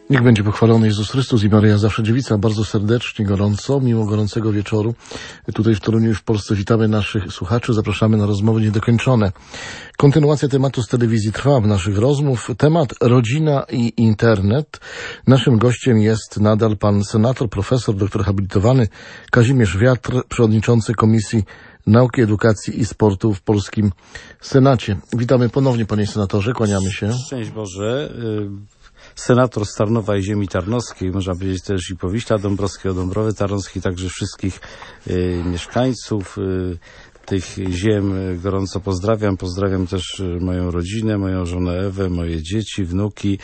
Niech będzie pochwalony Jezus Chrystus i Maryja Zawsze Dziewica. Bardzo serdecznie, gorąco, mimo gorącego wieczoru. Tutaj w Toruniu i w Polsce witamy naszych słuchaczy. Zapraszamy na rozmowy niedokończone. Kontynuacja tematu z telewizji trwa w naszych rozmów. Temat rodzina i internet. Naszym gościem jest nadal pan senator, profesor, doktor habilitowany Kazimierz Wiatr, przewodniczący Komisji Nauki, Edukacji i Sportu w Polskim Senacie. Witamy ponownie, panie senatorze, kłaniamy się. Szczęść Boże. Senator z Tarnowa i ziemi tarnowskiej, można powiedzieć też i Powiśla Dąbrowskiego, Dąbrowy Tarnowskiej, także wszystkich mieszkańców tych ziem gorąco pozdrawiam. Pozdrawiam też moją rodzinę, moją żonę Ewę, moje dzieci, wnuki.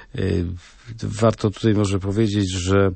Warto tutaj może powiedzieć, że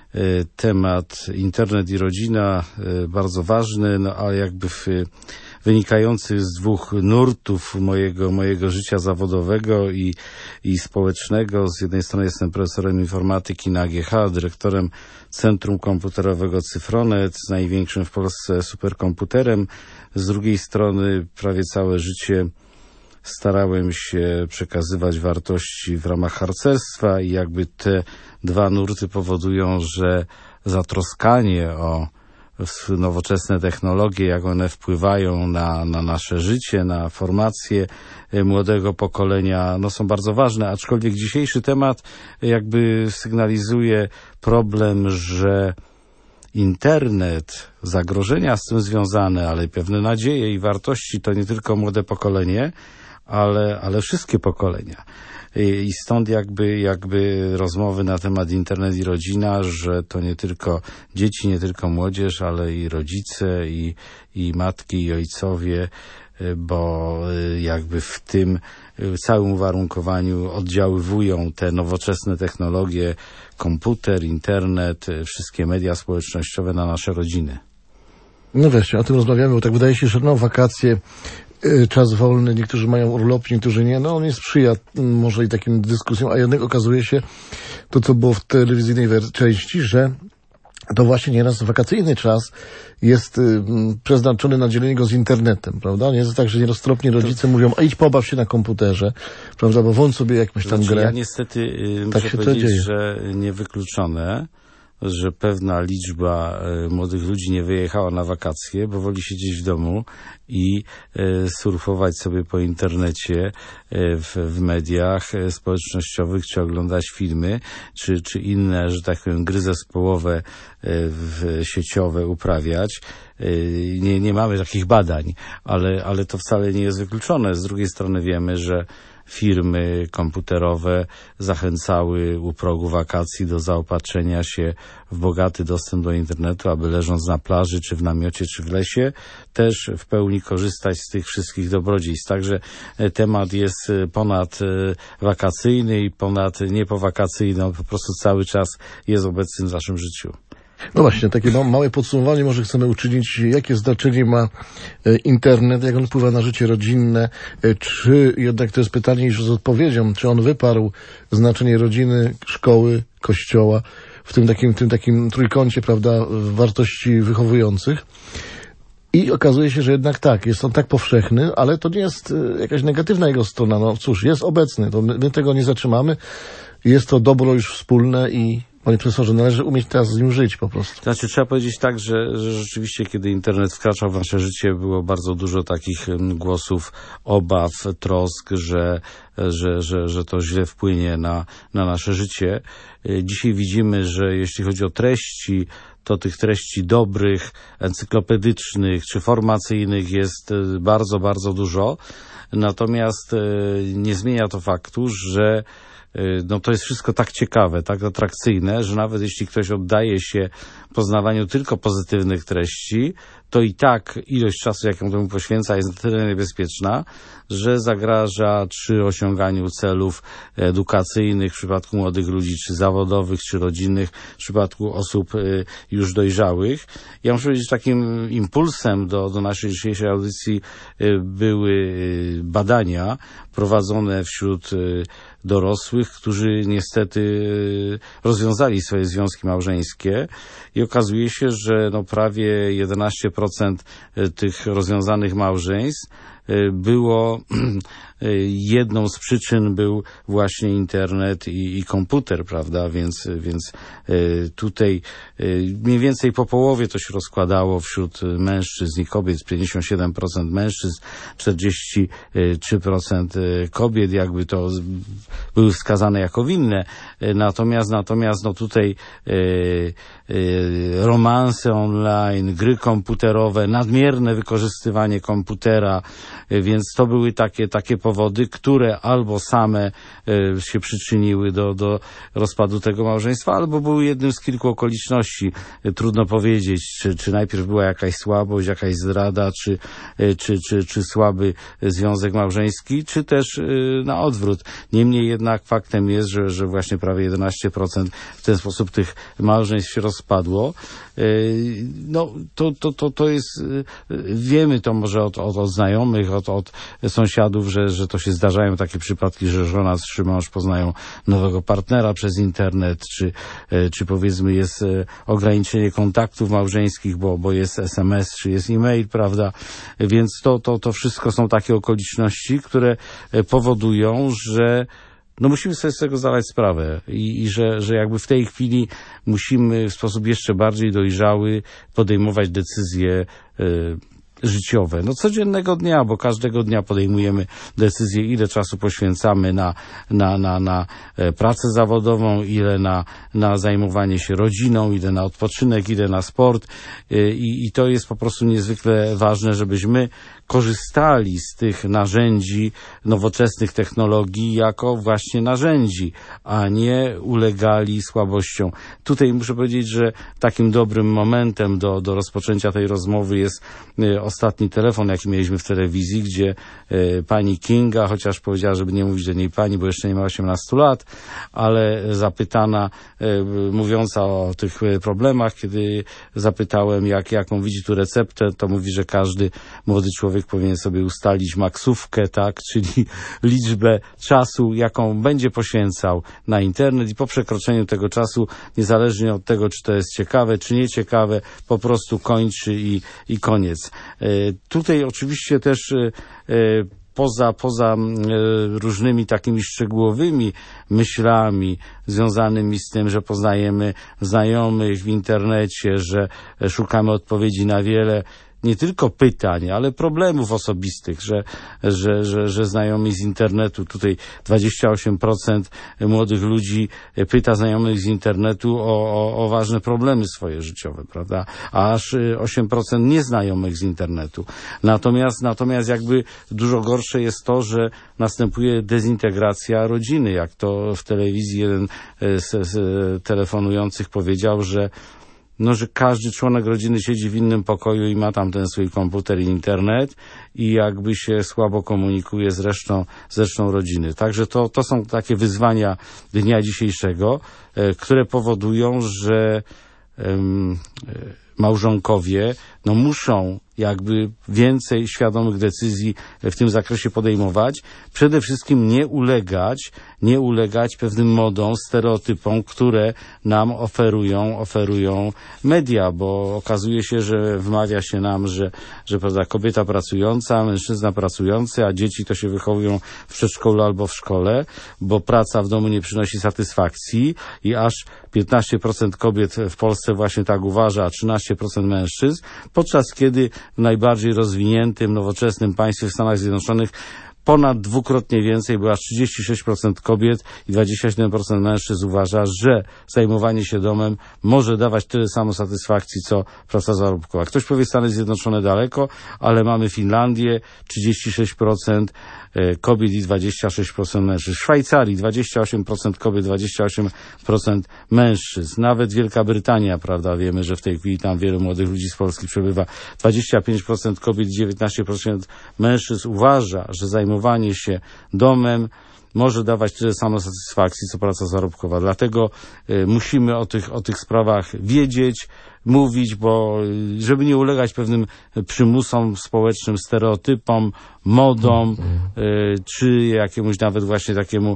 temat internet i rodzina bardzo ważny, no ale jakby wynikający z dwóch nurtów mojego życia zawodowego i społecznego. Z jednej strony jestem profesorem informatyki na AGH, dyrektorem Centrum Komputerowego Cyfronet, z największym w Polsce superkomputerem. Z drugiej strony prawie całe życie starałem się przekazywać wartości w ramach harcerstwa i jakby te dwa nurty powodują, że zatroskanie o nowoczesne technologie, jak one wpływają na nasze życie, na formację młodego pokolenia, no są bardzo ważne, aczkolwiek dzisiejszy temat jakby sygnalizuje problem, że internet, zagrożenia z tym związane, ale pewne nadzieje i wartości to nie tylko młode pokolenie, ale wszystkie pokolenia. I stąd jakby rozmowy na temat internet i rodzina, że to nie tylko dzieci, nie tylko młodzież, ale i rodzice, i matki, i ojcowie, bo jakby w tym całym uwarunkowaniu oddziaływują te nowoczesne technologie, komputer, internet, wszystkie media społecznościowe na nasze rodziny. No wreszcie, o tym rozmawiamy, bo tak wydaje się, że wakacje, czas wolny, niektórzy mają urlop, niektórzy nie. No on nie sprzyja może i takim dyskusjom, a jednak okazuje się to, co było w telewizyjnej części, że to właśnie nieraz wakacyjny czas jest przeznaczony na dzielenie go z internetem, prawda? Nie jest tak, że nieroztropnie rodzice mówią, a idź pobaw się na komputerze, prawda? Bo włącz sobie jakąś tam grę. Ja niestety tak muszę powiedzieć, że niewykluczone, że pewna liczba młodych ludzi nie wyjechała na wakacje, bo woli siedzieć w domu i surfować sobie po internecie, w mediach społecznościowych, czy oglądać filmy, czy inne, że tak powiem, gry zespołowe sieciowe uprawiać. Nie mamy takich badań, ale to wcale nie jest wykluczone. Z drugiej strony wiemy, że firmy komputerowe zachęcały u progu wakacji do zaopatrzenia się w bogaty dostęp do internetu, aby leżąc na plaży, czy w namiocie, czy w lesie, też w pełni korzystać z tych wszystkich dobrodziejstw. Także temat jest ponad wakacyjny i ponad niepowakacyjny. On po prostu cały czas jest obecny w naszym życiu. No właśnie, takie małe podsumowanie może chcemy uczynić, jakie znaczenie ma internet, jak on wpływa na życie rodzinne, czy jednak to jest pytanie już z odpowiedzią, czy on wyparł znaczenie rodziny, szkoły, kościoła, w tym takim trójkącie, prawda, wartości wychowujących. I okazuje się, że jednak tak, jest on tak powszechny, ale to nie jest jakaś negatywna jego strona. No cóż, jest obecny, to my tego nie zatrzymamy. Jest to dobro już wspólne i panie profesorze, należy umieć teraz z nim żyć po prostu. Znaczy, trzeba powiedzieć tak, że rzeczywiście, kiedy internet wkraczał w nasze życie, było bardzo dużo takich głosów obaw, trosk, że to źle wpłynie na nasze życie. Dzisiaj widzimy, że jeśli chodzi o treści, to tych treści dobrych, encyklopedycznych czy formacyjnych jest bardzo, bardzo dużo. Natomiast nie zmienia to faktu, że no to jest wszystko tak ciekawe, tak atrakcyjne, że nawet jeśli ktoś oddaje się poznawaniu tylko pozytywnych treści, to i tak ilość czasu, jaką temu poświęca, jest na tyle niebezpieczna, że zagraża czy osiąganiu celów edukacyjnych w przypadku młodych ludzi, czy zawodowych, czy rodzinnych, w przypadku osób już dojrzałych. Ja muszę powiedzieć, takim impulsem do naszej dzisiejszej audycji były badania prowadzone wśród dorosłych, którzy niestety rozwiązali swoje związki małżeńskie i okazuje się, że no prawie 11% tych rozwiązanych małżeństw było jedną z przyczyn był właśnie internet i komputer, prawda, więc tutaj mniej więcej po połowie to się rozkładało wśród mężczyzn i kobiet, 57% mężczyzn, 43% kobiet, jakby to były wskazane jako winne, natomiast no tutaj romanse online, gry komputerowe, nadmierne wykorzystywanie komputera, więc to były takie powody, które albo same się przyczyniły do rozpadu tego małżeństwa, albo były jednym z kilku okoliczności. Trudno powiedzieć, czy najpierw była jakaś słabość, jakaś zdrada, czy słaby związek małżeński, czy też na odwrót. Niemniej jednak faktem jest, że właśnie prawie 11% w ten sposób tych małżeństw się rozpadło. No, to jest, wiemy to może od znajomych, od sąsiadów, że to się zdarzają takie przypadki, że żona czy mąż poznają nowego partnera przez internet, czy powiedzmy jest ograniczenie kontaktów małżeńskich, bo jest SMS, czy jest e-mail, prawda? Więc to wszystko są takie okoliczności, które powodują, że no musimy sobie z tego zdawać sprawę i że jakby w tej chwili musimy w sposób jeszcze bardziej dojrzały podejmować decyzje życiowe. No codziennego dnia, bo każdego dnia podejmujemy decyzję, ile czasu poświęcamy na pracę zawodową, ile na zajmowanie się rodziną, ile na odpoczynek, ile na sport i to jest po prostu niezwykle ważne, żebyśmy korzystali z tych narzędzi, nowoczesnych technologii jako właśnie narzędzi, a nie ulegali słabościom. Tutaj muszę powiedzieć, że takim dobrym momentem do rozpoczęcia tej rozmowy jest ostatni telefon, jaki mieliśmy w telewizji, gdzie pani Kinga, chociaż powiedziała, żeby nie mówić do niej pani, bo jeszcze nie ma 18 lat, ale zapytana, mówiąca o tych problemach, kiedy zapytałem, jaką widzi tu receptę, to mówi, że każdy młody człowiek powinien sobie ustalić maksówkę, tak, czyli liczbę czasu, jaką będzie poświęcał na internet i po przekroczeniu tego czasu, niezależnie od tego, czy to jest ciekawe, czy nieciekawe, po prostu kończy i koniec. Tutaj oczywiście też poza różnymi takimi szczegółowymi myślami związanymi z tym, że poznajemy znajomych w internecie, że szukamy odpowiedzi na wiele nie tylko pytań, ale problemów osobistych, że znajomi z internetu, tutaj 28% młodych ludzi pyta znajomych z internetu o ważne problemy swoje życiowe, prawda? A aż 8% nieznajomych z internetu. Natomiast jakby dużo gorsze jest to, że następuje dezintegracja rodziny, jak to w telewizji jeden z telefonujących powiedział, że każdy członek rodziny siedzi w innym pokoju i ma tam ten swój komputer i internet i jakby się słabo komunikuje z resztą rodziny. Także to są takie wyzwania dnia dzisiejszego, które powodują, że małżonkowie muszą jakby więcej świadomych decyzji w tym zakresie podejmować. Przede wszystkim nie ulegać pewnym modom, stereotypom, które nam oferują media, bo okazuje się, że wmawia się nam, że prawda, kobieta pracująca, mężczyzna pracujący, a dzieci to się wychowują w przedszkolu albo w szkole, bo praca w domu nie przynosi satysfakcji i aż 15% kobiet w Polsce właśnie tak uważa, a 13% mężczyzn, podczas kiedy w najbardziej rozwiniętym, nowoczesnym państwie w Stanach Zjednoczonych ponad dwukrotnie więcej, bo aż 36% kobiet i 27% mężczyzn uważa, że zajmowanie się domem może dawać tyle samo satysfakcji, co praca zarobkowa. Ktoś powie Stany Zjednoczone daleko, ale mamy Finlandię, 36% kobiet i 26% mężczyzn. W Szwajcarii 28% kobiet, 28% mężczyzn. Nawet Wielka Brytania, prawda, wiemy, że w tej chwili tam wielu młodych ludzi z Polski przebywa. 25% kobiet, 19% mężczyzn uważa, że zajmowanie się domem może dawać tyle samo satysfakcji, co praca zarobkowa. Dlatego musimy o tych sprawach wiedzieć, mówić, bo żeby nie ulegać pewnym przymusom społecznym, stereotypom, modom, czy jakiemuś nawet właśnie takiemu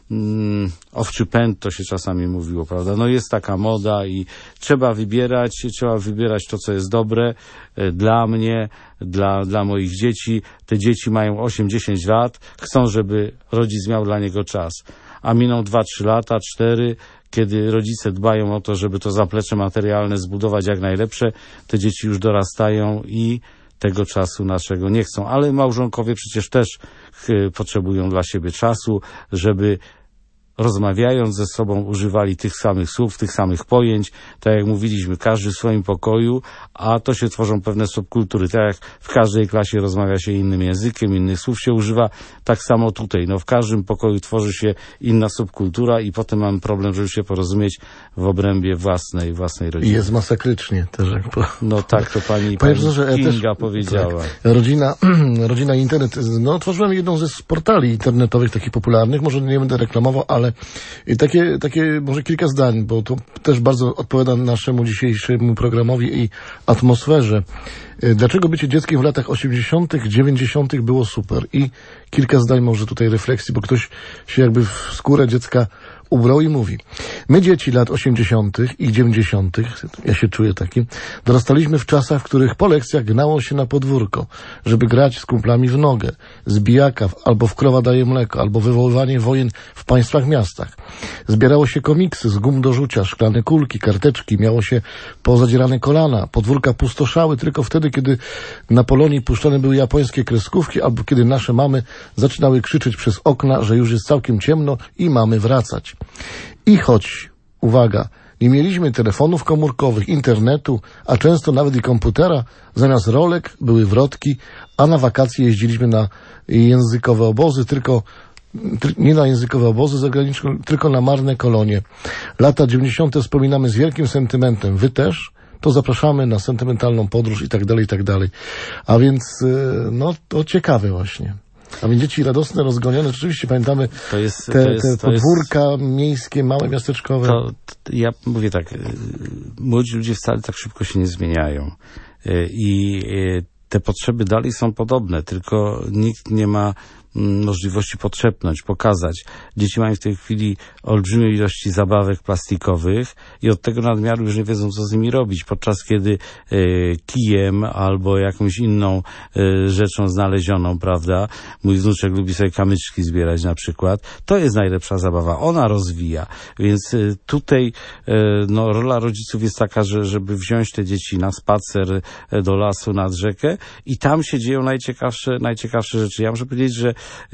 owczy pęd, to się czasami mówiło, prawda? No jest taka moda i trzeba wybierać to, co jest dobre dla mnie, dla moich dzieci. Te dzieci mają 8-10 lat, chcą, żeby rodzic miał dla niego czas. A miną 2-3 lata, 4, kiedy rodzice dbają o to, żeby to zaplecze materialne zbudować jak najlepsze, te dzieci już dorastają i tego czasu naszego nie chcą. Ale małżonkowie przecież też potrzebują dla siebie czasu, żeby rozmawiając ze sobą używali tych samych słów, tych samych pojęć, tak jak mówiliśmy, każdy w swoim pokoju, a to się tworzą pewne subkultury. Tak jak w każdej klasie rozmawia się innym językiem, innych słów się używa, tak samo tutaj. No w każdym pokoju tworzy się inna subkultura i potem mamy problem, żeby się porozumieć w obrębie własnej rodziny. I jest masakrycznie też. No tak, to pani Kinga powiedziała. Tak, rodzina internet. No tworzyłem jedną ze portali internetowych takich popularnych, może nie będę reklamował, ale takie może kilka zdań, bo to też bardzo odpowiada naszemu dzisiejszemu programowi i atmosferze. Dlaczego bycie dzieckiem w latach 80., 90. było super? I kilka zdań może tutaj refleksji, bo ktoś się jakby w skórę dziecka ubrał i mówi. My dzieci lat 80. i 90., ja się czuję takim, dorastaliśmy w czasach, w których po lekcjach gnało się na podwórko, żeby grać z kumplami w nogę, z bijaka, albo w krowa daje mleko, albo wywoływanie wojen w państwach miastach. Zbierało się komiksy z gum do rzucia, szklane kulki, karteczki, miało się pozadzierane kolana, podwórka pustoszały tylko wtedy, kiedy na Polonii puszczane były japońskie kreskówki, albo kiedy nasze mamy zaczynały krzyczeć przez okna, że już jest całkiem ciemno i mamy wracać. I choć, uwaga, nie mieliśmy telefonów komórkowych, internetu, a często nawet i komputera, zamiast rolek były wrotki, a na wakacje jeździliśmy na językowe obozy, nie na językowe obozy zagraniczne, tylko na marne kolonie. Lata 90. wspominamy z wielkim sentymentem. Wy też? To zapraszamy na sentymentalną podróż i tak dalej, i tak dalej. A więc, no, to ciekawe właśnie. A więc dzieci radosne, rozgonione, rzeczywiście pamiętamy te podwórka miejskie, małe, miasteczkowe. Ja mówię tak, młodzi ludzie wcale tak szybko się nie zmieniają. I te potrzeby dalej są podobne, tylko nikt nie ma możliwości podszepnąć, pokazać. Dzieci mają w tej chwili olbrzymie ilości zabawek plastikowych i od tego nadmiaru już nie wiedzą, co z nimi robić, podczas kiedy kijem albo jakąś inną rzeczą znalezioną, prawda? Mój wnuczek lubi sobie kamyczki zbierać na przykład. To jest najlepsza zabawa. Ona rozwija. Więc tutaj no, rola rodziców jest taka, żeby wziąć te dzieci na spacer do lasu, nad rzekę i tam się dzieją najciekawsze rzeczy. Ja muszę powiedzieć, że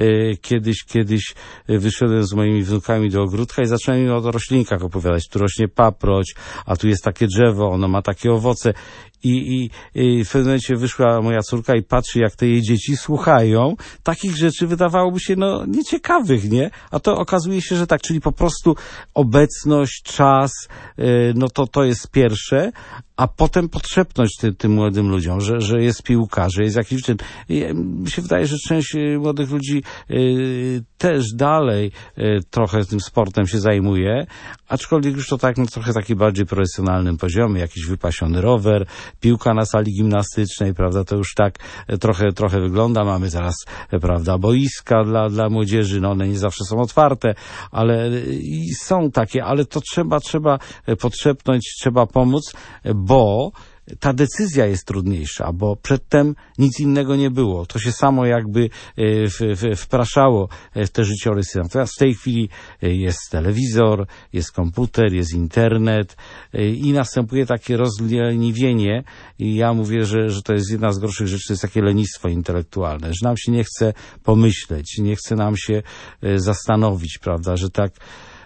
kiedyś wyszedłem z moimi wnukami do ogródka i zacząłem im o roślinkach opowiadać. Tu rośnie paproć, a tu jest takie drzewo, ono ma takie owoce. I w pewnym momencie wyszła moja córka i patrzy, jak te jej dzieci słuchają takich rzeczy, wydawałoby się, no, nieciekawych, nie? A to okazuje się, że tak, czyli po prostu obecność, czas, no to jest pierwsze, a potem podszepnąć tym młodym ludziom, że jest piłka, że jest jakiś czyn. Mi się wydaje, że część młodych ludzi też dalej trochę tym sportem się zajmuje, aczkolwiek już to tak na trochę taki bardziej profesjonalnym poziomie, jakiś wypasiony rower, piłka na sali gimnastycznej, prawda, to już tak trochę wygląda. Mamy teraz, prawda, boiska dla młodzieży, no one nie zawsze są otwarte, ale i są takie, ale to trzeba podszepnąć, trzeba pomóc, bo ta decyzja jest trudniejsza, bo przedtem nic innego nie było. To się samo jakby wpraszało w te życiorysy. Natomiast w tej chwili jest telewizor, jest komputer, jest internet i następuje takie rozleniwienie i ja mówię, że to jest jedna z gorszych rzeczy, to jest takie lenistwo intelektualne, że nam się nie chce pomyśleć, nie chce nam się zastanowić, prawda, że tak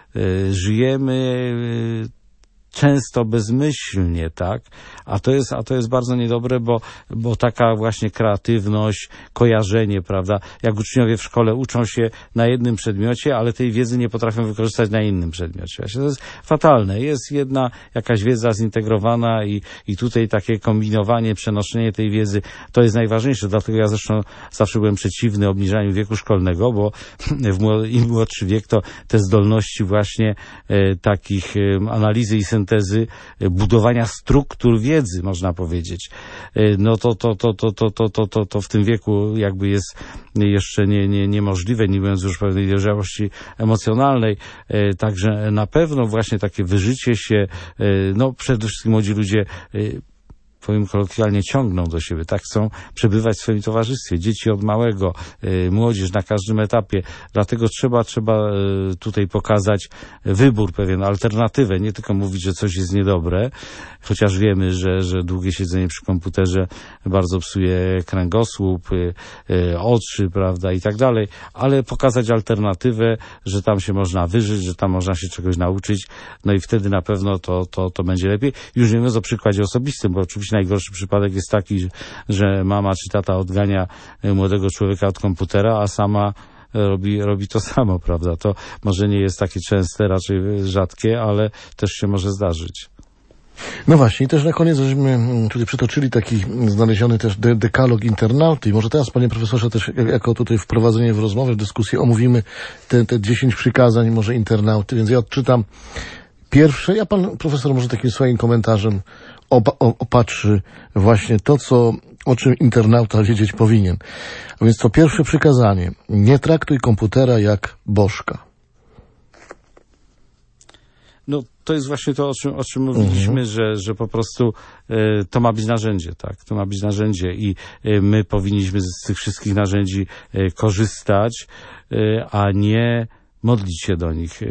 żyjemy często bezmyślnie, tak? A to jest bardzo niedobre, bo taka właśnie kreatywność, kojarzenie, prawda? Jak uczniowie w szkole uczą się na jednym przedmiocie, ale tej wiedzy nie potrafią wykorzystać na innym przedmiocie. Właśnie to jest fatalne. Jest jedna jakaś wiedza zintegrowana i tutaj takie kombinowanie, przenoszenie tej wiedzy, to jest najważniejsze. Dlatego ja zresztą zawsze byłem przeciwny obniżaniu wieku szkolnego, bo im młodszy wiek, to te zdolności właśnie takich analizy i syntezy, budowania struktur wiedzy, można powiedzieć. No to w tym wieku jakby jest jeszcze niemożliwe, nie mówiąc już pewnej dojrzałości emocjonalnej. Także na pewno właśnie takie wyżycie się, no przede wszystkim młodzi ludzie, powiem kolokwialnie, ciągną do siebie, tak? Chcą przebywać w swoim towarzystwie. Dzieci od małego, młodzież na każdym etapie. Dlatego trzeba tutaj pokazać wybór pewien, alternatywę. Nie tylko mówić, że coś jest niedobre, chociaż wiemy, że długie siedzenie przy komputerze bardzo psuje kręgosłup, oczy, prawda, i tak dalej, ale pokazać alternatywę, że tam się można wyżyć, że tam można się czegoś nauczyć, no i wtedy na pewno to będzie lepiej. Już nie mówiąc o przykładzie osobistym, bo oczywiście najgorszy przypadek jest taki, że mama czy tata odgania młodego człowieka od komputera, a sama robi to samo, prawda? To może nie jest takie częste, raczej rzadkie, ale też się może zdarzyć. No właśnie, i też na koniec, żeśmy tutaj przytoczyli taki znaleziony też dekalog internauty i może teraz, panie profesorze, też jako tutaj wprowadzenie w rozmowę, w dyskusję omówimy te 10 przykazań może internauty, więc ja odczytam pierwsze, a pan profesor może takim swoim komentarzem opatrzy właśnie to, o czym internauta wiedzieć powinien. A więc to pierwsze przykazanie. Nie traktuj komputera jak bożka. No, to jest właśnie to, o czym mówiliśmy, że po prostu to ma być narzędzie, tak? To ma być narzędzie i my powinniśmy z tych wszystkich narzędzi korzystać, a nie modlić się do nich.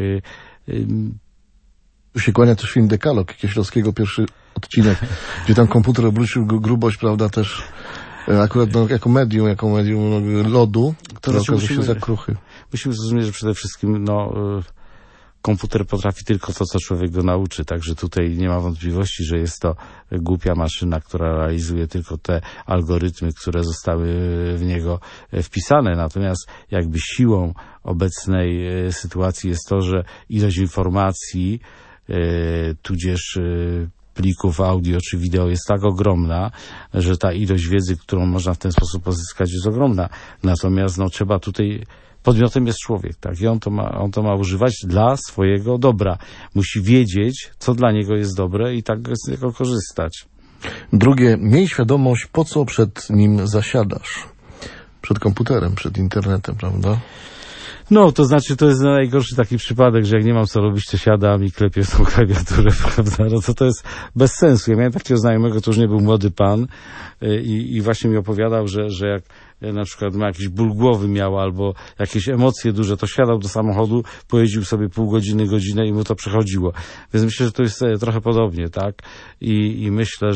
Tu się kłania też film Dekalog Kieślowskiego, pierwszy odcinek, gdzie tam komputer obrócił grubość, prawda, też akurat jako medium lodu, który okazał się za kruchy. Musimy zrozumieć, że przede wszystkim komputer potrafi tylko to, co człowiek go nauczy, także tutaj nie ma wątpliwości, że jest to głupia maszyna, która realizuje tylko te algorytmy, które zostały w niego wpisane. Natomiast jakby siłą obecnej sytuacji jest to, że ilość informacji, tudzież plików audio czy wideo jest tak ogromna, że ta ilość wiedzy, którą można w ten sposób pozyskać, jest ogromna. Natomiast trzeba tutaj, podmiotem jest człowiek, tak? I on to ma używać dla swojego dobra. Musi wiedzieć, co dla niego jest dobre i tak z niego korzystać. Drugie, miej świadomość, po co przed nim zasiadasz. Przed komputerem, przed internetem, prawda? No, to znaczy, to jest najgorszy taki przypadek, że jak nie mam co robić, to siadam i klepię w tą klawiaturę, prawda? No to jest bez sensu. Ja miałem takiego znajomego, to już nie był młody pan i właśnie mi opowiadał, że jak na przykład ma jakiś ból głowy miał albo jakieś emocje duże, to siadał do samochodu, pojeździł sobie pół godziny, godzinę i mu to przechodziło. Więc myślę, że to jest trochę podobnie, tak? I myślę,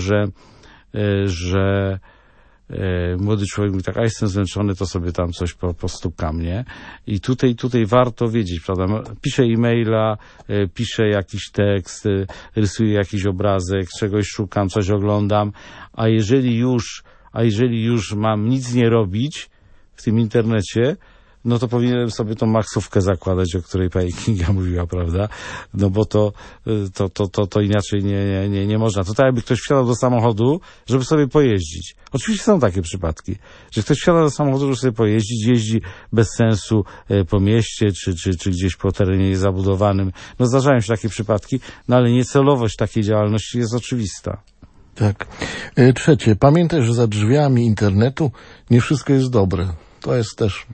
że młody człowiek mówi tak, a jestem zmęczony, to sobie tam coś postukam, nie? I tutaj warto wiedzieć, prawda? Piszę e-maila, piszę jakiś tekst, rysuję jakiś obrazek, czegoś szukam, coś oglądam, a jeżeli już mam nic nie robić w tym internecie, no to powinienem sobie tą maksówkę zakładać, o której pani Kinga mówiła, prawda? No bo to inaczej nie można. To tak jakby ktoś wsiadał do samochodu, żeby sobie pojeździć. Oczywiście są takie przypadki, że ktoś wsiada do samochodu, żeby sobie pojeździć, jeździ bez sensu po mieście, czy gdzieś po terenie niezabudowanym. No zdarzają się takie przypadki, no ale niecelowość takiej działalności jest oczywista. Tak. Trzecie, pamiętaj, że za drzwiami internetu nie wszystko jest dobre. To jest też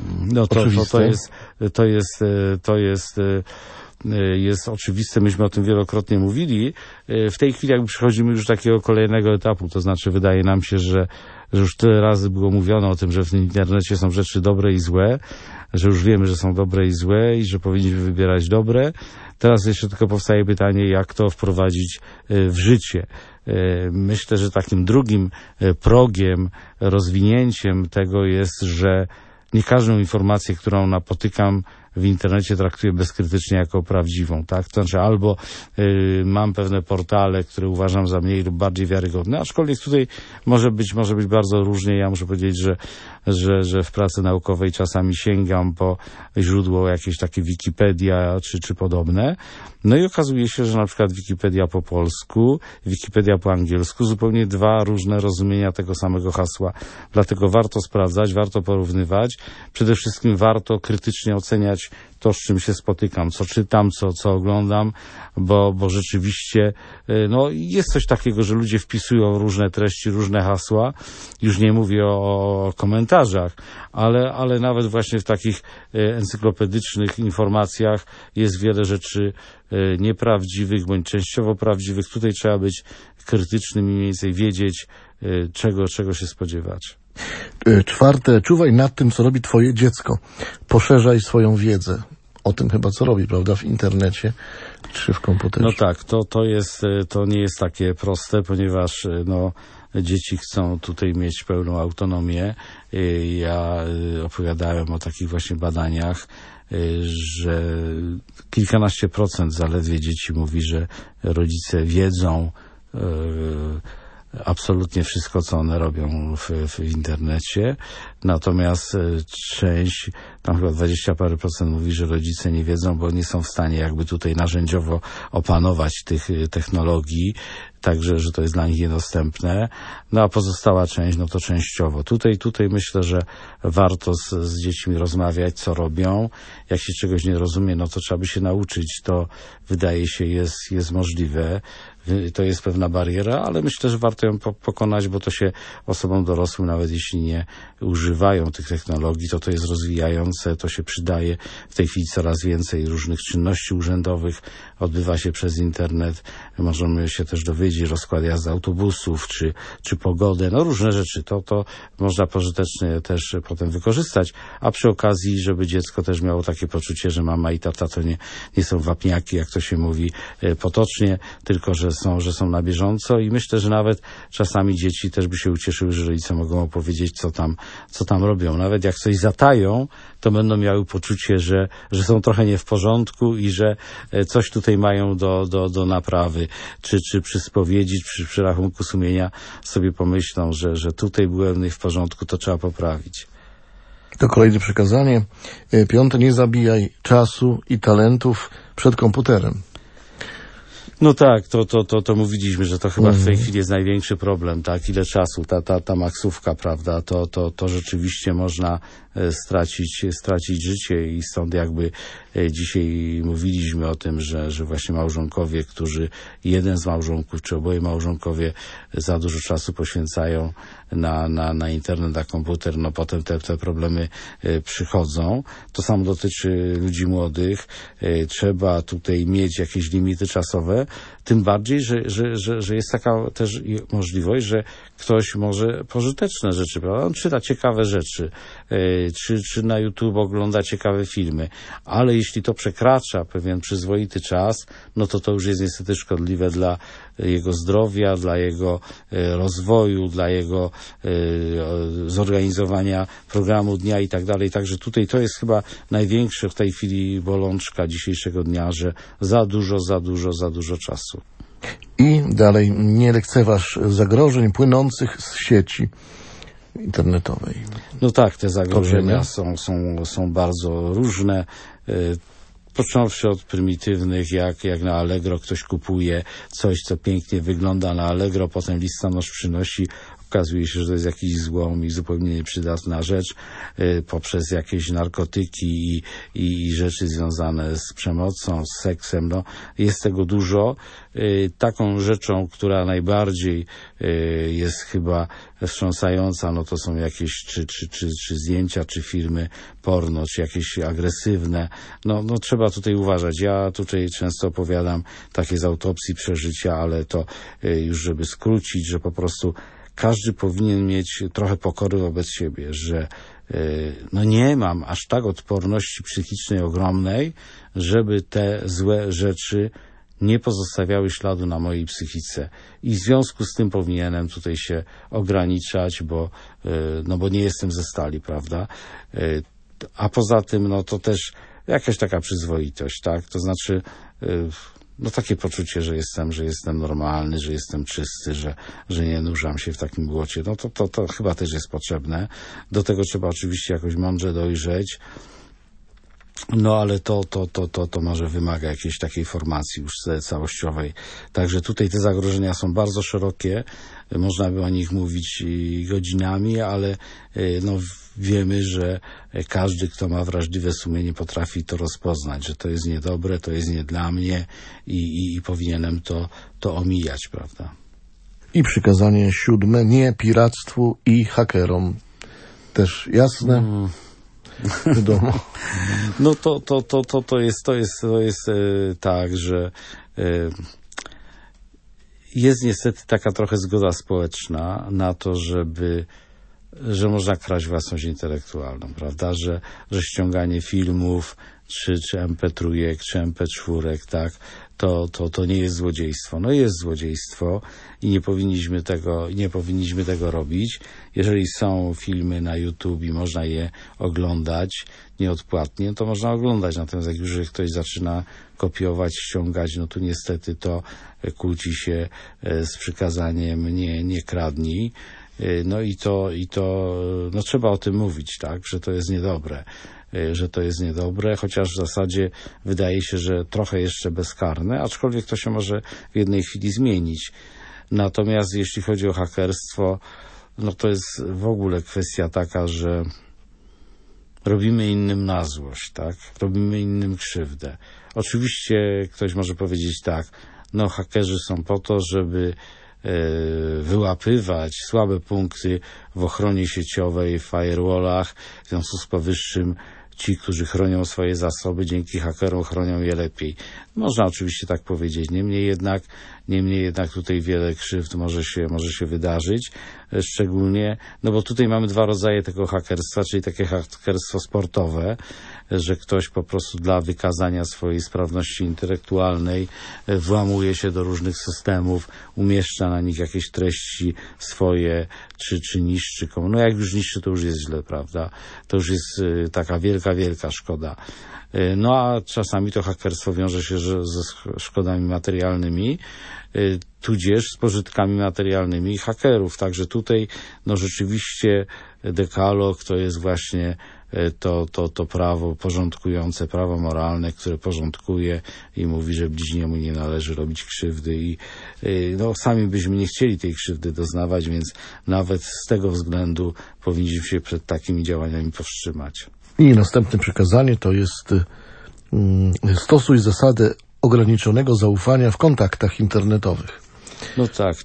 jest oczywiste, myśmy o tym wielokrotnie mówili. W tej chwili jakby przechodzimy już do takiego kolejnego etapu, to znaczy wydaje nam się, że już tyle razy było mówione o tym, że w tym internecie są rzeczy dobre i złe, że już wiemy, że są dobre i złe i że powinniśmy wybierać dobre. Teraz jeszcze tylko powstaje pytanie, jak to wprowadzić w życie. Myślę, że takim drugim progiem, rozwinięciem tego jest, że nie każdą informację, którą napotykam w internecie, traktuję bezkrytycznie jako prawdziwą, tak? To znaczy albo mam pewne portale, które uważam za mniej lub bardziej wiarygodne, aczkolwiek tutaj może być bardzo różnie. Ja muszę powiedzieć, że w pracy naukowej czasami sięgam po źródło jakieś takie Wikipedia czy podobne. No i okazuje się, że na przykład Wikipedia po polsku, Wikipedia po angielsku, zupełnie dwa różne rozumienia tego samego hasła. Dlatego warto sprawdzać, warto porównywać. Przede wszystkim warto krytycznie oceniać kontrolować to, z czym się spotykam, co czytam, co oglądam, bo rzeczywiście no, jest coś takiego, że ludzie wpisują różne treści, różne hasła. Już nie mówię o komentarzach, ale nawet właśnie w takich encyklopedycznych informacjach jest wiele rzeczy nieprawdziwych, bądź częściowo prawdziwych. Tutaj trzeba być krytycznym i mniej więcej wiedzieć, czego się spodziewać. 4. Czuwaj nad tym, co robi twoje dziecko. Poszerzaj swoją wiedzę. O tym chyba co robi, prawda, w internecie czy w komputerze. No tak, to nie jest takie proste, ponieważ no, dzieci chcą tutaj mieć pełną autonomię. Ja opowiadałem o takich właśnie badaniach, że kilkanaście procent zaledwie dzieci mówi, że rodzice wiedzą absolutnie wszystko, co one robią w internecie. Natomiast część, tam chyba 20 parę procent mówi, że rodzice nie wiedzą, bo nie są w stanie jakby tutaj narzędziowo opanować tych technologii, także, że to jest dla nich niedostępne. No a pozostała część, no to częściowo. Tutaj myślę, że warto z dziećmi rozmawiać, co robią. Jak się czegoś nie rozumie, no to trzeba by się nauczyć. To wydaje się jest możliwe. To jest pewna bariera, ale myślę, że warto ją pokonać, bo to się osobom dorosłym, nawet jeśli nie używają tych technologii, to jest rozwijające, to się przydaje. W tej chwili coraz więcej różnych czynności urzędowych odbywa się przez internet. Możemy się też dowiedzieć rozkład jazdy autobusów, czy pogodę, no różne rzeczy. To można pożytecznie też potem wykorzystać, a przy okazji, żeby dziecko też miało takie poczucie, że mama i tata to nie są wapniaki, jak to się mówi potocznie, tylko że są na bieżąco i myślę, że nawet czasami dzieci też by się ucieszyły, że rodzice mogą opowiedzieć, co tam robią. Nawet jak coś zatają, to będą miały poczucie, że są trochę nie w porządku i że coś tutaj mają do naprawy, czy przy spowiedzi, przy rachunku sumienia sobie pomyślą, że tutaj byłem nie w porządku, to trzeba poprawić. To kolejne przekazanie. 5. Nie zabijaj czasu i talentów przed komputerem. No tak, to mówiliśmy, że to chyba w tej chwili jest największy problem, tak, ile czasu, ta maksówka, prawda, to rzeczywiście można stracić życie i stąd jakby dzisiaj mówiliśmy o tym, że właśnie małżonkowie, jeden z małżonków, czy oboje małżonkowie za dużo czasu poświęcają na internet, na komputer, no potem te problemy przychodzą. To samo dotyczy ludzi młodych. Trzeba tutaj mieć jakieś limity czasowe, tym bardziej, że jest taka też możliwość, że ktoś może pożyteczne rzeczy, prawda? On czyta ciekawe rzeczy, czy na YouTube ogląda ciekawe filmy, ale jeśli to przekracza pewien przyzwoity czas, no to już jest niestety szkodliwe dla jego zdrowia, dla jego rozwoju, dla jego zorganizowania programu dnia i tak dalej. Także tutaj to jest chyba największa w tej chwili bolączka dzisiejszego dnia, że za dużo czasu. I dalej, nie lekceważ zagrożeń płynących z sieci internetowej. No tak, te zagrożenia są bardzo różne. Począwszy od prymitywnych, jak na Allegro ktoś kupuje coś, co pięknie wygląda na Allegro, potem listonosz przynosi, okazuje się, że to jest jakiś złom i zupełnie nieprzydatna rzecz, poprzez jakieś narkotyki i rzeczy związane z przemocą, z seksem. No, jest tego dużo. Taką rzeczą, która najbardziej jest chyba wstrząsająca, no to są jakieś czy zdjęcia, czy filmy porno, czy jakieś agresywne. No trzeba tutaj uważać. Ja tutaj często opowiadam takie z autopsji przeżycia, ale to już żeby skrócić, że po prostu każdy powinien mieć trochę pokory wobec siebie, że no nie mam aż tak odporności psychicznej ogromnej, żeby te złe rzeczy nie pozostawiały śladu na mojej psychice. I w związku z tym powinienem tutaj się ograniczać, bo nie jestem ze stali, prawda? A poza tym, no to też jakaś taka przyzwoitość, tak? To znaczy, no takie poczucie, że jestem normalny, że jestem czysty, że nie nurzam się w takim błocie. No to chyba też jest potrzebne. Do tego trzeba oczywiście jakoś mądrze dojrzeć. No ale to może wymaga jakiejś takiej formacji już całościowej. Także tutaj te zagrożenia są bardzo szerokie. Można by o nich mówić godzinami, ale no, wiemy, że każdy, kto ma wrażliwe sumienie, potrafi to rozpoznać, że to jest niedobre, to jest nie dla mnie i powinienem to omijać, prawda? I przykazanie 7: nie piractwu i hakerom. Też jasne? Wiadomo. No to jest tak, że jest niestety taka trochę zgoda społeczna na to, że można kraść własność intelektualną, prawda? Że ściąganie filmów, czy MP3, czy MP4, tak, to nie jest złodziejstwo. No jest złodziejstwo i nie powinniśmy tego robić. Jeżeli są filmy na YouTube i można je oglądać nieodpłatnie, to można oglądać. Natomiast jak już ktoś zaczyna kopiować, ściągać, no tu niestety to kłóci się z przykazaniem nie kradnij. No i no trzeba o tym mówić, tak, że to jest niedobre, chociaż w zasadzie wydaje się, że trochę jeszcze bezkarne, aczkolwiek to się może w jednej chwili zmienić. Natomiast jeśli chodzi o hakerstwo, no to jest w ogóle kwestia taka, że robimy innym na złość, tak, robimy innym krzywdę. Oczywiście ktoś może powiedzieć tak, no hakerzy są po to, żeby wyłapywać słabe punkty w ochronie sieciowej, w firewallach. W związku z powyższym ci, którzy chronią swoje zasoby, dzięki hakerom chronią je lepiej. Można oczywiście tak powiedzieć, niemniej jednak tutaj wiele krzywd może się wydarzyć, szczególnie, no bo tutaj mamy dwa rodzaje tego hakerstwa, czyli takie hakerstwo sportowe, że ktoś po prostu dla wykazania swojej sprawności intelektualnej włamuje się do różnych systemów, umieszcza na nich jakieś treści swoje, czy niszczy komuś. No jak już niszczy, to już jest źle, prawda? To już jest taka wielka szkoda. No a czasami to hakerstwo wiąże się ze szkodami materialnymi, tudzież z pożytkami materialnymi hakerów. Także tutaj no rzeczywiście dekalog to jest właśnie to prawo porządkujące, prawo moralne, które porządkuje i mówi, że bliźniemu nie należy robić krzywdy i no sami byśmy nie chcieli tej krzywdy doznawać, więc nawet z tego względu powinniśmy się przed takimi działaniami powstrzymać. I następne przykazanie to jest stosuj zasadę ograniczonego zaufania w kontaktach internetowych. No tak,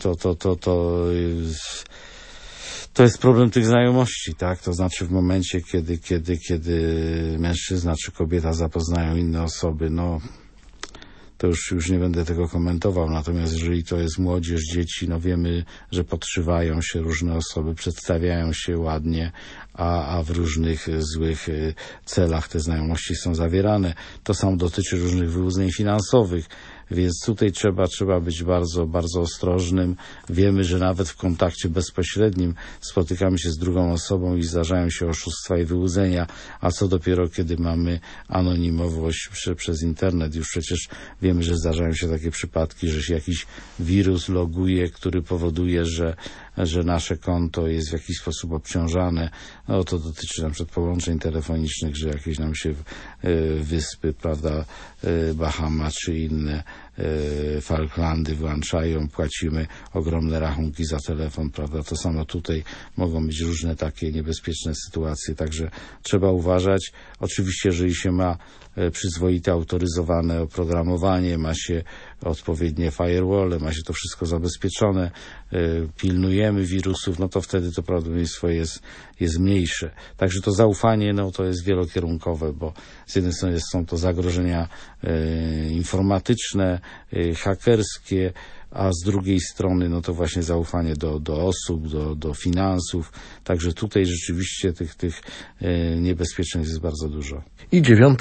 to jest problem tych znajomości, tak? To znaczy w momencie, kiedy mężczyzna czy kobieta zapoznają inne osoby, no to już nie będę tego komentował, natomiast jeżeli to jest młodzież, dzieci, no wiemy, że podszywają się różne osoby, przedstawiają się ładnie, a w różnych złych celach te znajomości są zawierane. To samo dotyczy różnych wyłudzeń finansowych, więc tutaj trzeba być bardzo ostrożnym. Wiemy, że nawet w kontakcie bezpośrednim spotykamy się z drugą osobą i zdarzają się oszustwa i wyłudzenia, a co dopiero, kiedy mamy anonimowość przez internet. Już przecież wiemy, że zdarzają się takie przypadki, że się jakiś wirus loguje, który powoduje, że nasze konto jest w jakiś sposób obciążane. No to dotyczy na przykład połączeń telefonicznych, że jakieś nam się wyspy, prawda, Bahama czy inne Falklandy włączają, płacimy ogromne rachunki za telefon, prawda. To samo tutaj mogą być różne takie niebezpieczne sytuacje, także trzeba uważać. Oczywiście, jeżeli się ma przyzwoite, autoryzowane oprogramowanie, ma się odpowiednie firewall, ma się to wszystko zabezpieczone, pilnujemy wirusów, no to wtedy to prawdopodobieństwo jest mniejsze. Także to zaufanie, no to jest wielokierunkowe, bo z jednej strony są to zagrożenia informatyczne, hakerskie, a z drugiej strony no to właśnie zaufanie do osób, do finansów. Także tutaj rzeczywiście tych niebezpieczeństw jest bardzo dużo. I 9.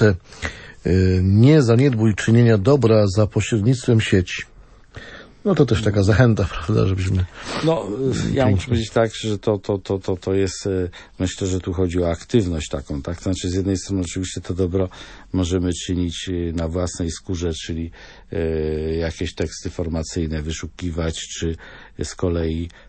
Nie zaniedbuj czynienia dobra za pośrednictwem sieci. No to też taka zachęta, prawda, żebyśmy... No, ja muszę powiedzieć tak, że to jest, myślę, że tu chodzi o aktywność taką, tak? Znaczy z jednej strony oczywiście to dobro możemy czynić na własnej skórze, czyli jakieś teksty formacyjne wyszukiwać, czy z kolei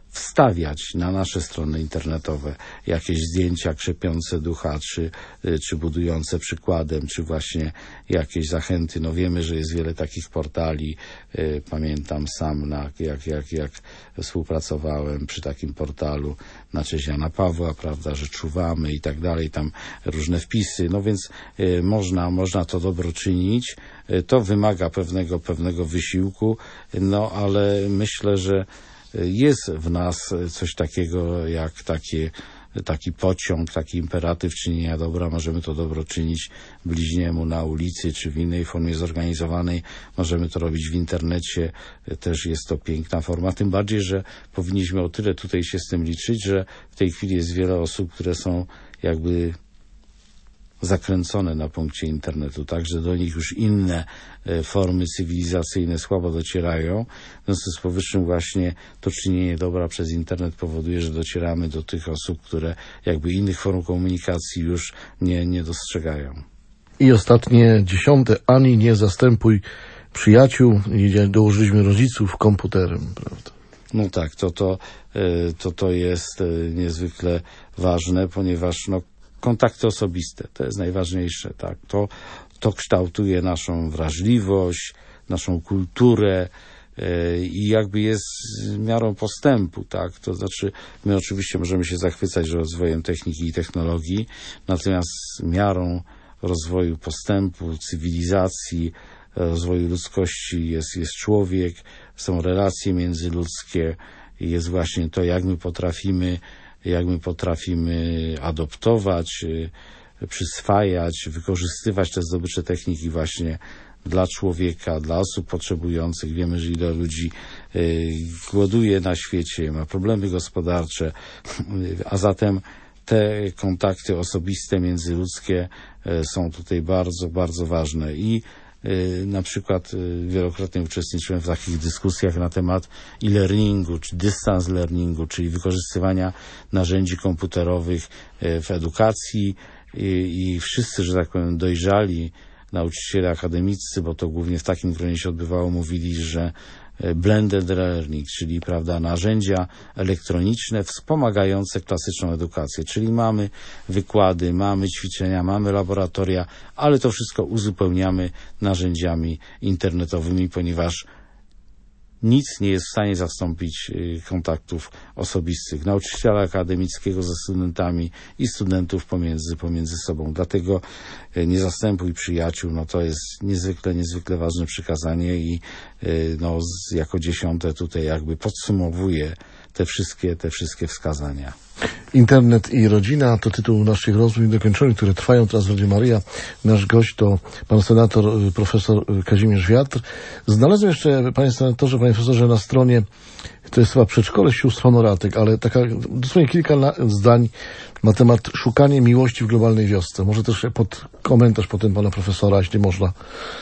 wstawiać na nasze strony internetowe jakieś zdjęcia krzepiące ducha, czy budujące przykładem, czy właśnie jakieś zachęty. No wiemy, że jest wiele takich portali. Pamiętam sam, jak współpracowałem przy takim portalu na cześć Jana Pawła, prawda, że czuwamy i tak dalej, tam różne wpisy. No więc można to dobro czynić. To wymaga pewnego wysiłku, no ale myślę, że jest w nas coś takiego jak taki pociąg, taki imperatyw czynienia dobra. Możemy to dobro czynić bliźniemu na ulicy, czy w innej formie zorganizowanej. Możemy to robić w internecie. Też jest to piękna forma. Tym bardziej, że powinniśmy o tyle tutaj się z tym liczyć, że w tej chwili jest wiele osób, które są jakby zakręcone na punkcie internetu, tak, że do nich już inne formy cywilizacyjne słabo docierają. W związku z powyższym właśnie to czynienie dobra przez internet powoduje, że docieramy do tych osób, które jakby innych form komunikacji już nie dostrzegają. I ostatnie 10. Ani nie zastępuj przyjaciół. Dołożyliśmy rodziców komputerem, prawda? No tak, to jest niezwykle ważne, ponieważ kontakty osobiste, to jest najważniejsze, tak. To kształtuje naszą wrażliwość, naszą kulturę i jakby jest miarą postępu, tak. To znaczy, my oczywiście możemy się zachwycać rozwojem techniki i technologii, natomiast miarą rozwoju postępu, cywilizacji, rozwoju ludzkości jest człowiek, są relacje międzyludzkie, jest właśnie to, jak my potrafimy adoptować, przyswajać, wykorzystywać te zdobycze techniki właśnie dla człowieka, dla osób potrzebujących. Wiemy, że ile ludzi głoduje na świecie, ma problemy gospodarcze, a zatem te kontakty osobiste, międzyludzkie są tutaj bardzo, bardzo ważne. I na przykład wielokrotnie uczestniczyłem w takich dyskusjach na temat e-learningu, czy distance learningu, czyli wykorzystywania narzędzi komputerowych w edukacji i wszyscy, że tak powiem, dojrzali nauczyciele akademiccy, bo to głównie w takim gronie się odbywało, mówili, że blended learning, czyli prawda, narzędzia elektroniczne wspomagające klasyczną edukację, czyli mamy wykłady, mamy ćwiczenia, mamy laboratoria, ale to wszystko uzupełniamy narzędziami internetowymi, ponieważ nic nie jest w stanie zastąpić kontaktów osobistych nauczyciela akademickiego ze studentami i studentów pomiędzy sobą. Dlatego nie zastępuj przyjaciół, no to jest niezwykle ważne przykazanie i jako 10. tutaj jakby podsumowuje te wszystkie wskazania. Internet i rodzina to tytuł naszych rozmów niedokończonych, które trwają teraz w Radiu Maryja. Nasz gość to pan senator, profesor Kazimierz Wiatr. Znalazłem jeszcze, panie senatorze, panie profesorze, na stronie, to jest chyba Przedszkole Sióstr Honoratek, ale dosłownie kilka zdań na temat szukania miłości w globalnej wiosce. Może też pod komentarz potem pana profesora, jeśli można.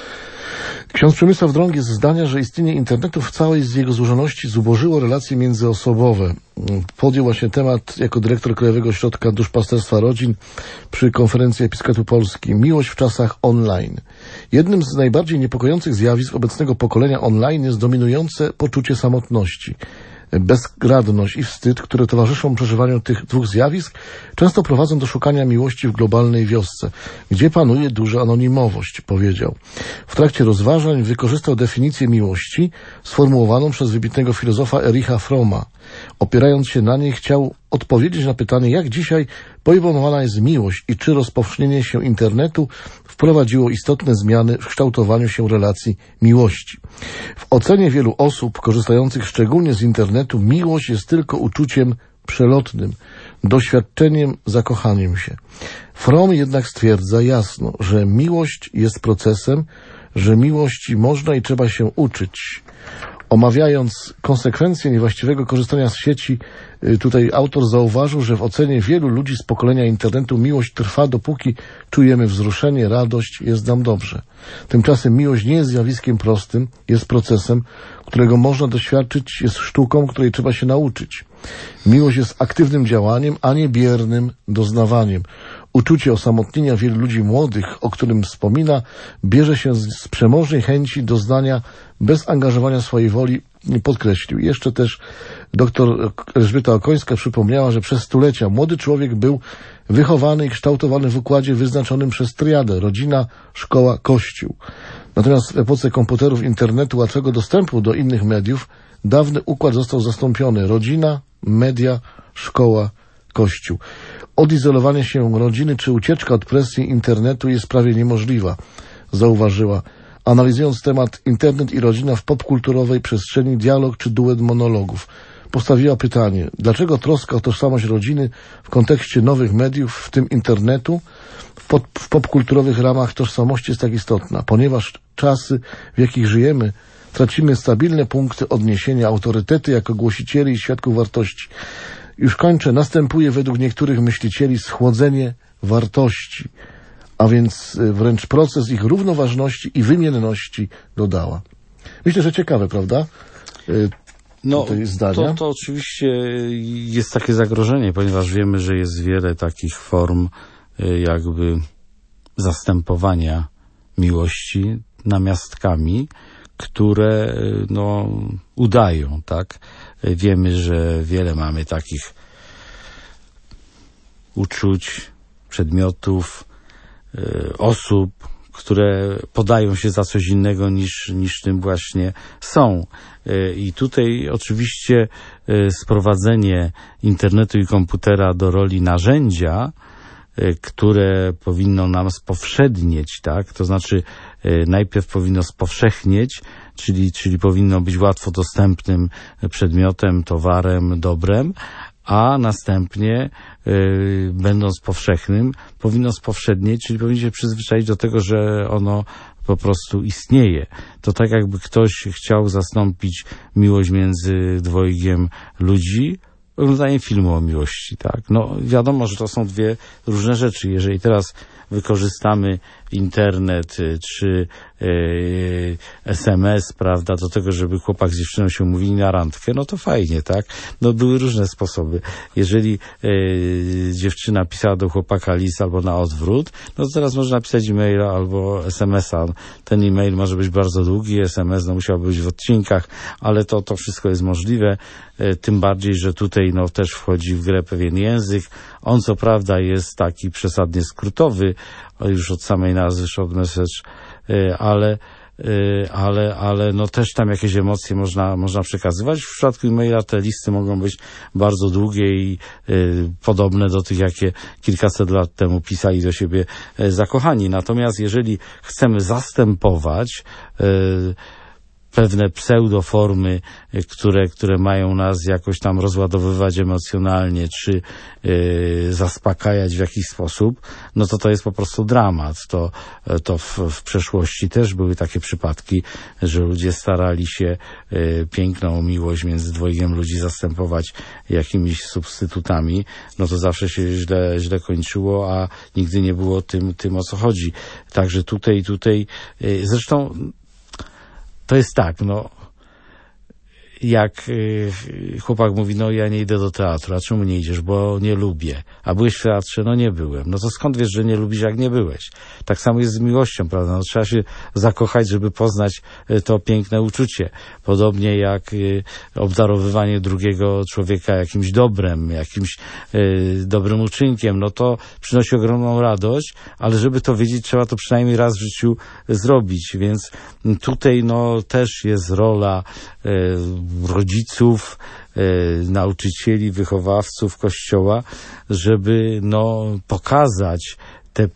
Ksiądz Przemysław Drąg jest zdania, że istnienie internetu w całej z jego złożoności zubożyło relacje międzyosobowe. Podjął właśnie temat jako dyrektor Krajowego Ośrodka Duszpasterstwa Rodzin przy Konferencji Episkopatu Polski. Miłość w czasach online. Jednym z najbardziej niepokojących zjawisk obecnego pokolenia online jest dominujące poczucie samotności. Bezradność i wstyd, które towarzyszą przeżywaniu tych dwóch zjawisk, często prowadzą do szukania miłości w globalnej wiosce, gdzie panuje duża anonimowość, powiedział. W trakcie rozważań wykorzystał definicję miłości sformułowaną przez wybitnego filozofa Ericha Fromm'a. Opierając się na niej, chciał odpowiedzieć na pytanie, jak dzisiaj pojmowana jest miłość i czy rozpowszechnienie się internetu wprowadziło istotne zmiany w kształtowaniu się relacji miłości. W ocenie wielu osób korzystających szczególnie z internetu miłość jest tylko uczuciem przelotnym, doświadczeniem, zakochaniem się. Fromm jednak stwierdza jasno, że miłość jest procesem, że miłości można i trzeba się uczyć. Omawiając konsekwencje niewłaściwego korzystania z sieci, tutaj autor zauważył, że w ocenie wielu ludzi z pokolenia internetu miłość trwa, dopóki czujemy wzruszenie, radość, jest nam dobrze. Tymczasem miłość nie jest zjawiskiem prostym, jest procesem, którego można doświadczyć, jest sztuką, której trzeba się nauczyć. Miłość jest aktywnym działaniem, a nie biernym doznawaniem. Uczucie osamotnienia wielu ludzi młodych, o którym wspomina, bierze się z przemożnej chęci doznania bez angażowania swojej woli podkreślił. Jeszcze też dr Elżbieta Okońska przypomniała, że przez stulecia młody człowiek był wychowany i kształtowany w układzie wyznaczonym przez triadę: rodzina, szkoła, kościół. Natomiast w epoce komputerów, internetu, łatwego dostępu do innych mediów, dawny układ został zastąpiony: rodzina, media, szkoła, kościół. Odizolowanie się rodziny czy ucieczka od presji internetu jest prawie niemożliwa, zauważyła, analizując temat internet i rodzina w popkulturowej przestrzeni, dialog czy duet monologów. Postawiła pytanie, dlaczego troska o tożsamość rodziny w kontekście nowych mediów, w tym internetu, w popkulturowych ramach tożsamości jest tak istotna? Ponieważ czasy, w jakich żyjemy, tracimy stabilne punkty odniesienia, autorytety jako głosicieli i świadków wartości. Już kończę. Następuje według niektórych myślicieli schłodzenie wartości, a więc wręcz proces ich równoważności i wymienności, dodała. Myślę, że ciekawe, prawda? No, to oczywiście jest takie zagrożenie, ponieważ wiemy, że jest wiele takich form jakby zastępowania miłości namiastkami, które udają, tak? Wiemy, że wiele mamy takich uczuć, przedmiotów, osób, które podają się za coś innego niż tym właśnie są. I tutaj oczywiście sprowadzenie internetu i komputera do roli narzędzia, które powinno nam spowszednieć, tak? To znaczy najpierw powinno spowszechnieć, czyli powinno być łatwo dostępnym przedmiotem, towarem, dobrem, a następnie będąc powszechnym powinno spowszednieć, czyli powinno się przyzwyczaić do tego, że ono po prostu istnieje. To tak jakby ktoś chciał zastąpić miłość między dwojgiem ludzi oglądaniem filmu o miłości, tak? No wiadomo, że to są dwie różne rzeczy. Jeżeli teraz wykorzystamy internet czy SMS, prawda, do tego, żeby chłopak z dziewczyną się umówili na randkę, no to fajnie, tak? No były różne sposoby. Jeżeli dziewczyna pisała do chłopaka list albo na odwrót, no to teraz można napisać e-maila albo SMS-a. Ten e-mail może być bardzo długi, SMS musiał być w odcinkach, ale to wszystko jest możliwe. Tym bardziej, że tutaj też wchodzi w grę pewien język. On co prawda jest taki przesadnie skrótowy, już od samej nazwy short message, ale też tam jakieś emocje można przekazywać. W przypadku e-maila te listy mogą być bardzo długie i podobne do tych, jakie kilkaset lat temu pisali do siebie zakochani. Natomiast jeżeli chcemy zastępować pewne pseudoformy, które mają nas jakoś tam rozładowywać emocjonalnie, czy zaspokajać w jakiś sposób, no to jest po prostu dramat. To w przeszłości też były takie przypadki, że ludzie starali się piękną miłość między dwojgiem ludzi zastępować jakimiś substytutami, no to zawsze się źle kończyło, a nigdy nie było tym o co chodzi. Także tutaj zresztą to jest tak, jak chłopak mówi, ja nie idę do teatru, a czemu nie idziesz? Bo nie lubię. A byłeś w teatrze? No nie byłem. No to skąd wiesz, że nie lubisz, jak nie byłeś? Tak samo jest z miłością, prawda? Trzeba się zakochać, żeby poznać to piękne uczucie. Podobnie jak obdarowywanie drugiego człowieka jakimś dobrem, jakimś dobrym uczynkiem, no to przynosi ogromną radość, ale żeby to wiedzieć, trzeba to przynajmniej raz w życiu zrobić, więc tutaj też jest rola rodziców, nauczycieli, wychowawców Kościoła, żeby pokazać te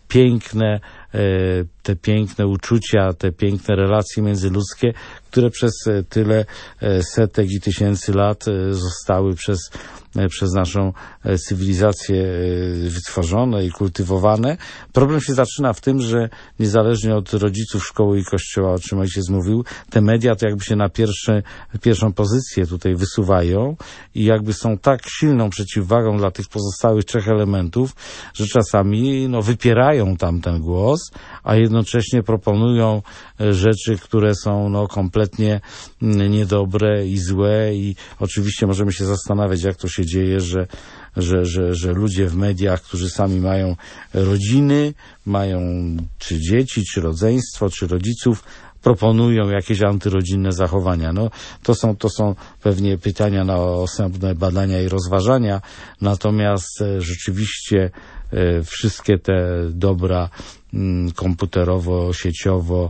piękne uczucia, te piękne relacje międzyludzkie, które przez tyle setek i tysięcy lat zostały przez naszą cywilizację wytworzone i kultywowane. Problem się zaczyna w tym, że niezależnie od rodziców, szkoły i kościoła, o czym ojciec mówił, te media to jakby się na pierwszą pozycję tutaj wysuwają i jakby są tak silną przeciwwagą dla tych pozostałych trzech elementów, że czasami wypierają tamten głos, a jednocześnie proponują rzeczy, które są kompletnie niedobre i złe i oczywiście możemy się zastanawiać, jak to się dzieje, że ludzie w mediach, którzy sami mają rodziny, mają czy dzieci, czy rodzeństwo, czy rodziców, proponują jakieś antyrodzinne zachowania. No, to są pewnie pytania na osobne badania i rozważania, natomiast rzeczywiście wszystkie te dobra komputerowo, sieciowo,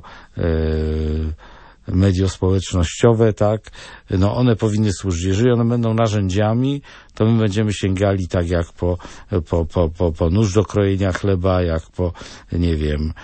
media społecznościowe, tak, no one powinny służyć. Jeżeli one będą narzędziami, to my będziemy sięgali tak jak po nóż do krojenia chleba, jak po, nie wiem,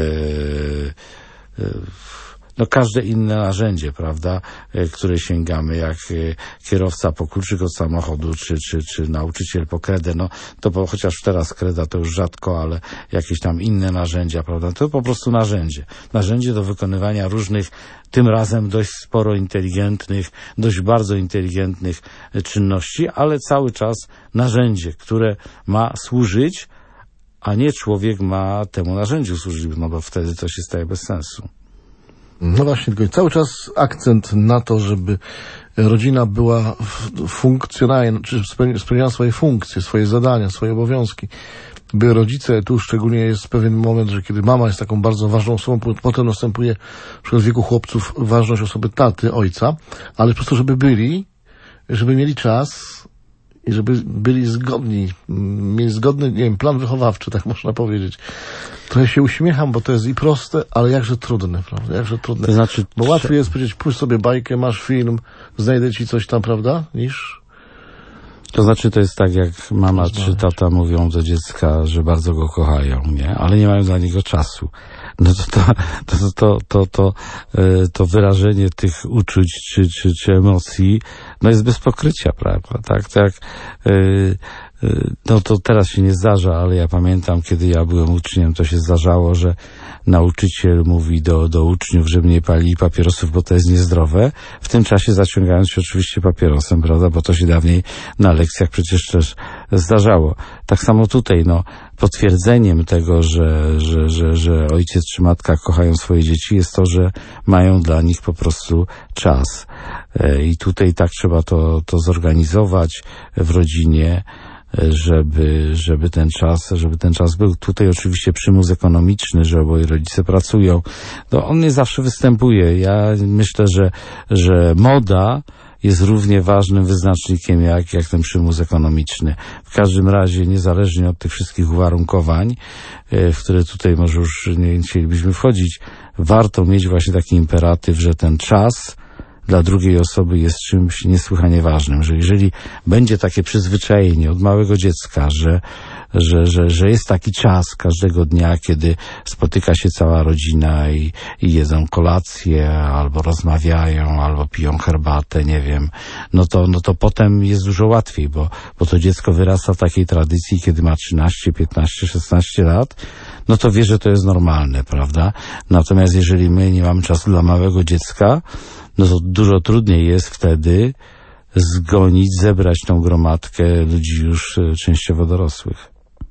no każde inne narzędzie, prawda, które sięgamy, jak kierowca po kluczyk od samochodu, czy nauczyciel po kredę, no to chociaż teraz kreda to już rzadko, ale jakieś tam inne narzędzia, prawda, to po prostu narzędzie. Narzędzie do wykonywania różnych, tym razem dość sporo inteligentnych, dość bardzo inteligentnych czynności, ale cały czas narzędzie, które ma służyć, a nie człowiek ma temu narzędziu służyć, no bo wtedy to się staje bez sensu. No właśnie, tylko cały czas akcent na to, żeby rodzina była funkcjonalna, czy spełniała swoje funkcje, swoje zadania, swoje obowiązki. By rodzice, tu szczególnie jest pewien moment, że kiedy mama jest taką bardzo ważną osobą, potem następuje w przykład w wieku chłopców ważność osoby taty, ojca, ale po prostu, żeby mieli czas i żeby byli zgodni, mieli zgodny, nie wiem, plan wychowawczy, tak można powiedzieć. Trochę się uśmiecham, bo to jest i proste, ale jakże trudne, prawda? Jakże trudne. To znaczy, bo łatwiej jest powiedzieć, puść sobie bajkę, masz film, znajdę ci coś tam, prawda? To znaczy, to jest tak, jak mama czy tata mówią do dziecka, że bardzo go kochają, nie? Ale nie mają dla niego czasu. No to wyrażenie tych uczuć czy emocji, no jest bez pokrycia, prawda? Tak, no to teraz się nie zdarza, ale ja pamiętam, kiedy ja byłem uczniem, to się zdarzało, że nauczyciel mówi do uczniów, żeby nie palili papierosów, bo to jest niezdrowe, w tym czasie zaciągając się oczywiście papierosem, prawda, bo to się dawniej na lekcjach przecież też zdarzało. Tak samo tutaj, no, potwierdzeniem tego, że ojciec czy matka kochają swoje dzieci, jest to, że mają dla nich po prostu czas. I tutaj tak trzeba to zorganizować w rodzinie, żeby ten czas był. Tutaj oczywiście przymus ekonomiczny, że oboje rodzice pracują, to on nie zawsze występuje. Ja myślę, że moda jest równie ważnym wyznacznikiem jak ten przymus ekonomiczny. W każdym razie, niezależnie od tych wszystkich uwarunkowań, w które tutaj może już nie chcielibyśmy wchodzić, warto mieć właśnie taki imperatyw, że ten czas dla drugiej osoby jest czymś niesłychanie ważnym, że jeżeli będzie takie przyzwyczajenie od małego dziecka, że jest taki czas każdego dnia, kiedy spotyka się cała rodzina i jedzą kolację, albo rozmawiają, albo piją herbatę, nie wiem, no to potem jest dużo łatwiej, bo to dziecko wyrasta w takiej tradycji, kiedy ma 13, 15, 16 lat, no to wie, że to jest normalne, prawda? Natomiast jeżeli my nie mamy czasu dla małego dziecka, no to dużo trudniej jest wtedy zebrać tą gromadkę ludzi już częściowo dorosłych.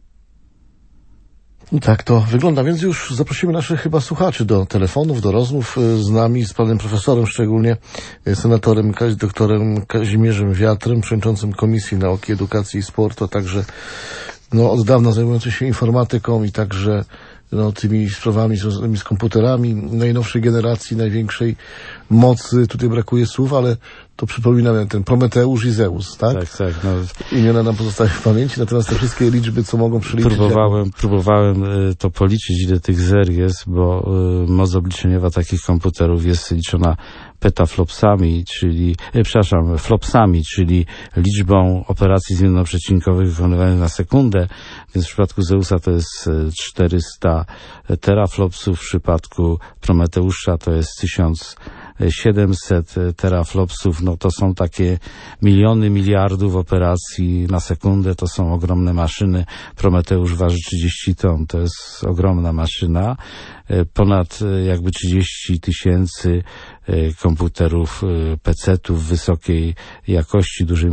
I tak to wygląda, więc już zaprosimy naszych chyba słuchaczy do telefonów, do rozmów z nami, z panem profesorem, szczególnie senatorem, doktorem Kazimierzem Wiatrem, przewodniczącym Komisji Nauki, Edukacji i Sportu, a także od dawna zajmujący się informatyką i także tymi sprawami związanymi z komputerami najnowszej generacji, największej mocy. Tutaj brakuje słów, ale to przypominam ten Prometeusz i Zeus, tak? Tak. No. Imiona nam pozostały w pamięci, natomiast te wszystkie liczby, co mogą przeliczyć... Próbowałem to policzyć, ile tych zer jest, bo moc obliczeniowa takich komputerów jest liczona petaflopsami, flopsami, czyli liczbą operacji zmiennoprzecinkowych wykonywanych na sekundę, więc w przypadku Zeusa to jest 400 teraflopsów, w przypadku Prometeusza to jest 1700 teraflopsów, no to są takie miliony, miliardów operacji na sekundę, to są ogromne maszyny. Prometeusz waży 30 ton, to jest ogromna maszyna. Ponad jakby 30 000 komputerów, PC-ów wysokiej jakości, dużej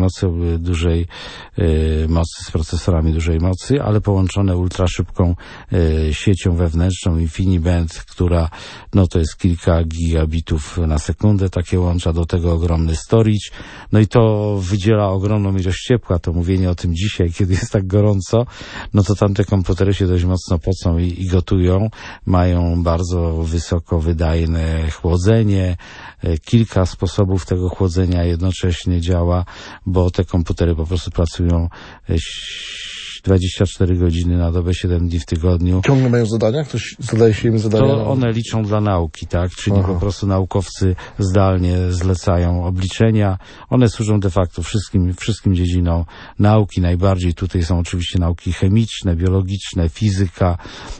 mocy z procesorami dużej mocy, ale połączone ultraszybką siecią wewnętrzną InfiniBand, która to jest kilka gigabitów na sekundę, takie łącza, do tego ogromny storage, i to wydziela ogromną ilość ciepła. To mówienie o tym dzisiaj, kiedy jest tak gorąco, to tamte komputery się dość mocno pocą i gotują, mają bardzo wysoko wydajne chłodzenie, kilka sposobów tego chłodzenia jednocześnie działa, bo te komputery po prostu pracują 24 godziny na dobę, 7 dni w tygodniu. Ciągle mają zadania? Ktoś zadaje się im zadania? To one liczą dla nauki, tak? Czyli po prostu naukowcy zdalnie zlecają obliczenia. One służą de facto wszystkim dziedzinom nauki. Najbardziej tutaj są oczywiście nauki chemiczne, biologiczne, fizyka,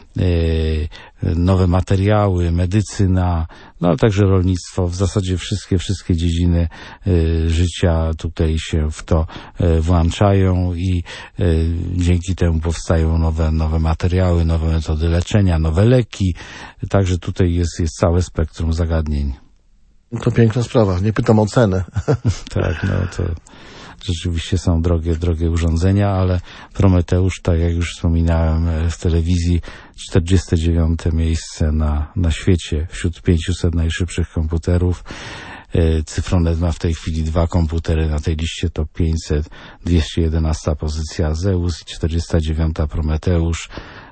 nowe materiały, medycyna, ale także rolnictwo. W zasadzie wszystkie dziedziny życia tutaj się w to włączają i dzięki temu powstają nowe materiały, nowe metody leczenia, nowe leki. Także tutaj jest całe spektrum zagadnień. To piękna sprawa. Nie pytam o cenę. Tak, to rzeczywiście są drogie urządzenia, ale Prometeusz, tak jak już wspominałem w telewizji, 49. miejsce na świecie wśród 500 najszybszych komputerów. Cyfronet ma w tej chwili 2 komputery na tej liście top 500, 211 pozycja Zeus i 49. Prometeusz.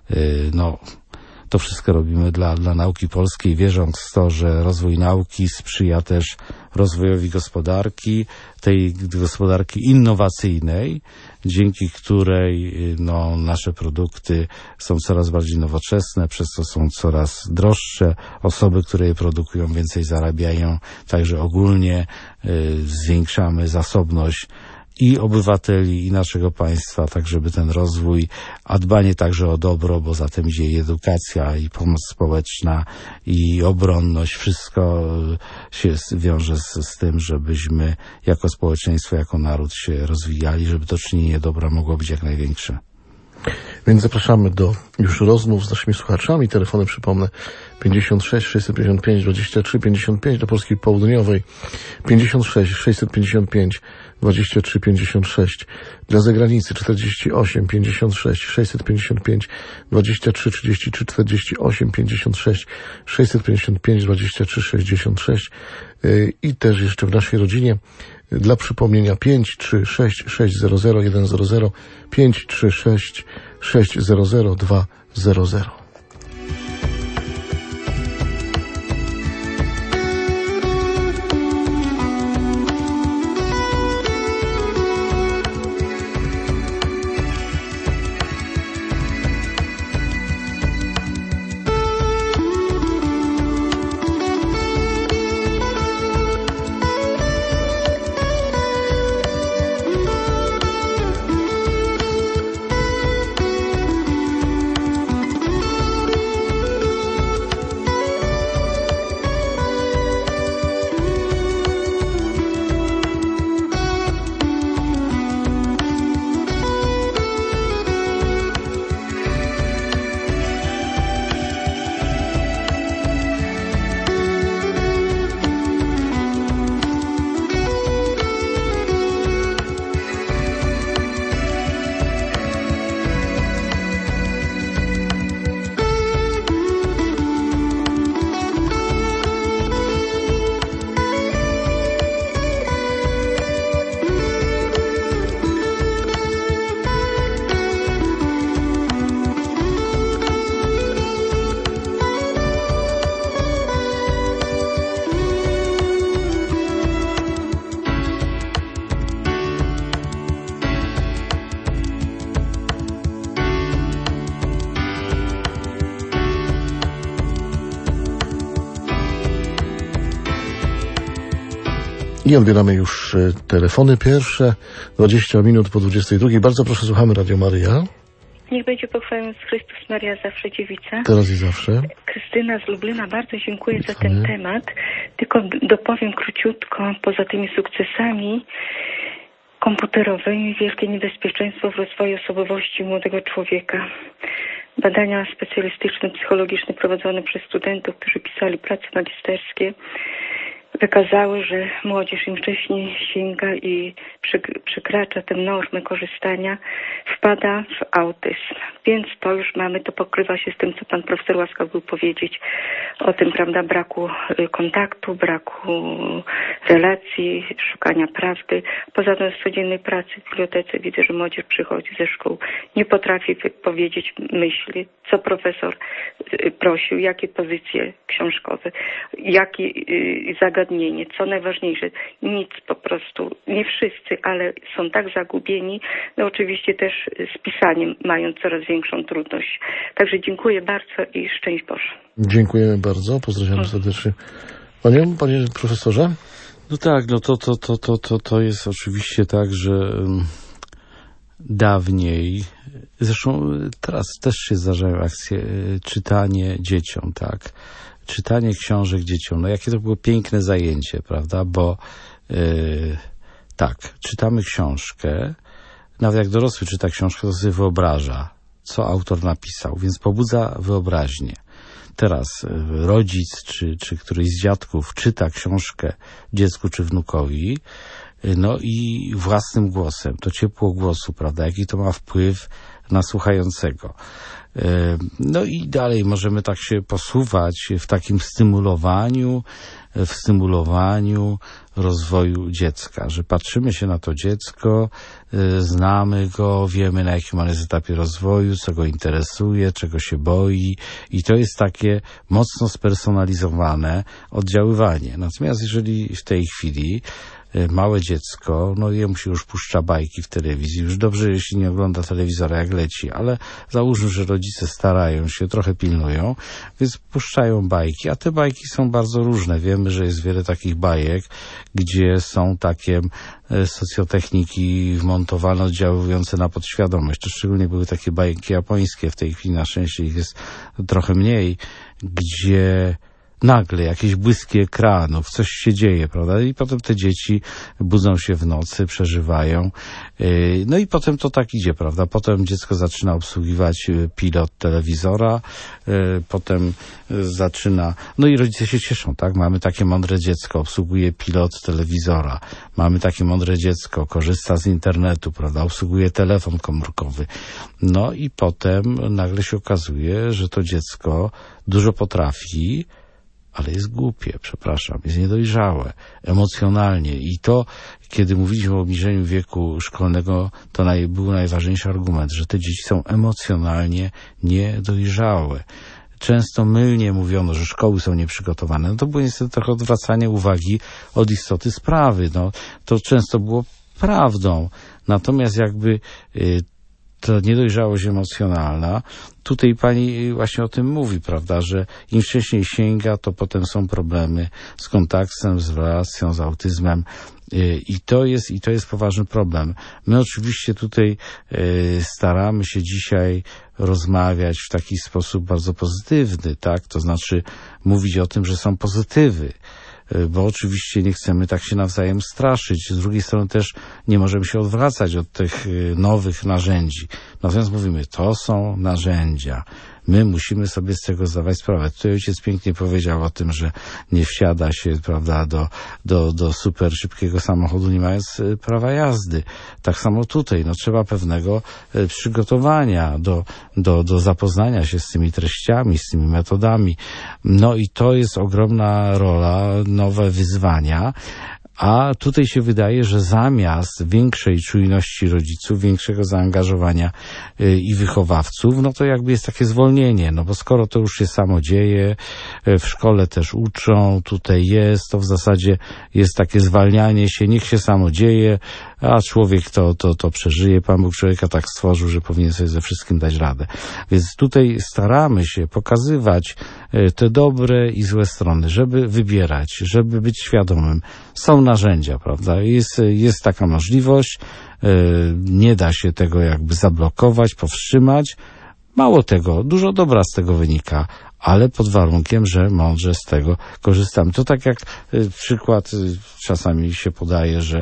To wszystko robimy dla nauki polskiej, wierząc w to, że rozwój nauki sprzyja też rozwojowi gospodarki, tej gospodarki innowacyjnej, dzięki której nasze produkty są coraz bardziej nowoczesne, przez co są coraz droższe. Osoby, które je produkują, więcej zarabiają, także ogólnie zwiększamy zasobność i obywateli, i naszego państwa, tak żeby ten rozwój, a dbanie także o dobro, bo za tym idzie i edukacja, i pomoc społeczna, i obronność, wszystko się wiąże z tym, żebyśmy jako społeczeństwo, jako naród się rozwijali, żeby to czynienie dobra mogło być jak największe. Więc zapraszamy do już rozmów z naszymi słuchaczami. Telefony, przypomnę, 56 655 23 55 do Polski Południowej, 56 655 23 56 dla zagranicy, 48 56 655 23 33 48 56 655 23 66 i też jeszcze w naszej rodzinie dla przypomnienia 536 600 100 536 600 200. I odbieramy już telefony pierwsze, 20 minut po 22. Bardzo proszę, słuchamy Radio Maryja. Niech będzie pochwalony Chrystus, Maria zawsze dziewica. Teraz i zawsze. Krystyna z Lublina, bardzo dziękuję za ten temat. Tylko dopowiem króciutko, poza tymi sukcesami komputerowymi, wielkie niebezpieczeństwo w rozwoju osobowości młodego człowieka. Badania specjalistyczne, psychologiczne prowadzone przez studentów, którzy pisali prace magisterskie, wykazały, że młodzież im wcześniej sięga i przekracza tę normę korzystania, wpada w autyzm. Więc to już mamy, to pokrywa się z tym, co pan profesor łaskaw był powiedzieć o tym, prawda, braku kontaktu, braku relacji, szukania prawdy. Poza tym w codziennej pracy w bibliotece widzę, że młodzież przychodzi ze szkół, nie potrafi powiedzieć myśli, co profesor prosił, jakie pozycje książkowe, jakie zagadnienie, co najważniejsze. Nic po prostu, nie wszyscy, ale są tak zagubieni, no oczywiście też z pisaniem mają coraz większą trudność. Także dziękuję bardzo i szczęść Boże. Dziękujemy bardzo, pozdrawiamy serdecznie. Panie profesorze? No tak, no to jest oczywiście tak, że dawniej, zresztą teraz też się zdarzają akcje, czytanie dzieciom, tak? Czytanie książek dzieciom, no jakie to było piękne zajęcie, prawda? Bo tak, czytamy książkę, nawet jak dorosły czyta książkę, to sobie wyobraża, co autor napisał, więc pobudza wyobraźnię. Teraz rodzic czy któryś z dziadków czyta książkę dziecku czy wnukowi, no i własnym głosem, to ciepło głosu, prawda, jaki to ma wpływ na słuchającego. No i dalej możemy tak się posuwać w takim stymulowaniu rozwoju dziecka, że patrzymy się na to dziecko, znamy go, wiemy, na jakim on jest etapie rozwoju, co go interesuje, czego się boi i to jest takie mocno spersonalizowane oddziaływanie. Natomiast jeżeli w tej chwili małe dziecko, no jemu się już puszcza bajki w telewizji, już dobrze, jeśli nie ogląda telewizora jak leci, ale załóżmy, że rodzice starają się, trochę pilnują, więc puszczają bajki, a te bajki są bardzo różne. Wiemy, że jest wiele takich bajek, gdzie są takie socjotechniki wmontowane, oddziałujące na podświadomość. To szczególnie były takie bajki japońskie, w tej chwili na szczęście ich jest trochę mniej, gdzie nagle jakieś błyski ekranów, coś się dzieje, prawda? I potem te dzieci budzą się w nocy, przeżywają. No i potem to tak idzie, prawda? Potem dziecko zaczyna obsługiwać pilot telewizora, potem zaczyna... No i rodzice się cieszą, tak? Mamy takie mądre dziecko, obsługuje pilot telewizora. Mamy takie mądre dziecko, korzysta z internetu, prawda? Obsługuje telefon komórkowy. No i potem nagle się okazuje, że to dziecko dużo potrafi, ale jest głupie, przepraszam, jest niedojrzałe, emocjonalnie. I to, kiedy mówiliśmy o obniżeniu wieku szkolnego, to był najważniejszy argument, że te dzieci są emocjonalnie niedojrzałe. Często mylnie mówiono, że szkoły są nieprzygotowane. No to było niestety trochę odwracanie uwagi od istoty sprawy. No, to często było prawdą. Natomiast jakby ta niedojrzałość emocjonalna, tutaj pani właśnie o tym mówi, prawda, że im wcześniej sięga, to potem są problemy z kontaktem, z relacją, z autyzmem i to jest poważny problem. My oczywiście tutaj staramy się dzisiaj rozmawiać w taki sposób bardzo pozytywny, tak, to znaczy mówić o tym, że są pozytywy, bo oczywiście nie chcemy tak się nawzajem straszyć. Z drugiej strony też nie możemy się odwracać od tych nowych narzędzi. Natomiast mówimy, to są narzędzia. My musimy sobie z tego zdawać sprawę. Tutaj ojciec pięknie powiedział o tym, że nie wsiada się, prawda, do super szybkiego samochodu, nie mając prawa jazdy. Tak samo tutaj, no trzeba pewnego przygotowania do zapoznania się z tymi treściami, z tymi metodami. No i to jest ogromna rola, nowe wyzwania. A tutaj się wydaje, że zamiast większej czujności rodziców, większego zaangażowania i wychowawców, no to jakby jest takie zwolnienie, no bo skoro to już się samo dzieje, w szkole też uczą, tutaj jest, to w zasadzie jest takie zwalnianie się, niech się samo dzieje, a człowiek to przeżyje. Pan Bóg człowieka tak stworzył, że powinien sobie ze wszystkim dać radę. Więc tutaj staramy się pokazywać te dobre i złe strony, żeby wybierać, żeby być świadomym. Są narzędzia, prawda? Jest taka możliwość, nie da się tego jakby zablokować, powstrzymać. Mało tego, dużo dobra z tego wynika, ale pod warunkiem, że mądrze z tego korzystamy. To tak jak przykład czasami się podaje, że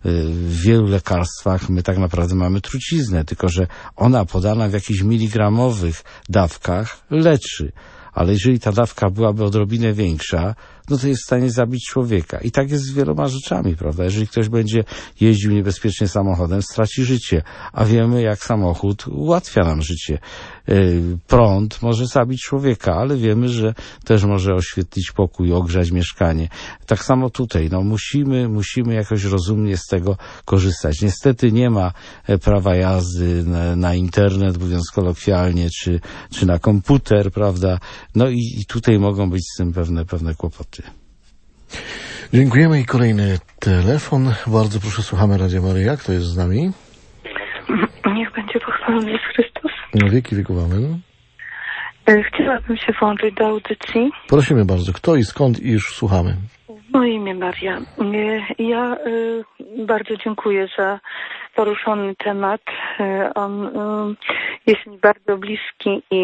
w wielu lekarstwach my tak naprawdę mamy truciznę, tylko że ona podana w jakichś miligramowych dawkach leczy. Ale jeżeli ta dawka byłaby odrobinę większa, no to jest w stanie zabić człowieka. I tak jest z wieloma rzeczami, prawda? Jeżeli ktoś będzie jeździł niebezpiecznie samochodem, straci życie, a wiemy, jak samochód ułatwia nam życie. Prąd może zabić człowieka, ale wiemy, że też może oświetlić pokój, ogrzać mieszkanie. Tak samo tutaj, no musimy jakoś rozumnie z tego korzystać. Niestety nie ma prawa jazdy na internet, mówiąc kolokwialnie, czy na komputer, prawda? No i tutaj mogą być z tym pewne kłopoty. Dziękujemy i kolejny telefon. Bardzo proszę, słuchamy Radia Maryja. Kto jest z nami? Niech będzie pochwalony Jezus Chrystus. Na wieki wieków amen. Chciałabym się włączyć do audycji. Prosimy bardzo. Kto i skąd i już słuchamy? Moje imię Maria. Ja bardzo dziękuję za poruszony temat. On jest mi bardzo bliski i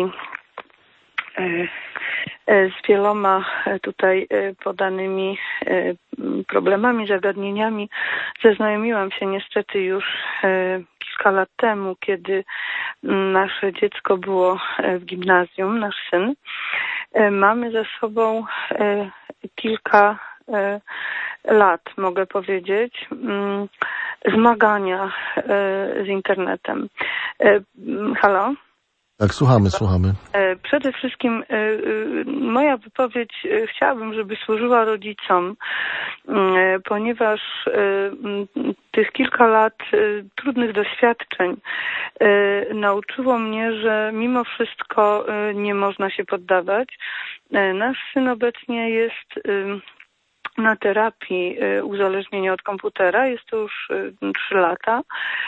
z wieloma tutaj podanymi problemami, zagadnieniami zaznajomiłam się niestety już kilka lat temu, kiedy nasze dziecko było w gimnazjum, nasz syn. Mamy za sobą kilka lat, mogę powiedzieć, zmagania z internetem. Halo? Tak, słuchamy. Przede wszystkim moja wypowiedź chciałabym, żeby służyła rodzicom, ponieważ tych kilka lat trudnych doświadczeń nauczyło mnie, że mimo wszystko nie można się poddawać. Nasz syn obecnie jest na terapii uzależnienia od komputera. Jest to już 3 lata.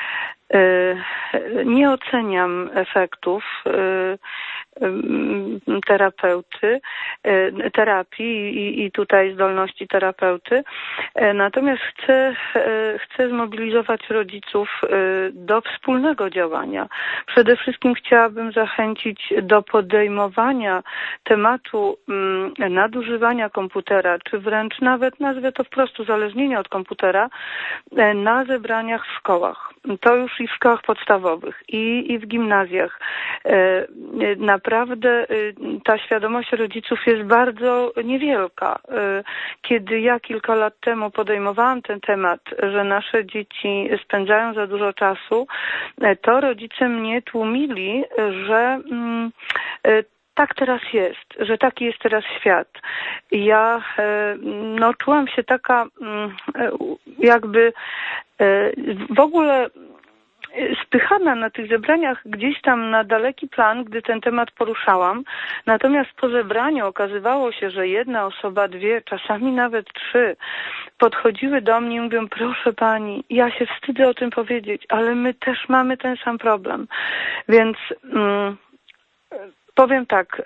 Nie oceniam efektów terapii i tutaj zdolności terapeuty. Natomiast chcę zmobilizować rodziców do wspólnego działania. Przede wszystkim chciałabym zachęcić do podejmowania tematu nadużywania komputera, czy wręcz nawet nazwę to wprost uzależnienia od komputera, na zebraniach w szkołach. To już i w szkołach podstawowych, i w gimnazjach. Naprawdę ta świadomość rodziców jest bardzo niewielka. Kiedy ja kilka lat temu podejmowałam ten temat, że nasze dzieci spędzają za dużo czasu, to rodzice mnie tłumili, że tak teraz jest, że taki jest teraz świat. Ja czułam się taka jakby w ogóle spychana na tych zebraniach gdzieś tam na daleki plan, gdy ten temat poruszałam. Natomiast po zebraniu okazywało się, że jedna osoba, 2, czasami nawet 3 podchodziły do mnie i mówią: proszę pani, ja się wstydzę o tym powiedzieć, ale my też mamy ten sam problem. Więc powiem tak,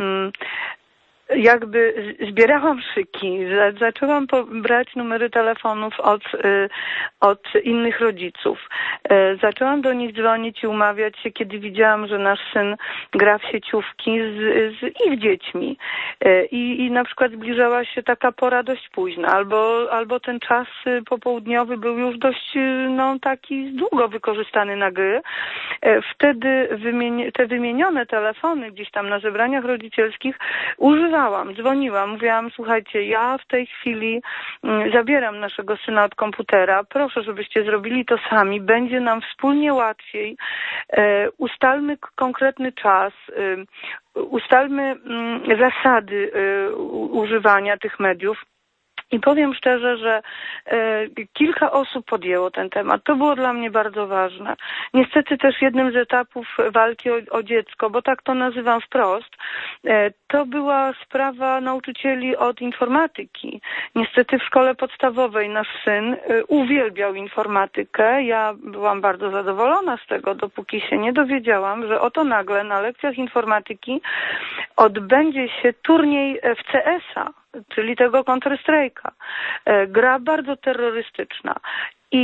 jakby zbierałam szyki, zaczęłam brać numery telefonów od innych rodziców. Zaczęłam do nich dzwonić i umawiać się, kiedy widziałam, że nasz syn gra w sieciówki z ich dziećmi. I na przykład zbliżała się taka pora dość późna, albo ten czas popołudniowy był już dość taki długo wykorzystany na gry. Wtedy te wymienione telefony gdzieś tam na zebraniach rodzicielskich używałam, dzwoniłam, mówiłam: słuchajcie, ja w tej chwili zabieram naszego syna od komputera, proszę, żebyście zrobili to sami, będzie nam wspólnie łatwiej, ustalmy konkretny czas, ustalmy zasady używania tych mediów. I powiem szczerze, że kilka osób podjęło ten temat. To było dla mnie bardzo ważne. Niestety też jednym z etapów walki o dziecko, bo tak to nazywam wprost, to była sprawa nauczycieli od informatyki. Niestety w szkole podstawowej nasz syn uwielbiał informatykę. Ja byłam bardzo zadowolona z tego, dopóki się nie dowiedziałam, że oto nagle na lekcjach informatyki odbędzie się turniej w CS-a, czyli tego Counter-Strike'a. Gra bardzo terrorystyczna. I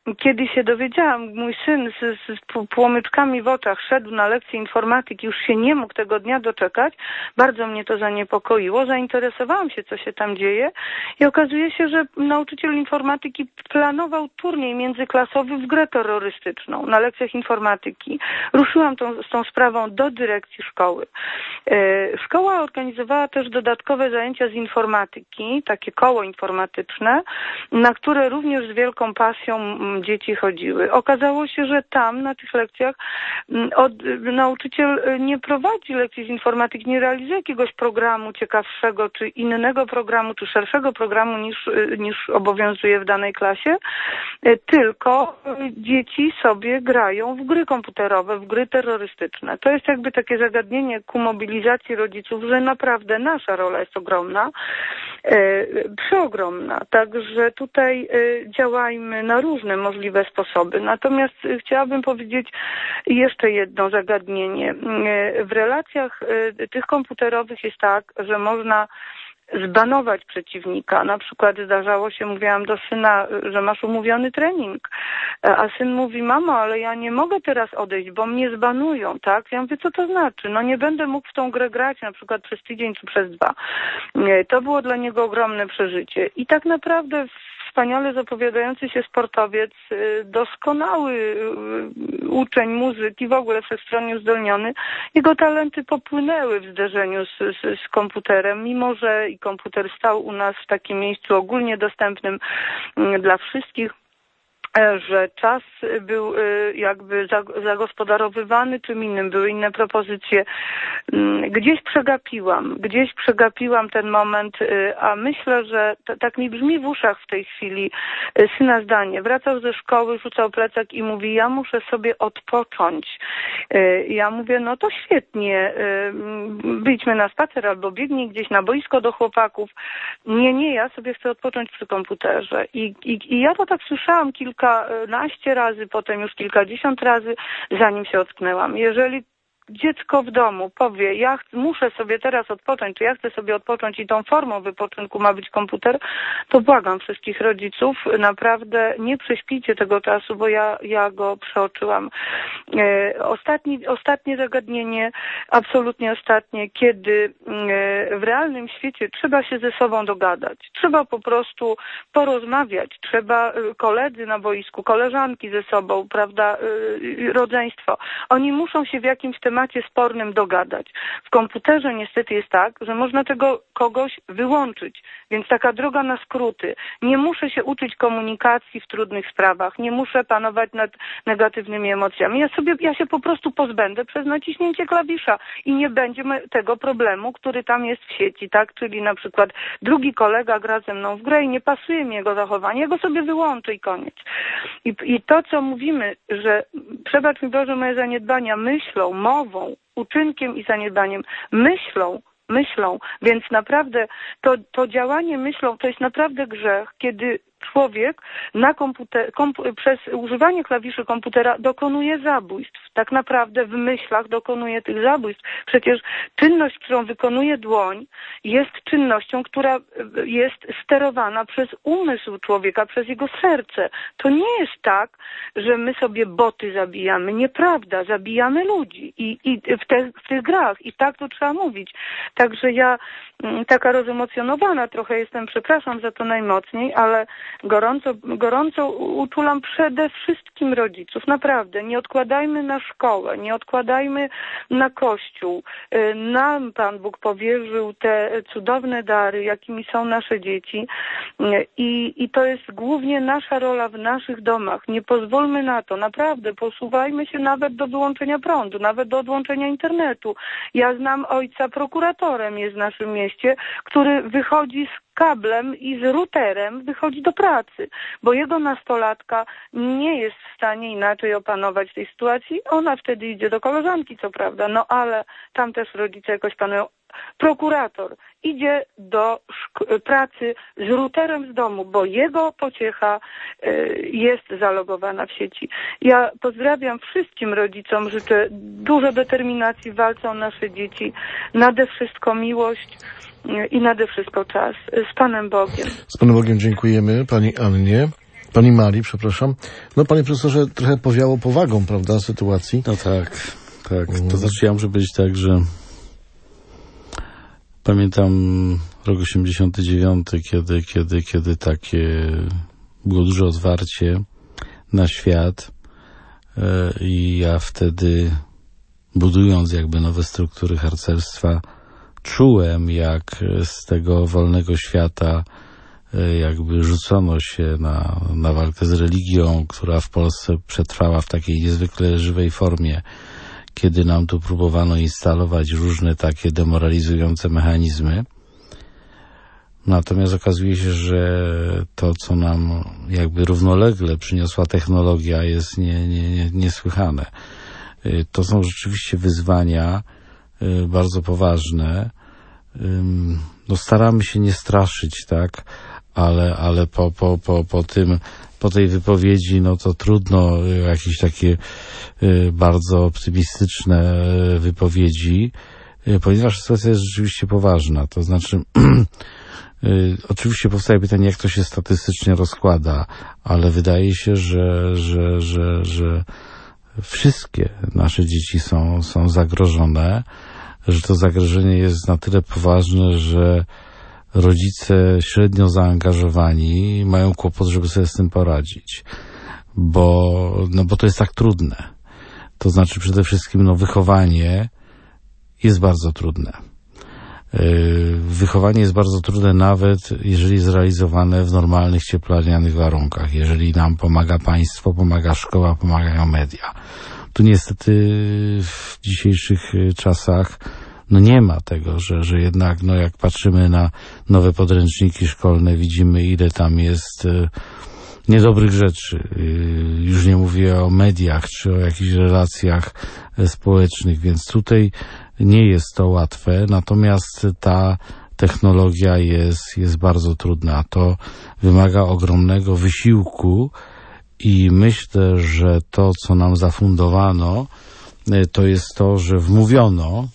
kiedy się dowiedziałam, mój syn z płomyczkami w oczach szedł na lekcję informatyki, już się nie mógł tego dnia doczekać, bardzo mnie to zaniepokoiło, zainteresowałam się, co się tam dzieje i okazuje się, że nauczyciel informatyki planował turniej międzyklasowy w grę terrorystyczną na lekcjach informatyki. Ruszyłam z tą sprawą do dyrekcji szkoły. Szkoła organizowała też dodatkowe zajęcia z informatyki, takie koło informatyczne, na które również z wielką pasją dzieci chodziły. Okazało się, że tam na tych lekcjach nauczyciel nie prowadzi lekcji z informatyki, nie realizuje jakiegoś programu ciekawszego, czy innego programu, czy szerszego programu niż obowiązuje w danej klasie, tylko dzieci sobie grają w gry komputerowe, w gry terrorystyczne. To jest jakby takie zagadnienie ku mobilizacji rodziców, że naprawdę nasza rola jest ogromna, przeogromna. Także tutaj działajmy na różne możliwe sposoby. Natomiast chciałabym powiedzieć jeszcze jedno zagadnienie. W relacjach tych komputerowych jest tak, że można zbanować przeciwnika. Na przykład zdarzało się, mówiłam do syna, że masz umówiony trening, a syn mówi, mamo, ale ja nie mogę teraz odejść, bo mnie zbanują, tak? Ja mówię, co to znaczy? No nie będę mógł w tą grę grać na przykład przez tydzień czy przez 2. To było dla niego ogromne przeżycie. I tak naprawdę wspaniale zapowiadający się sportowiec, doskonały uczeń muzyki, w ogóle wszechstronnie uzdolniony, jego talenty popłynęły w zderzeniu z komputerem, mimo że i komputer stał u nas w takim miejscu ogólnie dostępnym dla wszystkich, że czas był jakby zagospodarowywany czym innym, były inne propozycje. Gdzieś przegapiłam ten moment, a myślę, że tak mi brzmi w uszach w tej chwili syna zdanie. Wracał ze szkoły, rzucał plecak i mówi, ja muszę sobie odpocząć. Ja mówię, no to świetnie, wyjdźmy na spacer albo biegnij gdzieś na boisko do chłopaków. Nie, ja sobie chcę odpocząć przy komputerze. I ja to tak słyszałam kilkanaście razy, potem już kilkadziesiąt razy, zanim się ocknęłam. Jeżeli dziecko w domu powie, ja muszę sobie teraz odpocząć, czy ja chcę sobie odpocząć i tą formą wypoczynku ma być komputer, to błagam wszystkich rodziców, naprawdę nie prześpijcie tego czasu, bo ja go przeoczyłam. Ostatnie zagadnienie, absolutnie ostatnie, kiedy w realnym świecie trzeba się ze sobą dogadać. Trzeba po prostu porozmawiać, trzeba koledzy na boisku, koleżanki ze sobą, prawda, rodzeństwo. Oni muszą się w jakimś temacie spornym dogadać. W komputerze niestety jest tak, że można tego kogoś wyłączyć, więc taka droga na skróty. Nie muszę się uczyć komunikacji w trudnych sprawach, nie muszę panować nad negatywnymi emocjami. Ja się po prostu pozbędę przez naciśnięcie klawisza i nie będzie tego problemu, który tam jest w sieci, tak? Czyli na przykład drugi kolega gra ze mną w grę i nie pasuje mi jego zachowanie, ja go sobie wyłączę i koniec. I to, co mówimy, że przebacz mi Boże moje zaniedbania myślą, mową, uczynkiem i zaniedbaniem, myślą, więc naprawdę to działanie myślą to jest naprawdę grzech, kiedy człowiek na przez używanie klawiszy komputera dokonuje zabójstw. Tak naprawdę w myślach dokonuje tych zabójstw. Przecież czynność, którą wykonuje dłoń, jest czynnością, która jest sterowana przez umysł człowieka, przez jego serce. To nie jest tak, że my sobie boty zabijamy. Nieprawda. Zabijamy ludzi i w tych grach. I tak to trzeba mówić. Także ja taka rozemocjonowana trochę jestem, przepraszam za to najmocniej, ale gorąco uczulam przede wszystkim rodziców. Naprawdę, nie odkładajmy na szkołę, nie odkładajmy na Kościół. Nam Pan Bóg powierzył te cudowne dary, jakimi są nasze dzieci i to jest głównie nasza rola w naszych domach. Nie pozwólmy na to, naprawdę, posuwajmy się nawet do wyłączenia prądu, nawet do odłączenia internetu. Ja znam ojca prokuratorem jest w naszym mieście, który wychodzi z kablem i z routerem wychodzi do pracy, bo jego nastolatka nie jest w stanie inaczej opanować tej sytuacji. Ona wtedy idzie do koleżanki, co prawda, no ale tam też rodzice jakoś panują. Prokurator idzie do pracy z routerem z domu, bo jego pociecha jest zalogowana w sieci. Ja pozdrawiam wszystkim rodzicom, życzę dużo determinacji w walce o nasze dzieci, nade wszystko miłość i nade wszystko czas. Z Panem Bogiem. Z Panem Bogiem dziękujemy Pani Annie. Pani Marii, przepraszam. No, panie profesorze, trochę powiało powagą, prawda, sytuacji. No tak. To znaczy ja muszę powiedzieć tak, że pamiętam rok 89, kiedy takie było duże otwarcie na świat i ja wtedy, budując jakby nowe struktury harcerstwa, czułem, jak z tego wolnego świata jakby rzucono się na walkę z religią, która w Polsce przetrwała w takiej niezwykle żywej formie, kiedy nam tu próbowano instalować różne takie demoralizujące mechanizmy. Natomiast okazuje się, że to, co nam jakby równolegle przyniosła technologia, jest niesłychane. To są rzeczywiście wyzwania bardzo poważne. No, staramy się nie straszyć, tak, ale po tej wypowiedzi, no to trudno jakieś takie bardzo optymistyczne wypowiedzi, ponieważ sytuacja jest rzeczywiście poważna. To znaczy, oczywiście powstaje pytanie, jak to się statystycznie rozkłada, ale wydaje się, że wszystkie nasze dzieci są zagrożone, że to zagrożenie jest na tyle poważne, że rodzice średnio zaangażowani mają kłopot, żeby sobie z tym poradzić, bo to jest tak trudne. To znaczy przede wszystkim wychowanie jest bardzo trudne. Wychowanie jest bardzo trudne nawet jeżeli jest realizowane w normalnych, cieplarnianych warunkach. Jeżeli nam pomaga państwo, pomaga szkoła, pomagają media. Tu niestety w dzisiejszych czasach nie ma tego, że jednak jak patrzymy na nowe podręczniki szkolne, widzimy, ile tam jest niedobrych rzeczy. Już nie mówię o mediach czy o jakichś relacjach społecznych, więc tutaj nie jest to łatwe, natomiast ta technologia jest bardzo trudna. To wymaga ogromnego wysiłku i myślę, że to, co nam zafundowano, to jest to, że wmówiono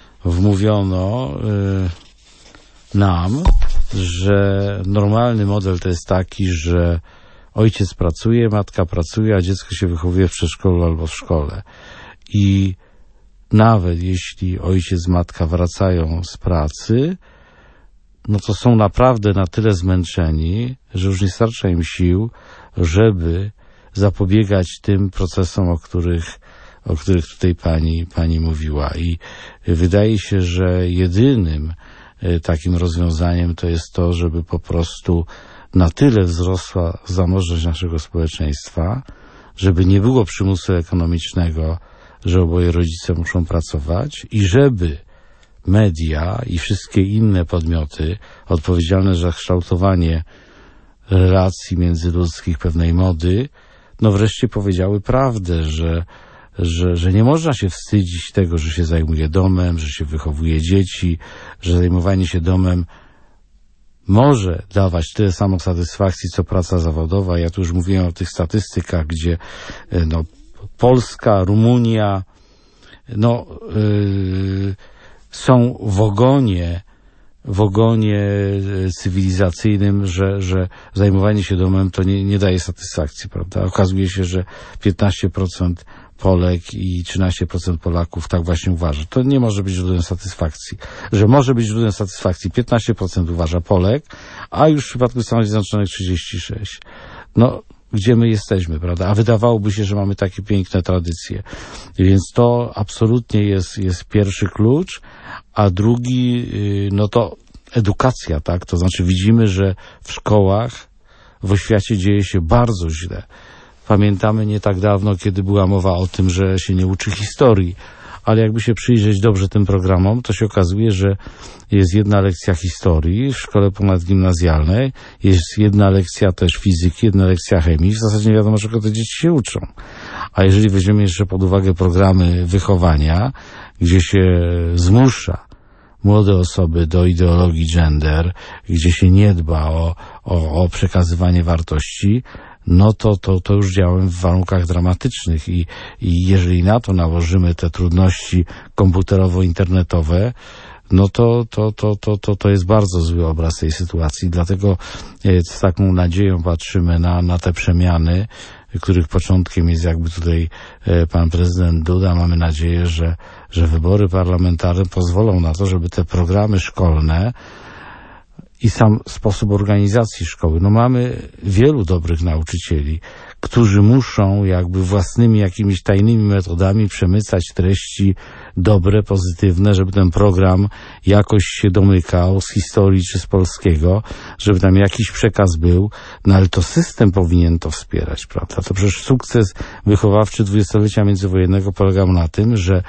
nam, że normalny model to jest taki, że ojciec pracuje, matka pracuje, a dziecko się wychowuje w przedszkolu albo w szkole. I nawet jeśli ojciec, matka wracają z pracy, to są naprawdę na tyle zmęczeni, że już nie starcza im sił, żeby zapobiegać tym procesom, o których tutaj pani mówiła. I wydaje się, że jedynym takim rozwiązaniem to jest to, żeby po prostu na tyle wzrosła zamożność naszego społeczeństwa, żeby nie było przymusu ekonomicznego, że oboje rodzice muszą pracować i żeby media i wszystkie inne podmioty odpowiedzialne za kształtowanie relacji międzyludzkich, pewnej mody, wreszcie powiedziały prawdę, że nie można się wstydzić tego, że się zajmuje domem, że się wychowuje dzieci, że zajmowanie się domem może dawać tyle samo satysfakcji, co praca zawodowa. Ja tu już mówiłem o tych statystykach, gdzie Polska, Rumunia są w ogonie cywilizacyjnym, że zajmowanie się domem to nie daje satysfakcji, prawda? Okazuje się, że 15% Polek i 13% Polaków tak właśnie uważa. To nie może być źródłem satysfakcji. Że może być źródłem satysfakcji 15% uważa Polek, a już w przypadku Stanów Zjednoczonych 36%. Gdzie my jesteśmy, prawda? A wydawałoby się, że mamy takie piękne tradycje. Więc to absolutnie jest pierwszy klucz, a drugi, to edukacja, tak? To znaczy widzimy, że w szkołach, w oświacie dzieje się bardzo źle. Pamiętamy nie tak dawno, kiedy była mowa o tym, że się nie uczy historii, ale jakby się przyjrzeć dobrze tym programom, to się okazuje, że jest jedna lekcja historii w szkole ponadgimnazjalnej, jest jedna lekcja też fizyki, jedna lekcja chemii. W zasadzie nie wiadomo, czego te dzieci się uczą. A jeżeli weźmiemy jeszcze pod uwagę programy wychowania, gdzie się zmusza młode osoby do ideologii gender, gdzie się nie dba o przekazywanie wartości, to już działamy w warunkach dramatycznych i jeżeli na to nałożymy te trudności komputerowo-internetowe, no to jest bardzo zły obraz tej sytuacji. Dlatego z taką nadzieją patrzymy na te przemiany, których początkiem jest jakby tutaj pan prezydent Duda. Mamy nadzieję, że wybory parlamentarne pozwolą na to, żeby te programy szkolne i sam sposób organizacji szkoły. No mamy wielu dobrych nauczycieli, którzy muszą jakby własnymi jakimiś tajnymi metodami przemycać treści dobre, pozytywne, żeby ten program jakoś się domykał z historii czy z polskiego, żeby tam jakiś przekaz był, no ale to system powinien to wspierać, prawda? To przecież sukces wychowawczy dwudziestolecia międzywojennego polegał na tym, że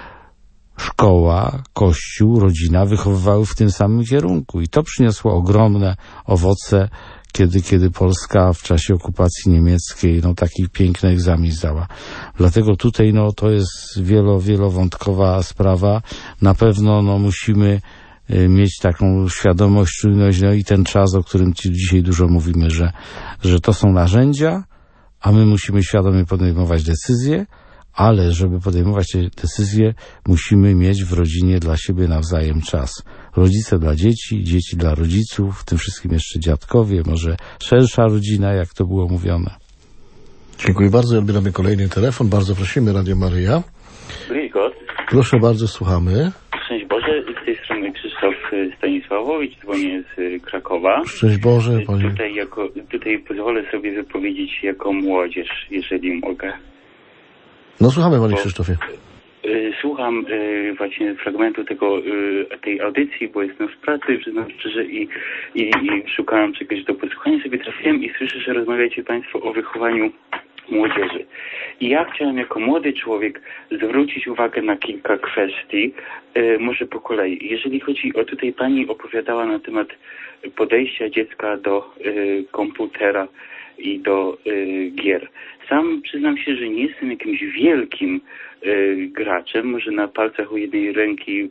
szkoła, kościół, rodzina wychowywały w tym samym kierunku i to przyniosło ogromne owoce, kiedy Polska w czasie okupacji niemieckiej taki piękny egzamin zdała. Dlatego tutaj to jest wielowątkowa sprawa. Na pewno musimy mieć taką świadomość, czujność i ten czas, o którym dzisiaj dużo mówimy, że to są narzędzia, a my musimy świadomie podejmować decyzje, ale żeby podejmować te decyzje, musimy mieć w rodzinie dla siebie nawzajem czas. Rodzice dla dzieci, dzieci dla rodziców, w tym wszystkim jeszcze dziadkowie, może szersza rodzina, jak to było mówione. Dziękuję bardzo. Odbieramy kolejny telefon. Bardzo prosimy, Radio Maryja. Grigos. Proszę bardzo, słuchamy. Szczęść Boże, z tej strony Krzysztof Stanisławowicz, dzwonię z Krakowa. Szczęść Boże, panie. Tutaj pozwolę sobie wypowiedzieć jako młodzież, jeżeli mogę. No słuchamy, panie Krzysztofie. Słucham właśnie fragmentu tej audycji, bo jestem w pracy, przyznam szczerze, i szukałem czegoś do posłuchania. Sobie trafiłem i słyszę, że rozmawiacie państwo o wychowaniu młodzieży. I ja chciałem jako młody człowiek zwrócić uwagę na kilka kwestii, może po kolei. Jeżeli chodzi o tutaj pani opowiadała na temat podejścia dziecka do komputera i do gier. Sam przyznam się, że nie jestem jakimś wielkim graczem. Może na palcach o jednej ręki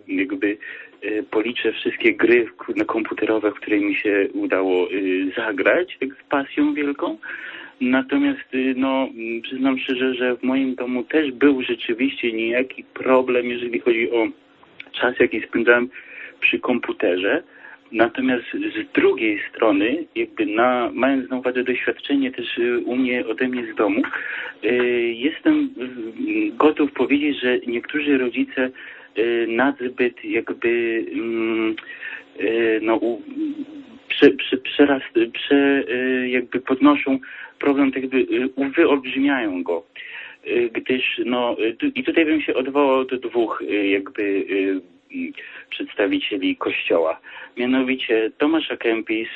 policzę wszystkie gry komputerowe, w które mi się udało zagrać, tak z pasją wielką. Natomiast przyznam szczerze, że w moim domu też był rzeczywiście niejaki problem, jeżeli chodzi o czas, jaki spędzałem przy komputerze. Natomiast z drugiej strony, mając na uwadze doświadczenie też ode mnie z domu, jestem gotów powiedzieć, że niektórzy rodzice nadzbyt podnoszą problem, wyolbrzymiają go. Gdyż, i tutaj bym się odwołał do dwóch przedstawicieli Kościoła. Mianowicie Tomasz à Kempis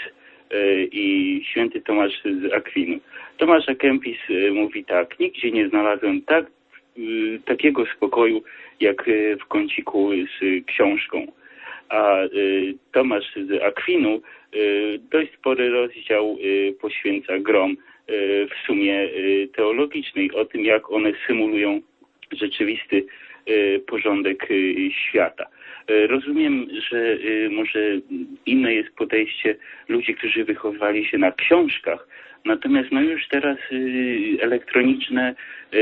i święty Tomasz z Akwinu. Tomasz à Kempis mówi tak: nigdzie nie znalazłem takiego spokoju jak w kąciku z książką. A Tomasz z Akwinu dość spory rozdział poświęca grom w sumie teologicznej, o tym, jak one symulują rzeczywisty porządek świata. Rozumiem, że może inne jest podejście ludzi, którzy wychowywali się na książkach, natomiast już teraz elektroniczne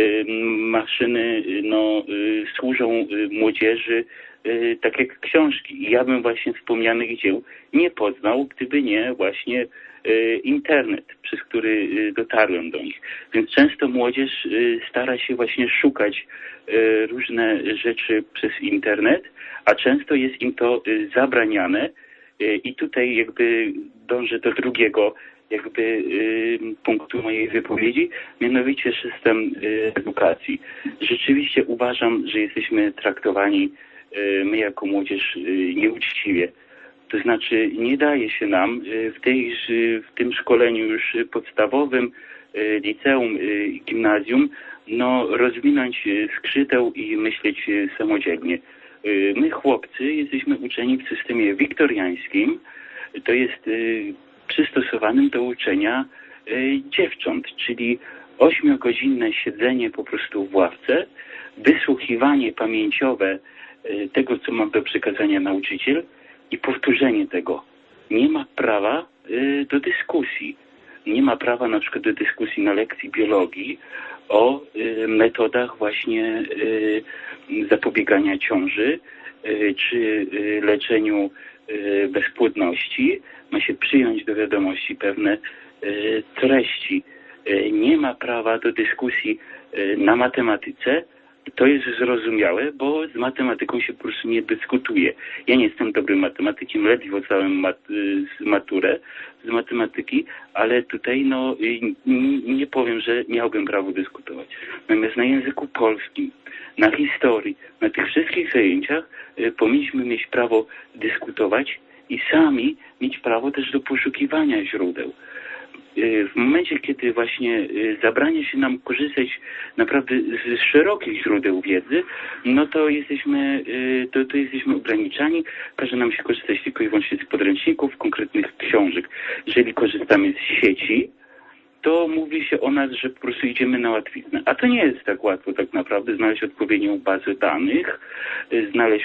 maszyny służą młodzieży tak jak książki. I ja bym właśnie wspomnianych dzieł nie poznał, gdyby nie właśnie internet, przez który dotarłem do nich. Więc często młodzież stara się właśnie szukać różne rzeczy przez internet, a często jest im to zabraniane. I tutaj dążę do drugiego punktu mojej wypowiedzi, mianowicie system edukacji. Rzeczywiście uważam, że jesteśmy traktowani my jako młodzież nieuczciwie. To znaczy nie daje się nam w tym szkoleniu już podstawowym, liceum, gimnazjum, rozwinąć skrzydeł i myśleć samodzielnie. My, chłopcy, jesteśmy uczeni w systemie wiktoriańskim, to jest przystosowanym do uczenia dziewcząt, czyli 8-godzinne siedzenie po prostu w ławce, wysłuchiwanie pamięciowe tego, co ma do przekazania nauczyciel i powtórzenie tego. Nie ma prawa do dyskusji. nie ma prawa na przykład do dyskusji na lekcji biologii o metodach właśnie zapobiegania ciąży czy leczeniu bezpłodności. Ma się przyjąć do wiadomości pewne treści. Nie ma prawa do dyskusji na matematyce. To jest zrozumiałe, bo z matematyką się po prostu nie dyskutuje. Ja nie jestem dobrym matematykiem, ledwo zdałem maturę z matematyki, ale tutaj nie powiem, że miałbym prawo dyskutować. Natomiast na języku polskim, na historii, na tych wszystkich zajęciach powinniśmy mieć prawo dyskutować i sami mieć prawo też do poszukiwania źródeł. W momencie, kiedy właśnie zabrania się nam korzystać naprawdę z szerokich źródeł wiedzy, no to jesteśmy ograniczani. Każe nam się korzystać tylko i wyłącznie z podręczników, konkretnych książek. Jeżeli korzystamy z sieci, to mówi się o nas, że po prostu idziemy na łatwiznę. A to nie jest tak łatwo tak naprawdę znaleźć odpowiednią bazę danych, znaleźć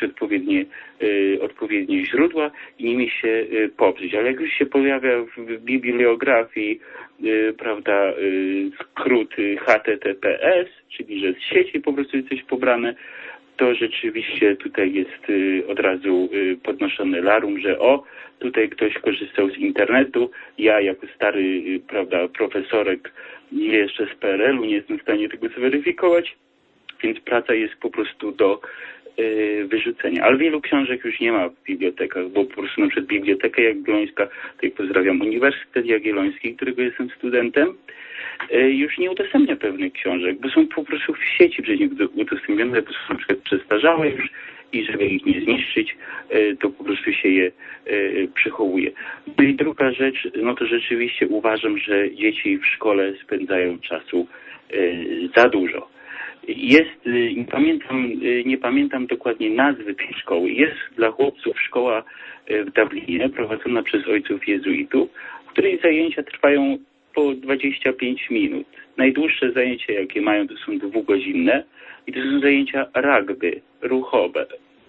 odpowiednie źródła i nimi się poprzeć. Ale jak już się pojawia w bibliografii, prawda, skrót HTTPS, czyli że z sieci po prostu jest coś pobrane, to rzeczywiście tutaj jest od razu podnoszony larum, że tutaj ktoś korzystał z internetu. Ja jako stary, prawda, profesorek jeszcze z PRL-u nie jestem w stanie tego zweryfikować, więc praca jest po prostu do wyrzucenia. Ale wielu książek już nie ma w bibliotekach, bo po prostu na przykład Biblioteka Jagiellońska, tutaj pozdrawiam Uniwersytet Jagielloński, którego jestem studentem, już nie udostępnia pewnych książek, bo są po prostu w sieci przecież udostępnione, bo są na przykład przestarzałe już i żeby ich nie zniszczyć, to po prostu się je przechowuje. No i druga rzecz, no to rzeczywiście uważam, że dzieci w szkole spędzają czasu za dużo. Jest, nie pamiętam dokładnie nazwy tej szkoły, jest dla chłopców szkoła w Dublinie prowadzona przez ojców jezuitów, w której zajęcia trwają po 25 minut. Najdłuższe zajęcia, jakie mają, to są 2-godzinne i to są zajęcia rugby, ruchowe.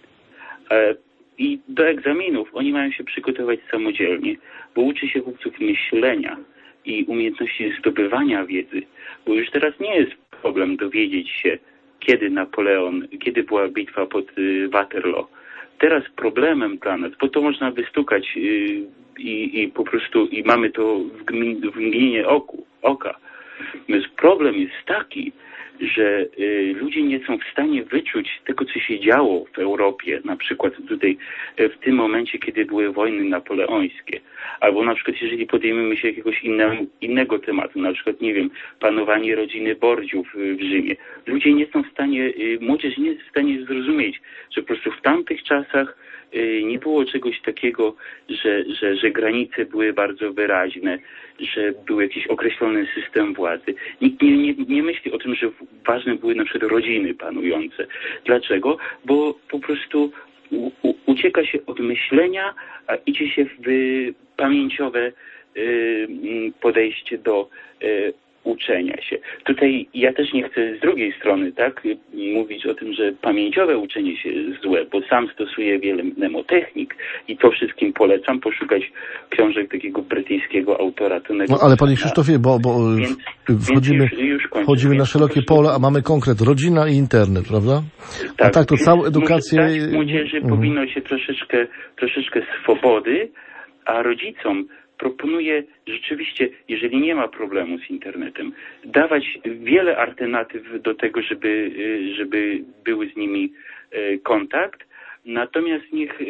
I do egzaminów oni mają się przygotować samodzielnie, bo uczy się chłopców myślenia i umiejętności zdobywania wiedzy, bo już teraz nie jest problem dowiedzieć się, kiedy była bitwa pod Waterloo. Teraz problemem dla nas, bo to można wystukać i po prostu i mamy to w mgnieniu oka. Natomiast problem jest taki, że ludzie nie są w stanie wyczuć tego, co się działo w Europie, na przykład tutaj w tym momencie, kiedy były wojny napoleońskie. Albo na przykład jeżeli podejmiemy się jakiegoś innego tematu, na przykład, nie wiem, panowanie rodziny Borgiów w Rzymie. Ludzie nie są w stanie, młodzież nie jest w stanie zrozumieć, że po prostu w tamtych czasach nie było czegoś takiego, że granice były bardzo wyraźne, że był jakiś określony system władzy. Nikt nie myśli o tym, że ważne były na przykład rodziny panujące. Dlaczego? Bo po prostu ucieka się od myślenia, a idzie się w pamięciowe podejście do uczenia się. Tutaj ja też nie chcę z drugiej strony, tak, mówić o tym, że pamięciowe uczenie się jest złe, bo sam stosuję wiele mnemotechnik i to wszystkim polecam poszukać książek takiego brytyjskiego autora. No ale panie Krzysztofie, bo wchodzimy na szerokie pole, a mamy konkret rodzina i internet, prawda? Tak, a tak to całą edukację... Dać młodzieży powinno się troszeczkę swobody, a rodzicom proponuję rzeczywiście, jeżeli nie ma problemu z internetem, dawać wiele alternatyw do tego, żeby były z nimi kontakt, natomiast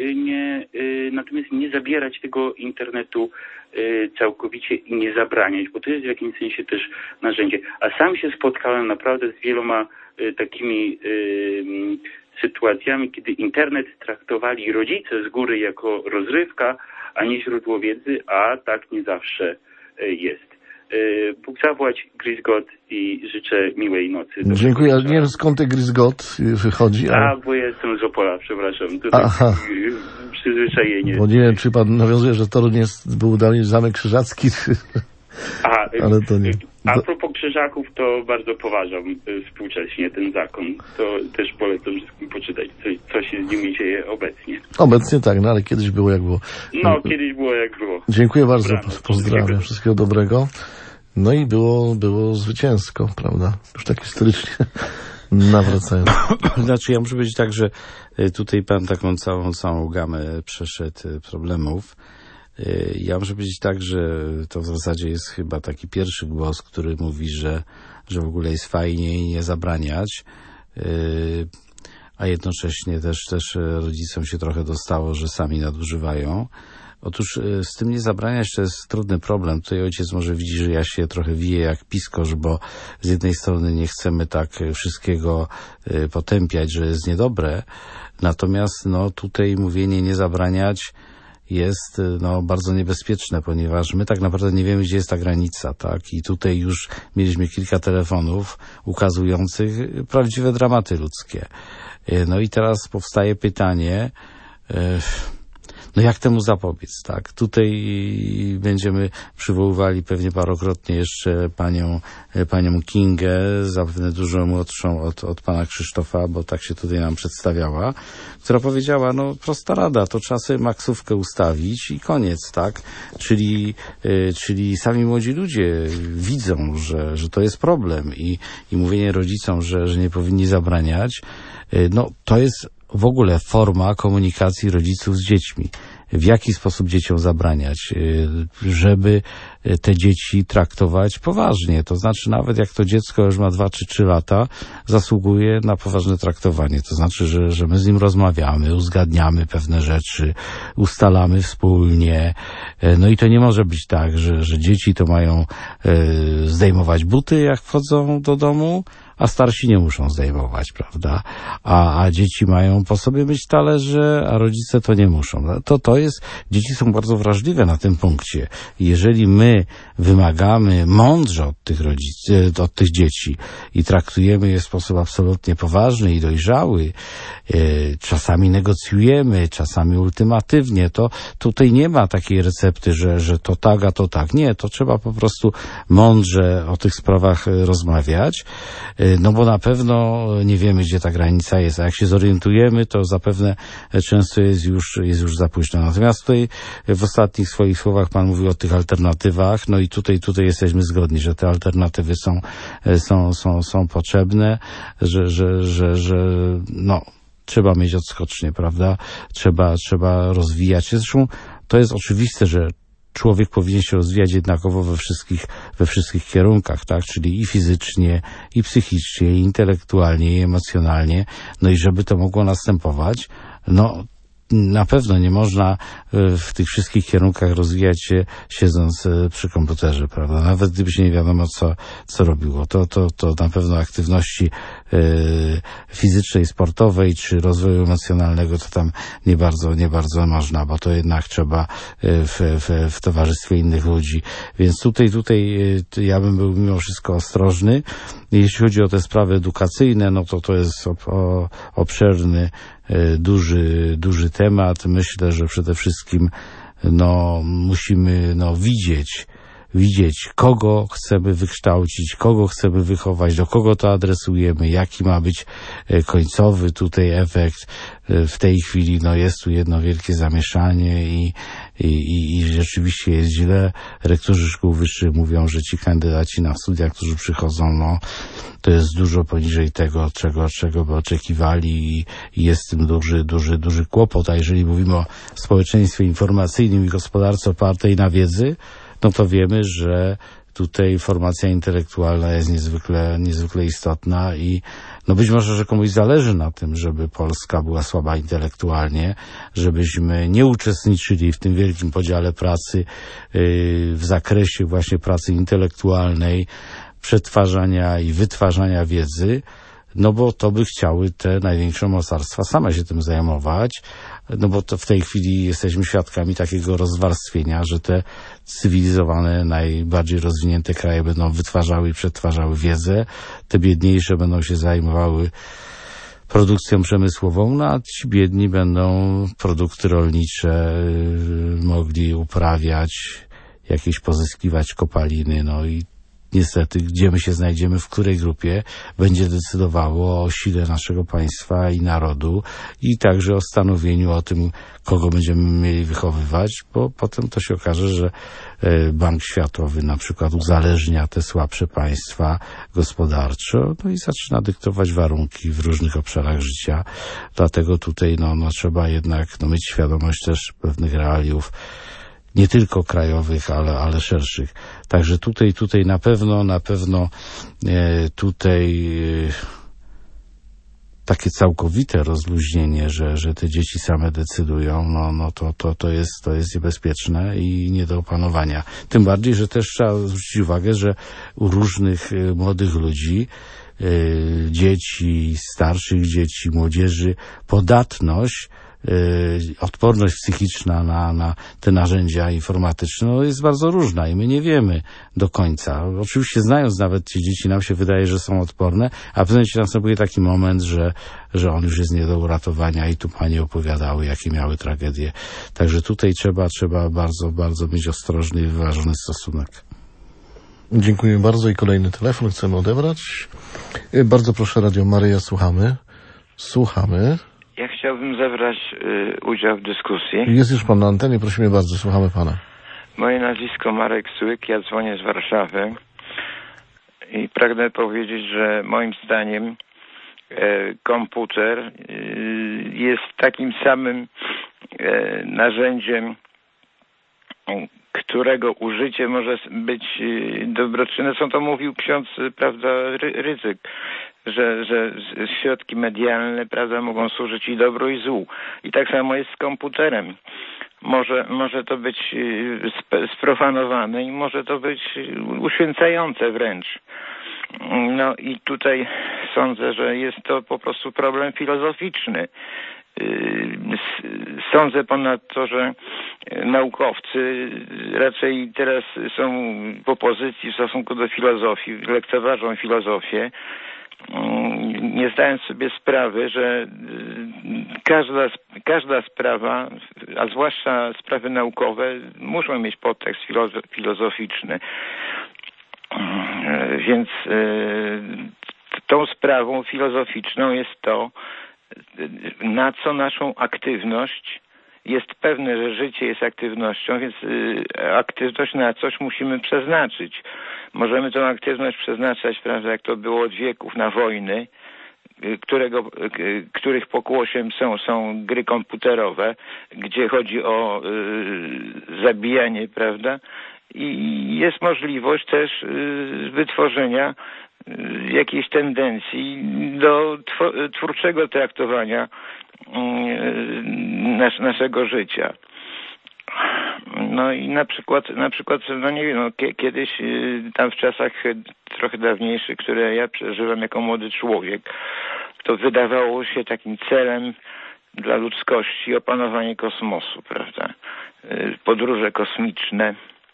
nie zabierać tego internetu całkowicie i nie zabraniać, bo to jest w jakimś sensie też narzędzie. A sam się spotkałem naprawdę z wieloma takimi sytuacjami, kiedy internet traktowali rodzice z góry jako rozrywka, a nie źródło wiedzy, a tak nie zawsze jest. Bóg zapłać, Gris God i życzę miłej nocy. Dziękuję, ale nie wiem skąd ten Gris God wychodzi. Ale... bo ja jestem z Opola, przepraszam. To tak przyzwyczajenie. Bo nie wiem, czy pan nawiązuje, że Toruń był dalej Zamek Krzyżacki, ale to nie. A propos Krzyżaków to bardzo poważam współcześnie ten zakon. To też polecam wszystkim poczytać, co się z nimi dzieje obecnie. Obecnie tak, no ale kiedyś było jak było. No, kiedyś było jak było. Dziękuję bardzo, pozdrawiam, wszystkiego dobrego. No i było zwycięsko, prawda? Już tak historycznie nawracając. Znaczy ja muszę powiedzieć tak, że tutaj pan taką całą gamę przeszedł problemów. Ja muszę powiedzieć tak, że to w zasadzie jest chyba taki pierwszy głos, który mówi, że w ogóle jest fajnie i nie zabraniać, a jednocześnie też rodzicom się trochę dostało, że sami nadużywają. Otóż z tym nie zabraniać to jest trudny problem. Tutaj ojciec może widzi, że ja się trochę wiję jak piskorz, bo z jednej strony nie chcemy tak wszystkiego potępiać, że jest niedobre, natomiast no tutaj mówienie nie zabraniać jest bardzo niebezpieczne, ponieważ my tak naprawdę nie wiemy, gdzie jest ta granica, tak? I tutaj już mieliśmy kilka telefonów ukazujących prawdziwe dramaty ludzkie. No i teraz powstaje pytanie, no jak temu zapobiec, tak? Tutaj będziemy przywoływali pewnie parokrotnie jeszcze panią Kingę, zapewne dużo młodszą od pana Krzysztofa, bo tak się tutaj nam przedstawiała, która powiedziała, no prosta rada, to trzeba sobie maksówkę ustawić i koniec, tak? Czyli sami młodzi ludzie widzą, że to jest problem i mówienie rodzicom, że nie powinni zabraniać, no to jest w ogóle forma komunikacji rodziców z dziećmi. W jaki sposób dzieciom zabraniać, żeby te dzieci traktować poważnie. To znaczy nawet jak to dziecko już ma 2 czy 3 lata, zasługuje na poważne traktowanie. To znaczy, że my z nim rozmawiamy, uzgadniamy pewne rzeczy, ustalamy wspólnie. No i to nie może być tak, że dzieci to mają zdejmować buty, jak wchodzą do domu, a starsi nie muszą zdejmować, prawda? A dzieci mają po sobie myć talerze, a rodzice to nie muszą. Dzieci są bardzo wrażliwe na tym punkcie. Jeżeli my wymagamy mądrze od tych dzieci i traktujemy je w sposób absolutnie poważny i dojrzały, czasami negocjujemy, czasami ultimatywnie, to tutaj nie ma takiej recepty, że to tak, a to tak. Nie, to trzeba po prostu mądrze o tych sprawach rozmawiać, no bo na pewno nie wiemy, gdzie ta granica jest, a jak się zorientujemy, to zapewne często jest już za późno. Natomiast tutaj w ostatnich swoich słowach pan mówił o tych alternatywach, no i tutaj jesteśmy zgodni, że te alternatywy są potrzebne, że trzeba mieć odskocznie, prawda? Trzeba rozwijać. Zresztą to jest oczywiste, że człowiek powinien się rozwijać jednakowo we wszystkich kierunkach, tak? Czyli i fizycznie, i psychicznie, i intelektualnie, i emocjonalnie. No i żeby to mogło następować, na pewno nie można w tych wszystkich kierunkach rozwijać się siedząc przy komputerze, prawda? Nawet gdyby się nie wiadomo co robiło. To na pewno aktywności fizycznej, sportowej czy rozwoju emocjonalnego to tam nie bardzo można, bo to jednak trzeba w towarzystwie innych ludzi. Więc tutaj ja bym był mimo wszystko ostrożny. Jeśli chodzi o te sprawy edukacyjne, no to jest obszerny, duży temat. Myślę, że przede wszystkim musimy widzieć, kogo chcemy wykształcić, kogo chcemy wychować, do kogo to adresujemy, jaki ma być końcowy tutaj efekt. W tej chwili jest tu jedno wielkie zamieszanie i rzeczywiście jest źle. Rektorzy szkół wyższych mówią, że ci kandydaci na studia, którzy przychodzą, to jest dużo poniżej tego, czego by oczekiwali i jest z tym duży kłopot. A jeżeli mówimy o społeczeństwie informacyjnym i gospodarce opartej na wiedzy, no to wiemy, że tutaj formacja intelektualna jest niezwykle istotna i być może, że komuś zależy na tym, żeby Polska była słaba intelektualnie, żebyśmy nie uczestniczyli w tym wielkim podziale pracy w zakresie właśnie pracy intelektualnej, przetwarzania i wytwarzania wiedzy, bo to by chciały te największe mocarstwa same się tym zajmować, bo to w tej chwili jesteśmy świadkami takiego rozwarstwienia, że te cywilizowane, najbardziej rozwinięte kraje będą wytwarzały i przetwarzały wiedzę, te biedniejsze będą się zajmowały produkcją przemysłową, a ci biedni będą produkty rolnicze mogli uprawiać, jakieś pozyskiwać kopaliny, i niestety, gdzie my się znajdziemy, w której grupie, będzie decydowało o sile naszego państwa i narodu i także o stanowieniu o tym, kogo będziemy mieli wychowywać, bo potem to się okaże, że Bank Światowy na przykład uzależnia te słabsze państwa gospodarczo, no i zaczyna dyktować warunki w różnych obszarach życia. Dlatego tutaj no trzeba jednak mieć świadomość też pewnych realiów, nie tylko krajowych, ale szerszych. Także tutaj na pewno takie całkowite rozluźnienie, że te dzieci same decydują, to jest niebezpieczne i nie do opanowania. Tym bardziej, że też trzeba zwrócić uwagę, że u różnych młodych ludzi, dzieci, starszych dzieci, młodzieży, podatność, odporność psychiczna na te narzędzia informatyczne jest bardzo różna i my nie wiemy do końca. Oczywiście znając nawet te dzieci, nam się wydaje, że są odporne, a w zasadzie następuje taki moment, że on już jest nie do uratowania i tu panie opowiadały, jakie miały tragedie. Także tutaj trzeba bardzo, bardzo mieć ostrożny i wyważony stosunek. Dziękuję bardzo i kolejny telefon chcemy odebrać. Bardzo proszę, Radio Maryja, słuchamy. Ja chciałbym zabrać udział w dyskusji. Jest już pan na antenie, prosimy bardzo, słuchamy pana. Moje nazwisko Marek Słyk, ja dzwonię z Warszawy i pragnę powiedzieć, że moim zdaniem komputer jest takim samym narzędziem, którego użycie może być dobroczynne. Co to mówił ksiądz, prawda, Rydzyk, że środki medialne, prawda, mogą służyć i dobru, i złu. I tak samo jest z komputerem. Może to być sprofanowane i może to być uświęcające wręcz. No i tutaj sądzę, że jest to po prostu problem filozoficzny. Sądzę ponadto, że naukowcy raczej teraz są w opozycji w stosunku do filozofii, lekceważą filozofię, nie zdając sobie sprawy, że każda sprawa, a zwłaszcza sprawy naukowe, muszą mieć podtekst filozoficzny. Więc tą sprawą filozoficzną jest to, na co naszą aktywność, jest pewne, że życie jest aktywnością, więc aktywność na coś musimy przeznaczyć. Możemy tę aktywność przeznaczać, prawda, jak to było od wieków, na wojny, których pokłosiem są gry komputerowe, gdzie chodzi o zabijanie, prawda, i jest możliwość też wytworzenia jakiejś tendencji do twórczego traktowania naszego życia. No i na przykład, no nie wiem, kiedyś tam w czasach trochę dawniejszych, które ja przeżywam jako młody człowiek, to wydawało się takim celem dla ludzkości opanowanie kosmosu, prawda? Podróże kosmiczne.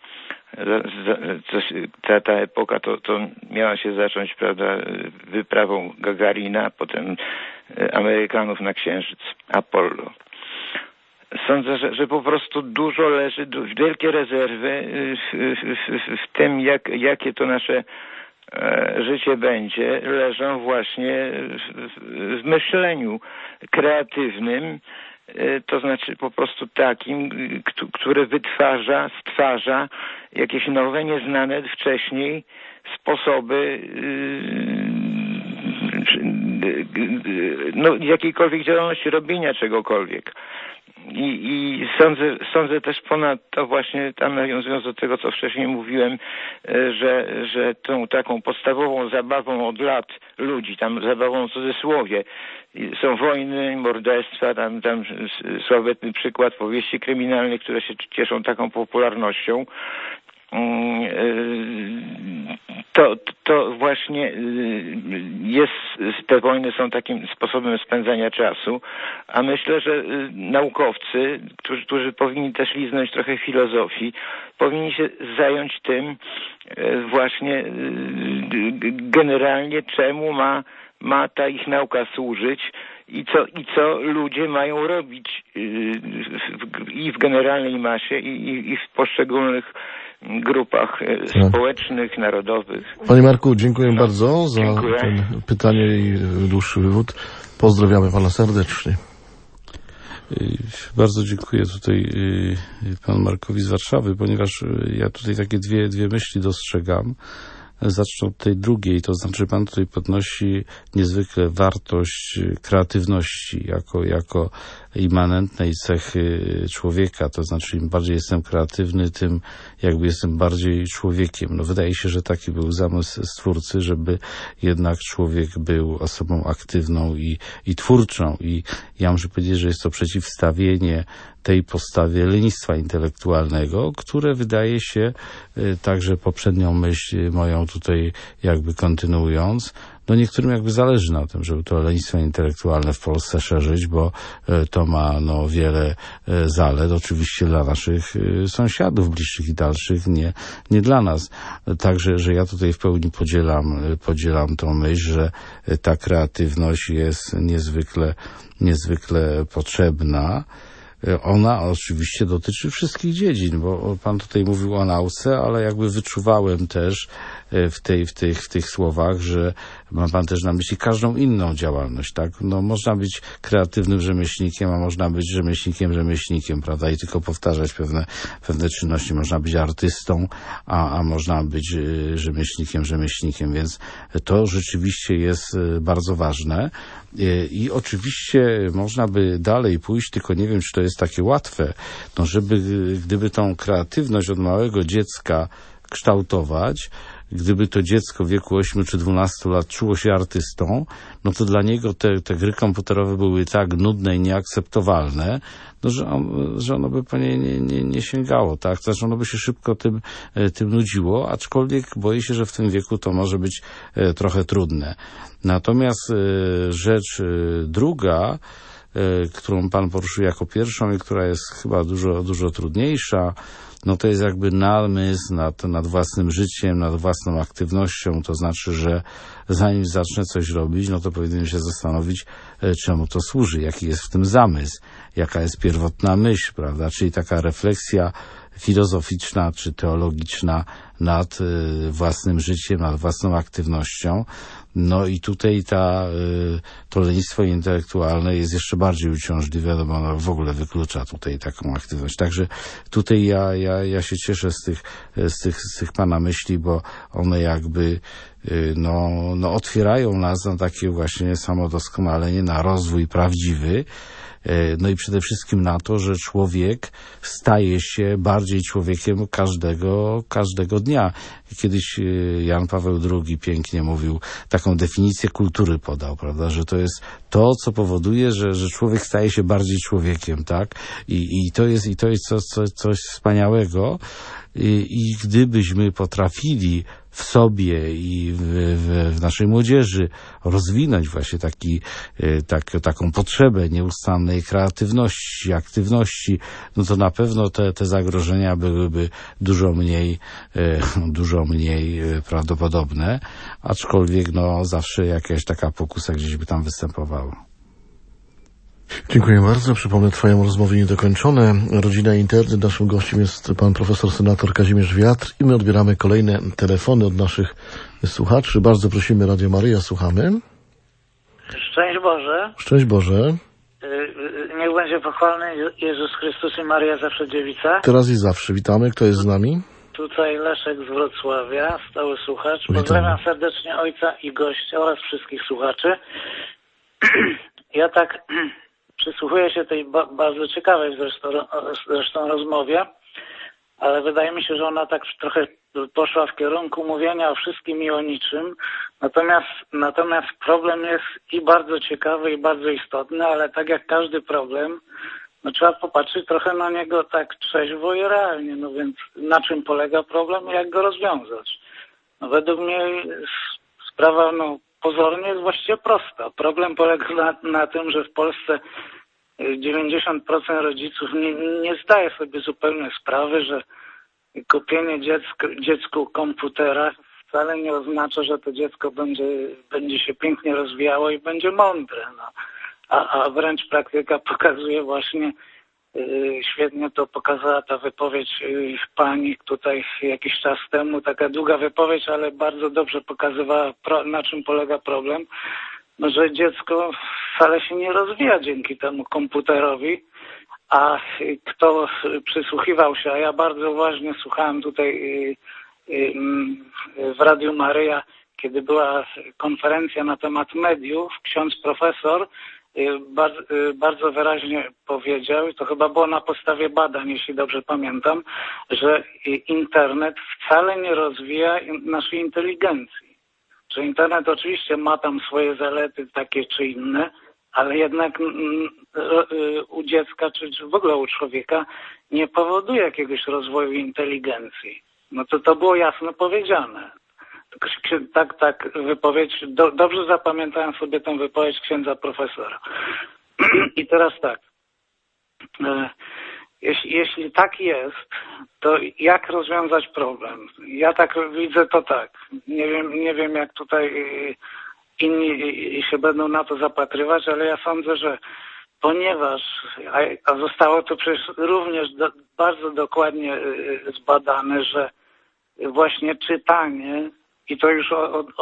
Ta epoka to miała się zacząć, prawda, wyprawą Gagarina, potem Amerykanów na Księżyc, Apollo. Sądzę, że po prostu dużo leży, wielkie rezerwy w tym, jakie to nasze życie będzie, leżą właśnie w myśleniu kreatywnym, to znaczy po prostu takim, które stwarza jakieś nowe, nieznane wcześniej sposoby jakiejkolwiek działalności, robienia czegokolwiek. I sądzę też ponadto właśnie tam nawiązując do tego, co wcześniej mówiłem, że tą taką podstawową zabawą od lat ludzi, tam zabawą w cudzysłowie, są wojny, morderstwa, tam sławetny przykład powieści kryminalnych, które się cieszą taką popularnością. To właśnie te wojny są takim sposobem spędzania czasu, a myślę, że naukowcy, którzy powinni też liznąć trochę filozofii, powinni się zająć tym właśnie generalnie, czemu ma ta ich nauka służyć i co ludzie mają robić i w generalnej masie i w poszczególnych grupach społecznych, narodowych. Panie Marku, dziękuję bardzo za Dziękuję. ten pytanie i dłuższy wywód. Pozdrawiamy pana serdecznie. Bardzo dziękuję tutaj panu Markowi z Warszawy, ponieważ ja tutaj takie dwie myśli dostrzegam. Zacznę od tej drugiej, to znaczy pan tutaj podnosi niezwykle wartość kreatywności jako immanentnej cechy człowieka, to znaczy im bardziej jestem kreatywny, tym jakby jestem bardziej człowiekiem. No wydaje się, że taki był zamysł Stwórcy, żeby jednak człowiek był osobą aktywną i twórczą i ja muszę powiedzieć, że jest to przeciwstawienie tej postawie lenistwa intelektualnego, które wydaje się, także poprzednią myśl moją tutaj jakby kontynuując, no niektórym jakby zależy na tym, żeby to lenistwo intelektualne w Polsce szerzyć, bo to ma wiele zalet, oczywiście dla naszych sąsiadów bliższych i dalszych, nie dla nas. Także, że ja tutaj w pełni podzielam tą myśl, że ta kreatywność jest niezwykle potrzebna. Ona oczywiście dotyczy wszystkich dziedzin, bo pan tutaj mówił o nauce, ale jakby wyczuwałem też w tych słowach, że ma pan też na myśli każdą inną działalność, tak? No można być kreatywnym rzemieślnikiem, a można być rzemieślnikiem, prawda? I tylko powtarzać pewne czynności. Można być artystą, a można być rzemieślnikiem, więc to rzeczywiście jest bardzo ważne. I oczywiście można by dalej pójść, tylko nie wiem, czy to jest takie łatwe, no gdyby tą kreatywność od małego dziecka kształtować, gdyby to dziecko w wieku 8 czy 12 lat czuło się artystą, no to dla niego te gry komputerowe były tak nudne i nieakceptowalne, no, że ono by po nie nie sięgało, tak? Znaczy ono by się szybko tym nudziło, aczkolwiek boję się, że w tym wieku to może być trochę trudne. Natomiast rzecz druga, którą pan poruszył jako pierwszą i która jest chyba dużo trudniejsza, no to jest jakby namysł nad własnym życiem, nad własną aktywnością, to znaczy, że zanim zacznę coś robić, no to powinienem się zastanowić, czemu to służy, jaki jest w tym zamysł, jaka jest pierwotna myśl, prawda, czyli taka refleksja filozoficzna czy teologiczna nad własnym życiem, nad własną aktywnością. No i tutaj to lenistwo intelektualne jest jeszcze bardziej uciążliwe, no bo ono w ogóle wyklucza tutaj taką aktywność. Także tutaj ja się cieszę z tych pana myśli, bo one jakby otwierają nas na takie właśnie samodoskonalenie, na rozwój prawdziwy. No i przede wszystkim na to, że człowiek staje się bardziej człowiekiem każdego dnia. Kiedyś Jan Paweł II pięknie mówił, taką definicję kultury podał, prawda, że to jest to, co powoduje, że człowiek staje się bardziej człowiekiem, tak? I to jest coś wspaniałego. I gdybyśmy potrafili w sobie i w naszej młodzieży rozwinąć właśnie taką potrzebę nieustannej kreatywności, aktywności, no to na pewno te zagrożenia byłyby dużo mniej prawdopodobne, aczkolwiek zawsze jakaś taka pokusa gdzieś by tam występowała. Dziękuję bardzo. Przypomnę twoją rozmowę niedokończone. Rodzina i internet. Naszym gościem jest pan profesor senator Kazimierz Wiatr i my odbieramy kolejne telefony od naszych słuchaczy. Bardzo prosimy Radio Maryja, słuchamy. Szczęść Boże. Szczęść Boże. Niech będzie pochwalny Jezus Chrystus i Maria zawsze dziewica. Teraz i zawsze. Witamy. Kto jest z nami? Tutaj Leszek z Wrocławia, stały słuchacz. Witamy. Pozdrawiam serdecznie ojca i gościa oraz wszystkich słuchaczy. Ja tak przysłuchuję się tej bardzo ciekawej zresztą rozmowie, ale wydaje mi się, że ona tak trochę poszła w kierunku mówienia o wszystkim i o niczym. Natomiast problem jest i bardzo ciekawy, i bardzo istotny, ale tak jak każdy problem, no trzeba popatrzeć trochę na niego tak trzeźwo i realnie. No więc na czym polega problem i jak go rozwiązać? No według mnie sprawa pozornie jest właściwie prosta. Problem polega na tym, że w Polsce 90% rodziców nie zdaje sobie zupełnie sprawy, że kupienie dziecku komputera wcale nie oznacza, że to dziecko będzie się pięknie rozwijało i będzie mądre. A wręcz praktyka pokazuje właśnie, Świetnie to pokazała ta wypowiedź pani tutaj jakiś czas temu, taka długa wypowiedź, ale bardzo dobrze pokazywała, na czym polega problem, no, że dziecko wcale się nie rozwija dzięki temu komputerowi, a kto przysłuchiwał się, a ja bardzo uważnie słuchałem tutaj w Radiu Maryja, kiedy była konferencja na temat mediów, ksiądz profesor bardzo wyraźnie powiedział, i to chyba było na podstawie badań, jeśli dobrze pamiętam, że internet wcale nie rozwija naszej inteligencji. Że internet oczywiście ma tam swoje zalety takie czy inne, ale jednak u dziecka czy w ogóle u człowieka nie powoduje jakiegoś rozwoju inteligencji. No to było jasno powiedziane. Tak, wypowiedź, dobrze zapamiętałem sobie tę wypowiedź księdza profesora. I teraz tak, jeśli tak jest, to jak rozwiązać problem? Ja tak widzę to tak, nie wiem jak tutaj inni się będą na to zapatrywać, ale ja sądzę, że ponieważ, a zostało to przecież również bardzo dokładnie zbadane, że właśnie czytanie, i to już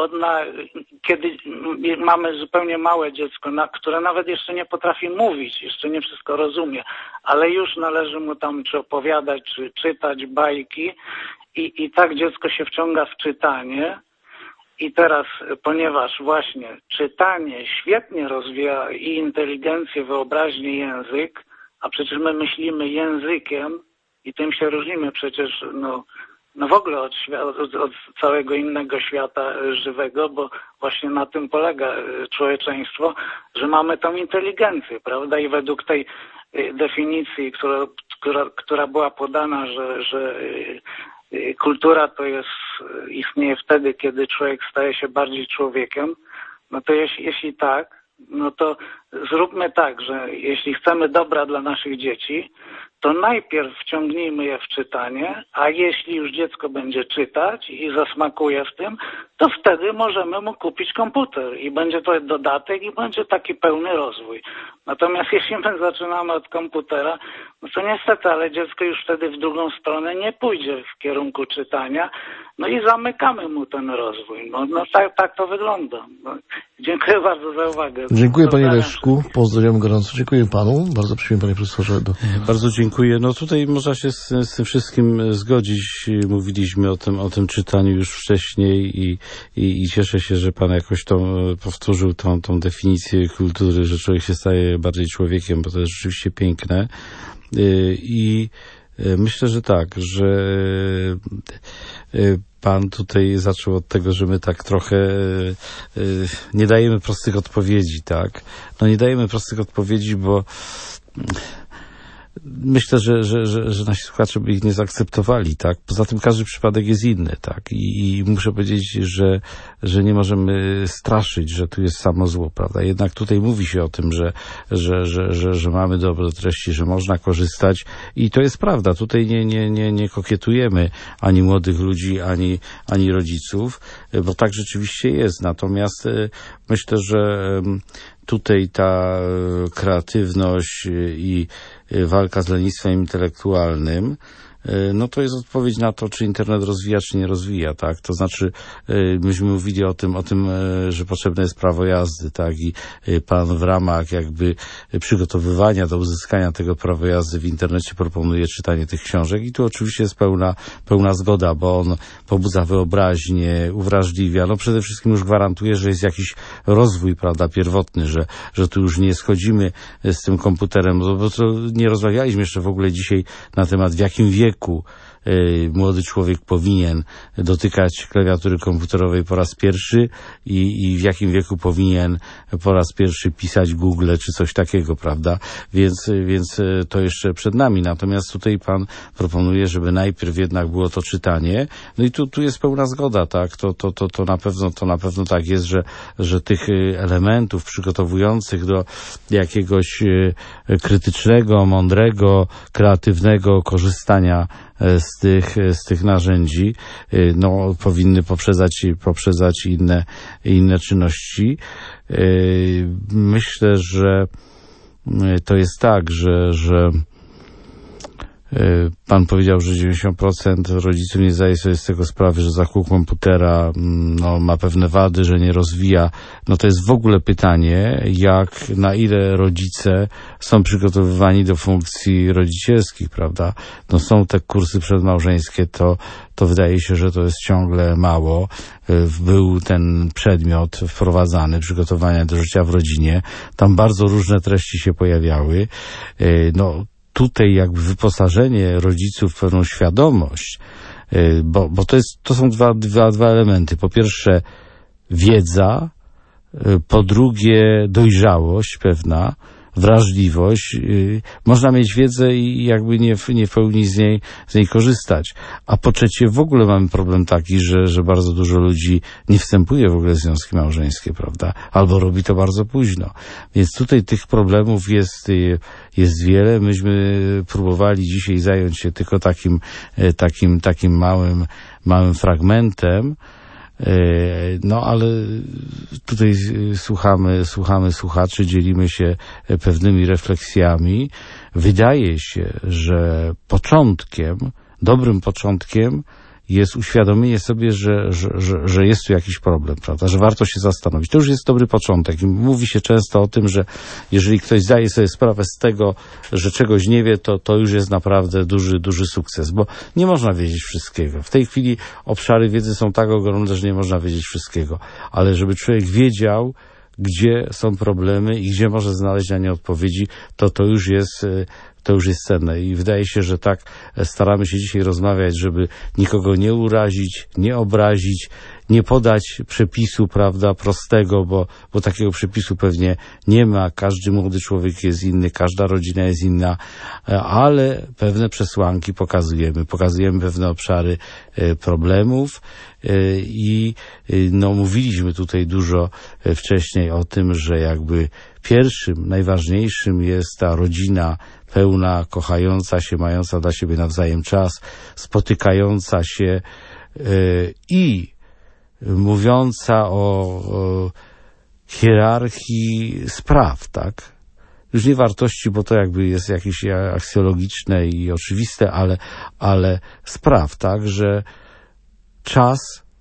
kiedy mamy zupełnie małe dziecko, które nawet jeszcze nie potrafi mówić, jeszcze nie wszystko rozumie, ale już należy mu tam czy opowiadać, czy czytać bajki i tak dziecko się wciąga w czytanie. I teraz, ponieważ właśnie czytanie świetnie rozwija i inteligencję, wyobraźnię, język, a przecież my myślimy językiem i tym się różnimy przecież, no w ogóle od całego innego świata żywego, bo właśnie na tym polega człowieczeństwo, że mamy tą inteligencję, prawda? I według tej definicji, która była podana, że kultura to istnieje wtedy, kiedy człowiek staje się bardziej człowiekiem, no to jeśli tak, no to zróbmy tak, że jeśli chcemy dobra dla naszych dzieci, to najpierw wciągnijmy je w czytanie, a jeśli już dziecko będzie czytać i zasmakuje w tym, to wtedy możemy mu kupić komputer i będzie to dodatek i będzie taki pełny rozwój. Natomiast jeśli my zaczynamy od komputera, no to niestety, ale dziecko już wtedy w drugą stronę nie pójdzie w kierunku czytania, no i zamykamy mu ten rozwój. No tak to wygląda. No, dziękuję bardzo za uwagę. Dziękuję panie Leszku, pozdrawiam gorąco. Dziękuję panu, bardzo przyjemnie panie profesorze. Bardzo dziękuję. No tutaj można się z tym wszystkim zgodzić. Mówiliśmy o tym czytaniu już wcześniej i cieszę się, że pan jakoś powtórzył tą definicję kultury, że człowiek się staje bardziej człowiekiem, bo to jest rzeczywiście piękne. I myślę, że tak, że pan tutaj zaczął od tego, że my tak trochę nie dajemy prostych odpowiedzi, tak? No nie dajemy prostych odpowiedzi, bo myślę, że nasi słuchacze by ich nie zaakceptowali, tak? Poza tym każdy przypadek jest inny, tak? I muszę powiedzieć, że nie możemy straszyć, że tu jest samo zło, prawda? Jednak tutaj mówi się o tym, że mamy dobre treści, że można korzystać i to jest prawda. Tutaj nie kokietujemy ani młodych ludzi, ani rodziców, bo tak rzeczywiście jest. Natomiast myślę, że tutaj ta kreatywność i walka z lenistwem intelektualnym, no to jest odpowiedź na to, czy internet rozwija, czy nie rozwija, tak? To znaczy, myśmy mówili o tym, że potrzebne jest prawo jazdy, tak? I pan w ramach jakby przygotowywania do uzyskania tego prawa jazdy w internecie proponuje czytanie tych książek i tu oczywiście jest pełna zgoda, bo on pobudza wyobraźnię, uwrażliwia, no przede wszystkim już gwarantuje, że jest jakiś rozwój, prawda, pierwotny, że tu już nie schodzimy z tym komputerem, bo to nie rozmawialiśmy jeszcze w ogóle dzisiaj na temat, w jakim wieku młody człowiek powinien dotykać klawiatury komputerowej po raz pierwszy i w jakim wieku powinien po raz pierwszy pisać Google czy coś takiego, prawda? Więc to jeszcze przed nami. Natomiast tutaj pan proponuje, żeby najpierw jednak było to czytanie. No i tu jest pełna zgoda, tak? To na pewno tak jest, że tych elementów przygotowujących do jakiegoś krytycznego, mądrego, kreatywnego korzystania z tych narzędzi, no, powinny poprzedzać inne czynności. Myślę, że to jest tak, że Pan powiedział, że 90% rodziców nie zdaje sobie z tego sprawy, że zakup komputera ma pewne wady, że nie rozwija. No to jest w ogóle pytanie, na ile rodzice są przygotowywani do funkcji rodzicielskich, prawda? No są te kursy przedmałżeńskie, to wydaje się, że to jest ciągle mało. Był ten przedmiot wprowadzany, przygotowania do życia w rodzinie. Tam bardzo różne treści się pojawiały. Tutaj jakby wyposażenie rodziców w pewną świadomość, bo to są dwa elementy. Po pierwsze wiedza, po drugie dojrzałość pewna, wrażliwość. Można mieć wiedzę i jakby nie w pełni z niej korzystać. A po trzecie w ogóle mamy problem taki, że bardzo dużo ludzi nie wstępuje w ogóle w związki małżeńskie, prawda? Albo robi to bardzo późno. Więc tutaj tych problemów jest wiele. Myśmy próbowali dzisiaj zająć się tylko takim małym fragmentem. Ale tutaj słuchamy słuchaczy, dzielimy się pewnymi refleksjami. Wydaje się, że dobrym początkiem jest uświadomienie sobie, że jest tu jakiś problem, prawda, że warto się zastanowić. To już jest dobry początek. Mówi się często o tym, że jeżeli ktoś zdaje sobie sprawę z tego, że czegoś nie wie, to już jest naprawdę duży sukces, bo nie można wiedzieć wszystkiego. W tej chwili obszary wiedzy są tak ogromne, że nie można wiedzieć wszystkiego, ale żeby człowiek wiedział, gdzie są problemy i gdzie może znaleźć na nie odpowiedzi, to już jest cenne i wydaje się, że tak staramy się dzisiaj rozmawiać, żeby nikogo nie urazić, nie obrazić, nie podać przepisu, prawda, prostego, bo takiego przepisu pewnie nie ma. Każdy młody człowiek jest inny, każda rodzina jest inna, ale pewne przesłanki pokazujemy pewne obszary problemów i mówiliśmy tutaj dużo wcześniej o tym, że jakby pierwszym, najważniejszym jest ta rodzina pełna, kochająca się, mająca dla siebie nawzajem czas, spotykająca się i mówiąca o hierarchii spraw, tak? Już nie wartości, bo to jakby jest jakieś aksjologiczne i oczywiste, ale spraw, tak? Że czas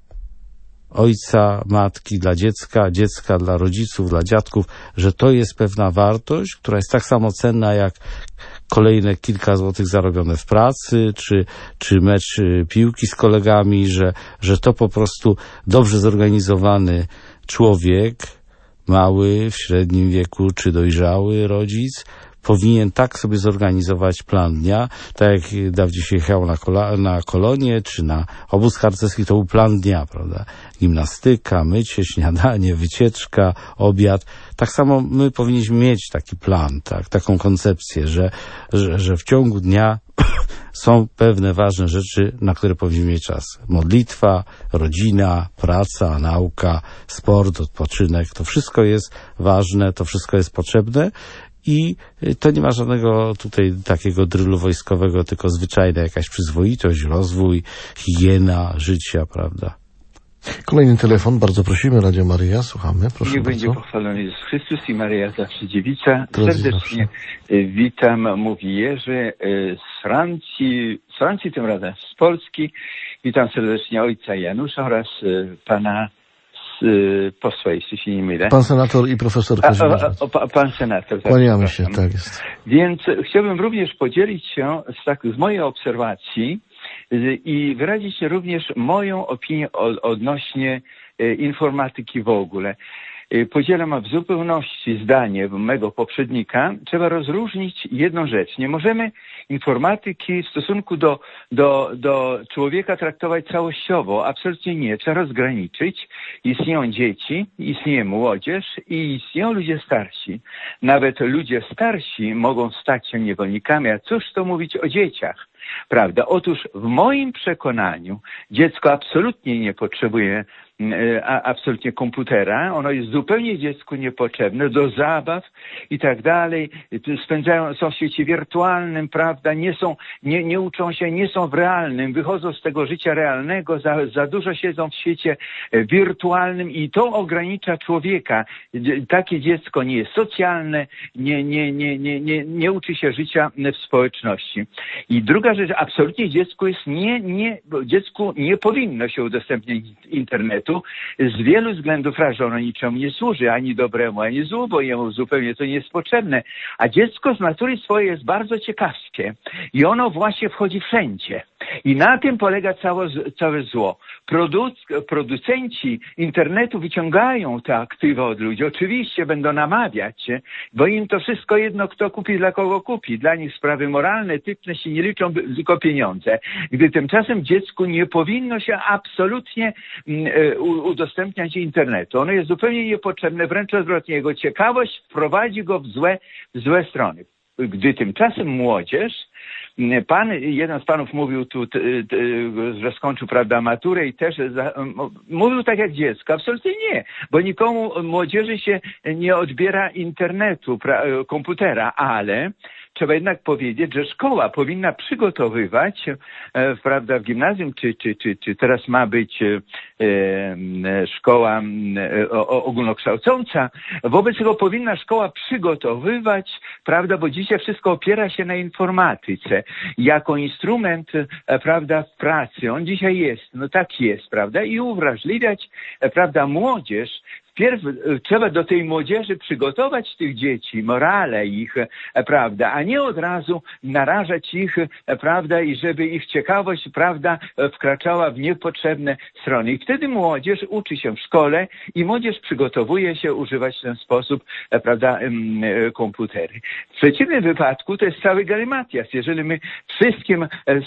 ojca, matki dla dziecka dla rodziców, dla dziadków, że to jest pewna wartość, która jest tak samo cenna jak kolejne kilka złotych zarobione w pracy, czy mecz piłki z kolegami, że to po prostu dobrze zorganizowany człowiek, mały, w średnim wieku, czy dojrzały rodzic, powinien tak sobie zorganizować plan dnia, tak jak dawniej się jechał na kolonie, czy na obóz harcerski, to był plan dnia, prawda? Gimnastyka, mycie, śniadanie, wycieczka, obiad. Tak samo my powinniśmy mieć taki plan, tak? Taką koncepcję, że w ciągu dnia są pewne ważne rzeczy, na które powinniśmy mieć czas. Modlitwa, rodzina, praca, nauka, sport, odpoczynek. To wszystko jest ważne, to wszystko jest potrzebne. I to nie ma żadnego tutaj takiego drylu wojskowego, tylko zwyczajna jakaś przyzwoitość, rozwój, higiena życia, prawda? Kolejny telefon, bardzo prosimy, Radio Maryja, słuchamy, proszę Niech bardzo. będzie pochwalony Jezus Chrystus i Maryja zawsze dziewica. Serdecznie witam, mówi Jerzy z Francji, tym razem z Polski. Witam serdecznie ojca Janusza oraz pana posła, jeśli się nie mylę. Pan senator i profesor Kazimierz. Pan senator. Tak, kłaniamy się, tak jest. Więc chciałbym również podzielić się z mojej obserwacji i wyrazić również moją opinię odnośnie informatyki w ogóle. Podzielam w zupełności zdanie mego poprzednika. Trzeba rozróżnić jedną rzecz. Nie możemy informatyki w stosunku do człowieka traktować całościowo. Absolutnie nie. Trzeba rozgraniczyć. Istnieją dzieci, istnieje młodzież i istnieją ludzie starsi. Nawet ludzie starsi mogą stać się niewolnikami, a cóż to mówić o dzieciach? Prawda? Otóż w moim przekonaniu dziecko absolutnie nie potrzebuje absolutnie komputera. Ono jest zupełnie dziecku niepotrzebne do zabaw i tak dalej. Są w świecie wirtualnym, prawda? Nie uczą się, nie są w realnym, wychodzą z tego życia realnego, za dużo siedzą w świecie wirtualnym i to ogranicza człowieka. Takie dziecko nie jest socjalne, nie uczy się życia w społeczności. I druga rzecz, absolutnie dziecku nie powinno się udostępniać internetu z wielu względów, że ono niczemu nie służy, ani dobremu, ani złu, bo jemu zupełnie to nie jest potrzebne. A dziecko z natury swojej jest bardzo ciekawskie i ono właśnie wchodzi wszędzie. I na tym polega całe zło. Producenci internetu wyciągają te aktywa od ludzi. Oczywiście będą namawiać, bo im to wszystko jedno, kto kupi, dla kogo kupi. Dla nich sprawy moralne, etyczne się nie liczą, tylko pieniądze. Gdy tymczasem dziecku nie powinno się absolutnie udostępniać internetu. Ono jest zupełnie niepotrzebne, wręcz odwrotnie. Jego ciekawość wprowadzi go w złe strony. Gdy tymczasem młodzież, jeden z panów mówił tu, że skończył, prawda, maturę i też mówił tak jak dziecko. Absolutnie nie, bo nikomu młodzieży się nie odbiera internetu, komputera, ale trzeba jednak powiedzieć, że szkoła powinna przygotowywać, prawda, w gimnazjum, czy teraz ma być szkoła ogólnokształcąca, wobec tego powinna szkoła przygotowywać, prawda, bo dzisiaj wszystko opiera się na informatyce, jako instrument, prawda, w pracy. On dzisiaj jest, no tak jest, prawda, i uwrażliwiać, prawda, młodzież. Wpierw trzeba do tej młodzieży przygotować tych dzieci, morale ich, prawda, a nie od razu narażać ich, prawda, i żeby ich ciekawość, prawda, wkraczała w niepotrzebne strony. I wtedy młodzież uczy się w szkole i młodzież przygotowuje się używać w ten sposób, prawda, komputery. W przeciwnym wypadku to jest cały galimatias. Jeżeli my wszystkim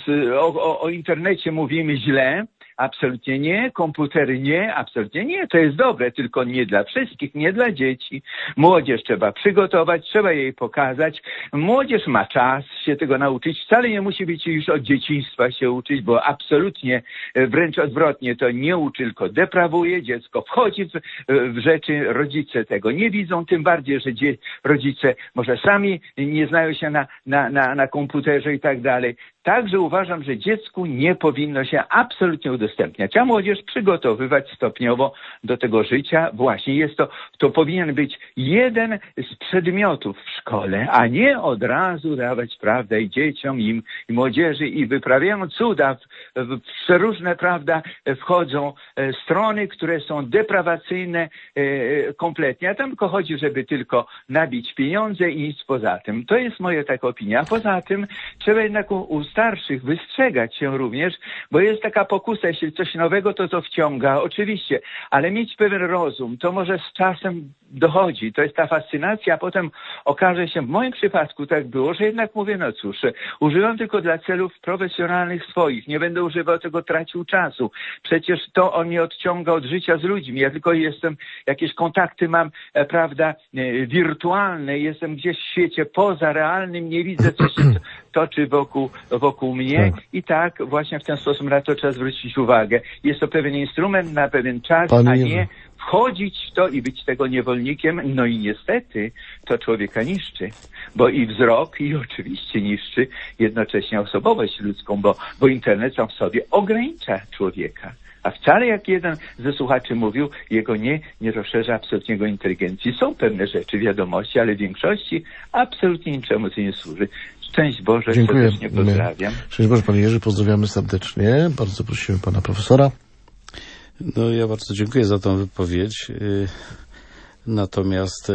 o internecie mówimy źle, absolutnie nie, komputery nie, absolutnie nie, to jest dobre, tylko nie dla wszystkich, nie dla dzieci. Młodzież trzeba przygotować, trzeba jej pokazać. Młodzież ma czas się tego nauczyć, wcale nie musi być już od dzieciństwa się uczyć, bo absolutnie, wręcz odwrotnie, to nie uczy, tylko deprawuje, dziecko wchodzi w rzeczy, rodzice tego nie widzą, tym bardziej, że rodzice może sami nie znają się na komputerze i tak dalej. Także uważam, że dziecku nie powinno się absolutnie udostępniać, a młodzież przygotowywać stopniowo do tego życia. Właśnie to powinien być jeden z przedmiotów w szkole, a nie od razu dawać, prawda, i dzieciom, i młodzieży, i wyprawiają cuda, w przeróżne, prawda, wchodzą strony, które są deprawacyjne kompletnie, a tam tylko chodzi, żeby tylko nabić pieniądze i nic poza tym. To jest moja taka opinia. A poza tym trzeba jednak u starszych wystrzegać się również, bo jest taka pokusa, jeśli coś nowego, to wciąga, oczywiście, ale mieć pewien rozum, to może z czasem dochodzi, to jest ta fascynacja, a potem okaże się, w moim przypadku tak było, że jednak mówię, no cóż, używam tylko dla celów profesjonalnych swoich, nie będę używał tego, tracił czasu, przecież to on mnie odciąga od życia z ludźmi, ja tylko jakieś kontakty mam, prawda, wirtualne, jestem gdzieś w świecie poza realnym, nie widzę, co się toczy wokół mnie i tak właśnie w ten sposób na to trzeba zwrócić uwagę. Jest to pewien instrument na pewien czas, a nie wchodzić w to i być tego niewolnikiem, no i niestety to człowieka niszczy, bo i wzrok, i oczywiście niszczy jednocześnie osobowość ludzką, bo internet sam w sobie ogranicza człowieka. A wcale, jak jeden ze słuchaczy mówił, jego nie rozszerza absolutnie jego inteligencji. Są pewne rzeczy, wiadomości, ale w większości absolutnie niczemu to nie służy. Szczęść Boże, dziękuję. Serdecznie pozdrawiam. Szczęść Boże, Panie Jerzy, pozdrawiamy serdecznie. Bardzo prosimy Pana Profesora. No, ja bardzo dziękuję za tą wypowiedź. Natomiast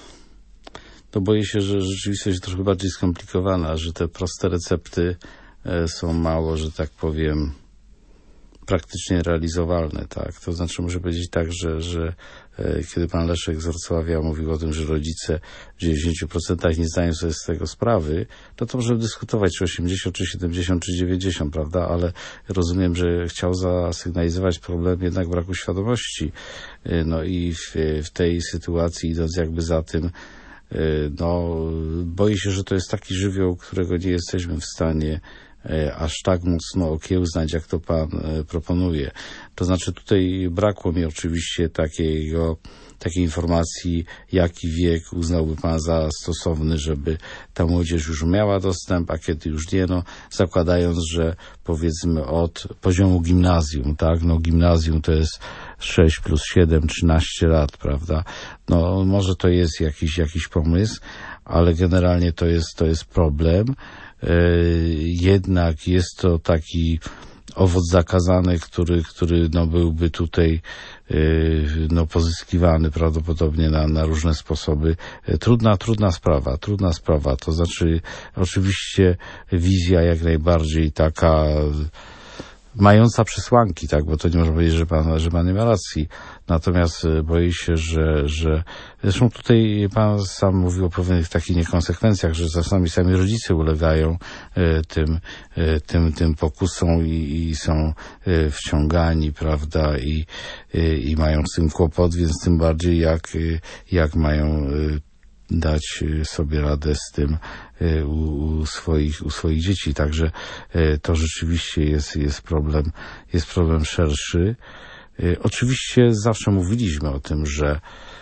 no boję się, że rzeczywistość jest trochę bardziej skomplikowana, że te proste recepty są mało, że tak powiem, praktycznie realizowalne, tak? To znaczy, muszę powiedzieć tak, że kiedy pan Leszek z Wrocławia mówił o tym, że rodzice w 90% nie zdają sobie z tego sprawy, no to możemy dyskutować, czy 80, czy 70, czy 90, prawda? Ale rozumiem, że chciał zasygnalizować problem jednak braku świadomości. No i w tej sytuacji, idąc jakby za tym, no boję się, że to jest taki żywioł, którego nie jesteśmy w stanie aż tak mocno okiełznać, jak to pan proponuje. To znaczy tutaj brakło mi oczywiście takiej informacji, jaki wiek uznałby pan za stosowny, żeby ta młodzież już miała dostęp, a kiedy już nie, no zakładając, że powiedzmy od poziomu gimnazjum, tak, no gimnazjum to jest 6 plus 7, 13 lat, prawda, no może to jest jakiś pomysł, ale generalnie to jest problem. Jednak jest to taki owoc zakazany, który no byłby tutaj no pozyskiwany prawdopodobnie na różne sposoby. Trudna sprawa. To znaczy oczywiście wizja jak najbardziej taka mająca przesłanki, tak, bo to nie można powiedzieć, że pan nie ma racji. Natomiast boję się, że zresztą tutaj pan sam mówił o pewnych takich niekonsekwencjach, że czasami sami rodzice ulegają tym pokusom i są wciągani, prawda, i mają z tym kłopot, więc tym bardziej jak mają dać sobie radę z tym u swoich dzieci. Także to rzeczywiście jest problem szerszy. Oczywiście zawsze mówiliśmy o tym, że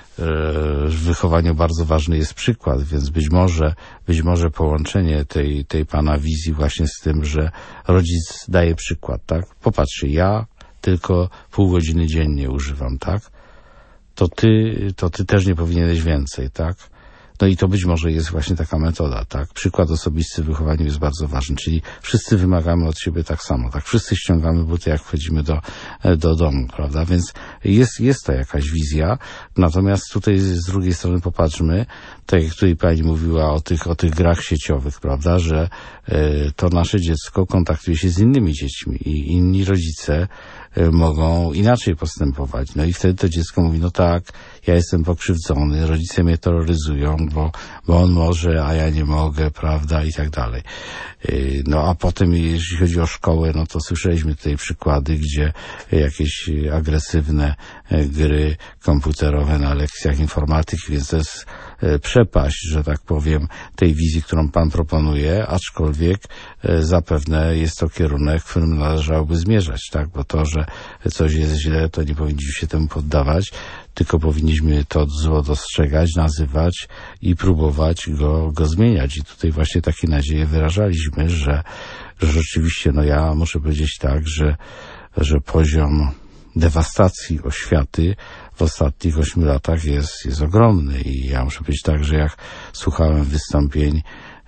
w wychowaniu bardzo ważny jest przykład, więc być może połączenie tej pana wizji właśnie z tym, że rodzic daje przykład, tak? Popatrzcie, ja tylko pół godziny dziennie używam, tak? To ty też nie powinieneś więcej, tak? No i to być może jest właśnie taka metoda, tak? Przykład osobisty w wychowaniu jest bardzo ważny, czyli wszyscy wymagamy od siebie tak samo, tak? Wszyscy ściągamy buty, jak wchodzimy do domu, prawda? Więc jest to jakaś wizja, natomiast tutaj z drugiej strony popatrzmy, tak jak tutaj pani mówiła o tych grach sieciowych, prawda? Że to nasze dziecko kontaktuje się z innymi dziećmi i inni rodzice mogą inaczej postępować. No i wtedy to dziecko mówi, no tak, ja jestem pokrzywdzony, rodzice mnie terroryzują, bo on może, a ja nie mogę, prawda, i tak dalej. No a potem, jeśli chodzi o szkołę, no to słyszeliśmy tutaj przykłady, gdzie jakieś agresywne gry komputerowe na lekcjach informatyki, więc to jest przepaść, że tak powiem, tej wizji, którą pan proponuje, aczkolwiek zapewne jest to kierunek, w którym należałoby zmierzać, tak, bo to, że coś jest źle, to nie powinniśmy się temu poddawać, tylko powinniśmy to zło dostrzegać, nazywać i próbować go zmieniać. I tutaj właśnie takie nadzieje wyrażaliśmy, że rzeczywiście, no ja muszę powiedzieć tak, że poziom dewastacji oświaty w ostatnich 8 latach jest ogromny i ja muszę powiedzieć tak, że jak słuchałem wystąpień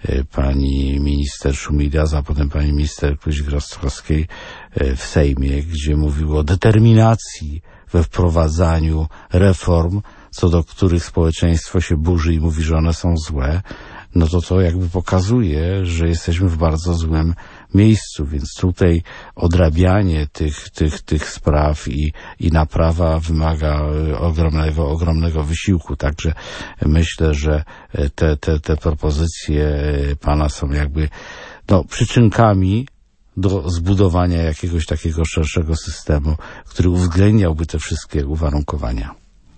pani minister Szumilas, a potem pani minister Kluzik-Rostkowskiej w Sejmie, gdzie mówił o determinacji we wprowadzaniu reform, co do których społeczeństwo się burzy i mówi, że one są złe, no to jakby pokazuje, że jesteśmy w bardzo złym miejscu, więc tutaj odrabianie tych spraw i naprawa wymaga ogromnego wysiłku. Także myślę, że te propozycje pana są jakby przyczynkami do zbudowania jakiegoś takiego szerszego systemu, który uwzględniałby te wszystkie uwarunkowania.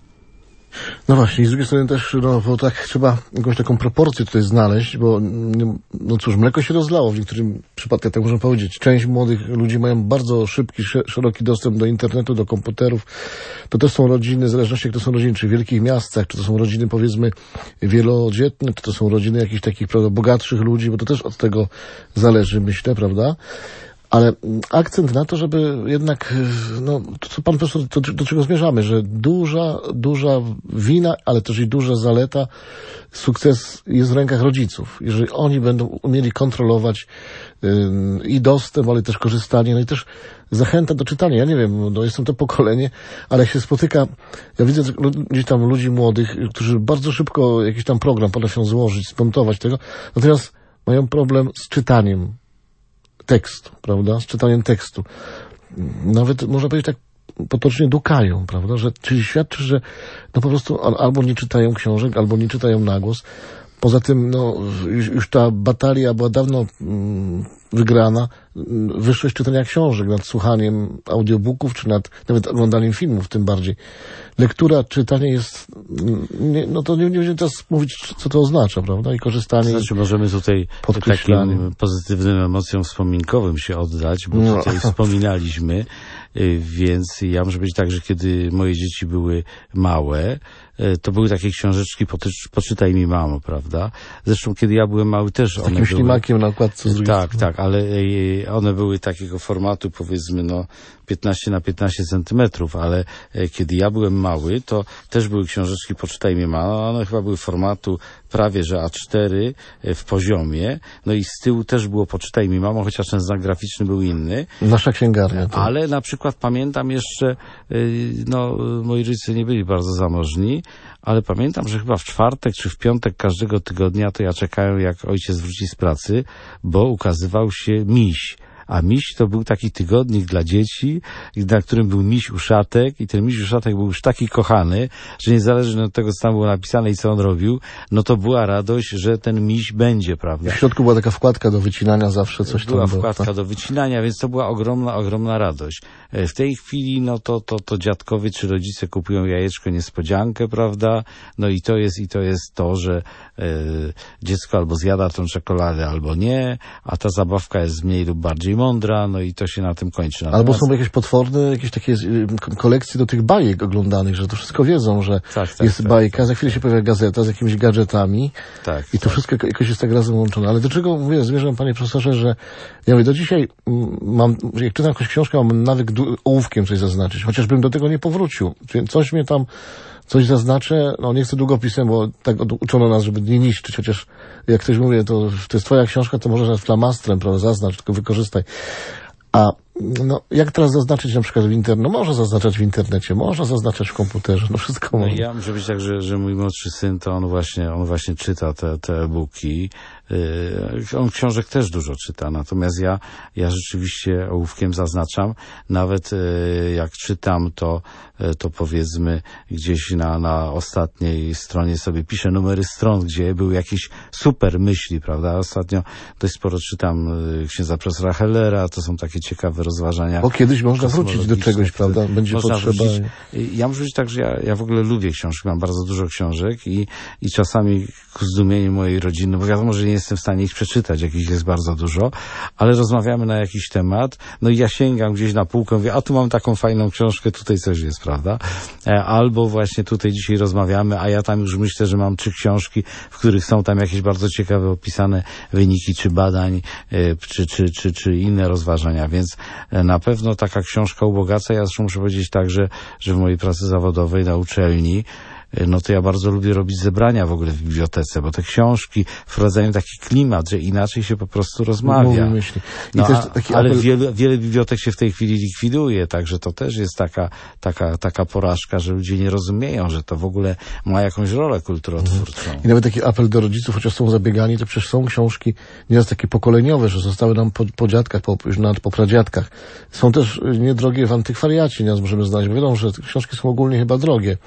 No właśnie, i z drugiej strony też, bo tak trzeba jakąś taką proporcję tutaj znaleźć, bo no cóż, mleko się rozlało w niektórych przypadkach, tak można powiedzieć. Część młodych ludzi mają bardzo szybki, szeroki dostęp do internetu, do komputerów. To też są rodziny, w zależności jak to są rodziny, czy w wielkich miastach, czy to są rodziny powiedzmy wielodzietne, czy to są rodziny jakichś takich, prawda, bogatszych ludzi, bo to też od tego zależy, myślę, prawda? Ale akcent na to, żeby jednak, to co pan profesor, do czego zmierzamy, że duża wina, ale też i duża zaleta, sukces jest w rękach rodziców. Jeżeli oni będą umieli kontrolować i dostęp, ale też korzystanie, no i też zachęta do czytania. Ja nie wiem, jestem to pokolenie, ale jak się spotyka, ja widzę gdzieś tam ludzi młodych, którzy bardzo szybko jakiś tam program potrafią złożyć, smontować tego, natomiast mają problem z czytaniem tekstu, prawda? Z czytaniem tekstu. Nawet, można powiedzieć tak potocznie, dukają, prawda? Czyli świadczy, że po prostu albo nie czytają książek, albo nie czytają na głos. Poza tym, już ta batalia była dawno wygrana, wyższość czytania książek nad słuchaniem audiobooków, czy nad nawet oglądaniem filmów tym bardziej. Lektura, czytanie jest, no to nie będziemy teraz mówić, co to oznacza, prawda? I korzystanie. Znaczy, możemy tutaj takim pozytywnym emocjom wspominkowym się oddać, bo tutaj wspominaliśmy, więc ja muszę powiedzieć tak, że kiedy moje dzieci były małe, to były takie książeczki Poczytaj mi, mamo, prawda? Zresztą kiedy ja byłem mały też one takim ślimakiem na okładce z drugiej strony. Tak, ale one były takiego formatu, powiedzmy, 15 na 15 centymetrów, ale kiedy ja byłem mały, to też były książeczki Poczytaj mi, mamo. One chyba były formatu prawie że A4 w poziomie, no i z tyłu też było Poczytaj mi, mamo, chociaż ten znak graficzny był inny. Nasza księgarnia. To. Ale na przykład pamiętam jeszcze, moi rodzice nie byli bardzo zamożni, ale pamiętam, że chyba w czwartek czy w piątek każdego tygodnia to ja czekałem, jak ojciec wróci z pracy, bo ukazywał się Miś. A Miś to był taki tygodnik dla dzieci, na którym był Miś Uszatek i ten Miś Uszatek był już taki kochany, że niezależnie od tego, co tam było napisane i co on robił, no to była radość, że ten Miś będzie, prawda? W środku była taka wkładka do wycinania zawsze, coś tam było. Była wkładka do wycinania, więc to była ogromna radość. W tej chwili, no to dziadkowie czy rodzice kupują jajeczko niespodziankę, prawda? No i to jest to, że dziecko albo zjada tą czekoladę, albo nie, a ta zabawka jest mniej lub bardziej mądra, no i to się na tym kończy. Albo są jakieś potworne, jakieś takie kolekcje do tych bajek oglądanych, że to wszystko wiedzą, że jest bajka, za chwilę się pojawia gazeta z jakimiś gadżetami i to wszystko jakoś jest tak razem łączone. Ale do czego zmierzam, panie profesorze, że ja mówię, do dzisiaj jak czytam jakąś książkę, mam nawyk ołówkiem coś zaznaczyć, chociażbym do tego nie powrócił. Coś mnie tam coś zaznaczę, nie chcę długopisem, bo tak uczono nas, żeby nie niszczyć, chociaż jak ktoś mówi, to jest twoja książka, to możesz flamastrem, prawda, zaznacz, tylko wykorzystaj. A jak teraz zaznaczyć na przykład w internecie? No może zaznaczać w internecie, można zaznaczać w komputerze, wszystko można. Ja muszę być tak, że mój młodszy syn, to on właśnie czyta te e-booki. On książek też dużo czyta, natomiast ja rzeczywiście ołówkiem zaznaczam. Nawet jak czytam, to powiedzmy gdzieś na ostatniej stronie sobie piszę numery stron, gdzie były jakieś super myśli, prawda? Ostatnio dość sporo czytam księdza profesora Hellera, to są takie ciekawe rozważania. Bo kiedyś można wrócić do czegoś, prawda? Będzie potrzeba. Ja muszę powiedzieć tak, że ja w ogóle lubię książki, mam bardzo dużo książek i czasami ku zdumieniu mojej rodziny, bo wiadomo, że nie jestem w stanie ich przeczytać, jakich jest bardzo dużo, ale rozmawiamy na jakiś temat, no i ja sięgam gdzieś na półkę, mówię, a tu mam taką fajną książkę, tutaj coś jest, prawda? Albo właśnie tutaj dzisiaj rozmawiamy, a ja tam już myślę, że mam 3 książki, w których są tam jakieś bardzo ciekawe opisane wyniki czy badań, czy inne rozważania, więc na pewno taka książka ubogaca. Ja zresztą muszę powiedzieć tak, że w mojej pracy zawodowej na uczelni to ja bardzo lubię robić zebrania w ogóle w bibliotece, bo te książki wprowadzają taki klimat, że inaczej się po prostu rozmawia. Ale wiele bibliotek się w tej chwili likwiduje, także to też jest taka porażka, że ludzie nie rozumieją, że to w ogóle ma jakąś rolę kulturotwórczą. I nawet taki apel do rodziców, chociaż są zabiegani, to przecież są książki nieraz takie pokoleniowe, że zostały nam po dziadkach, już nawet po pradziadkach. Są też niedrogie w antykwariacie, nieraz możemy znaleźć, bo wiadomo, że te książki są ogólnie chyba drogie.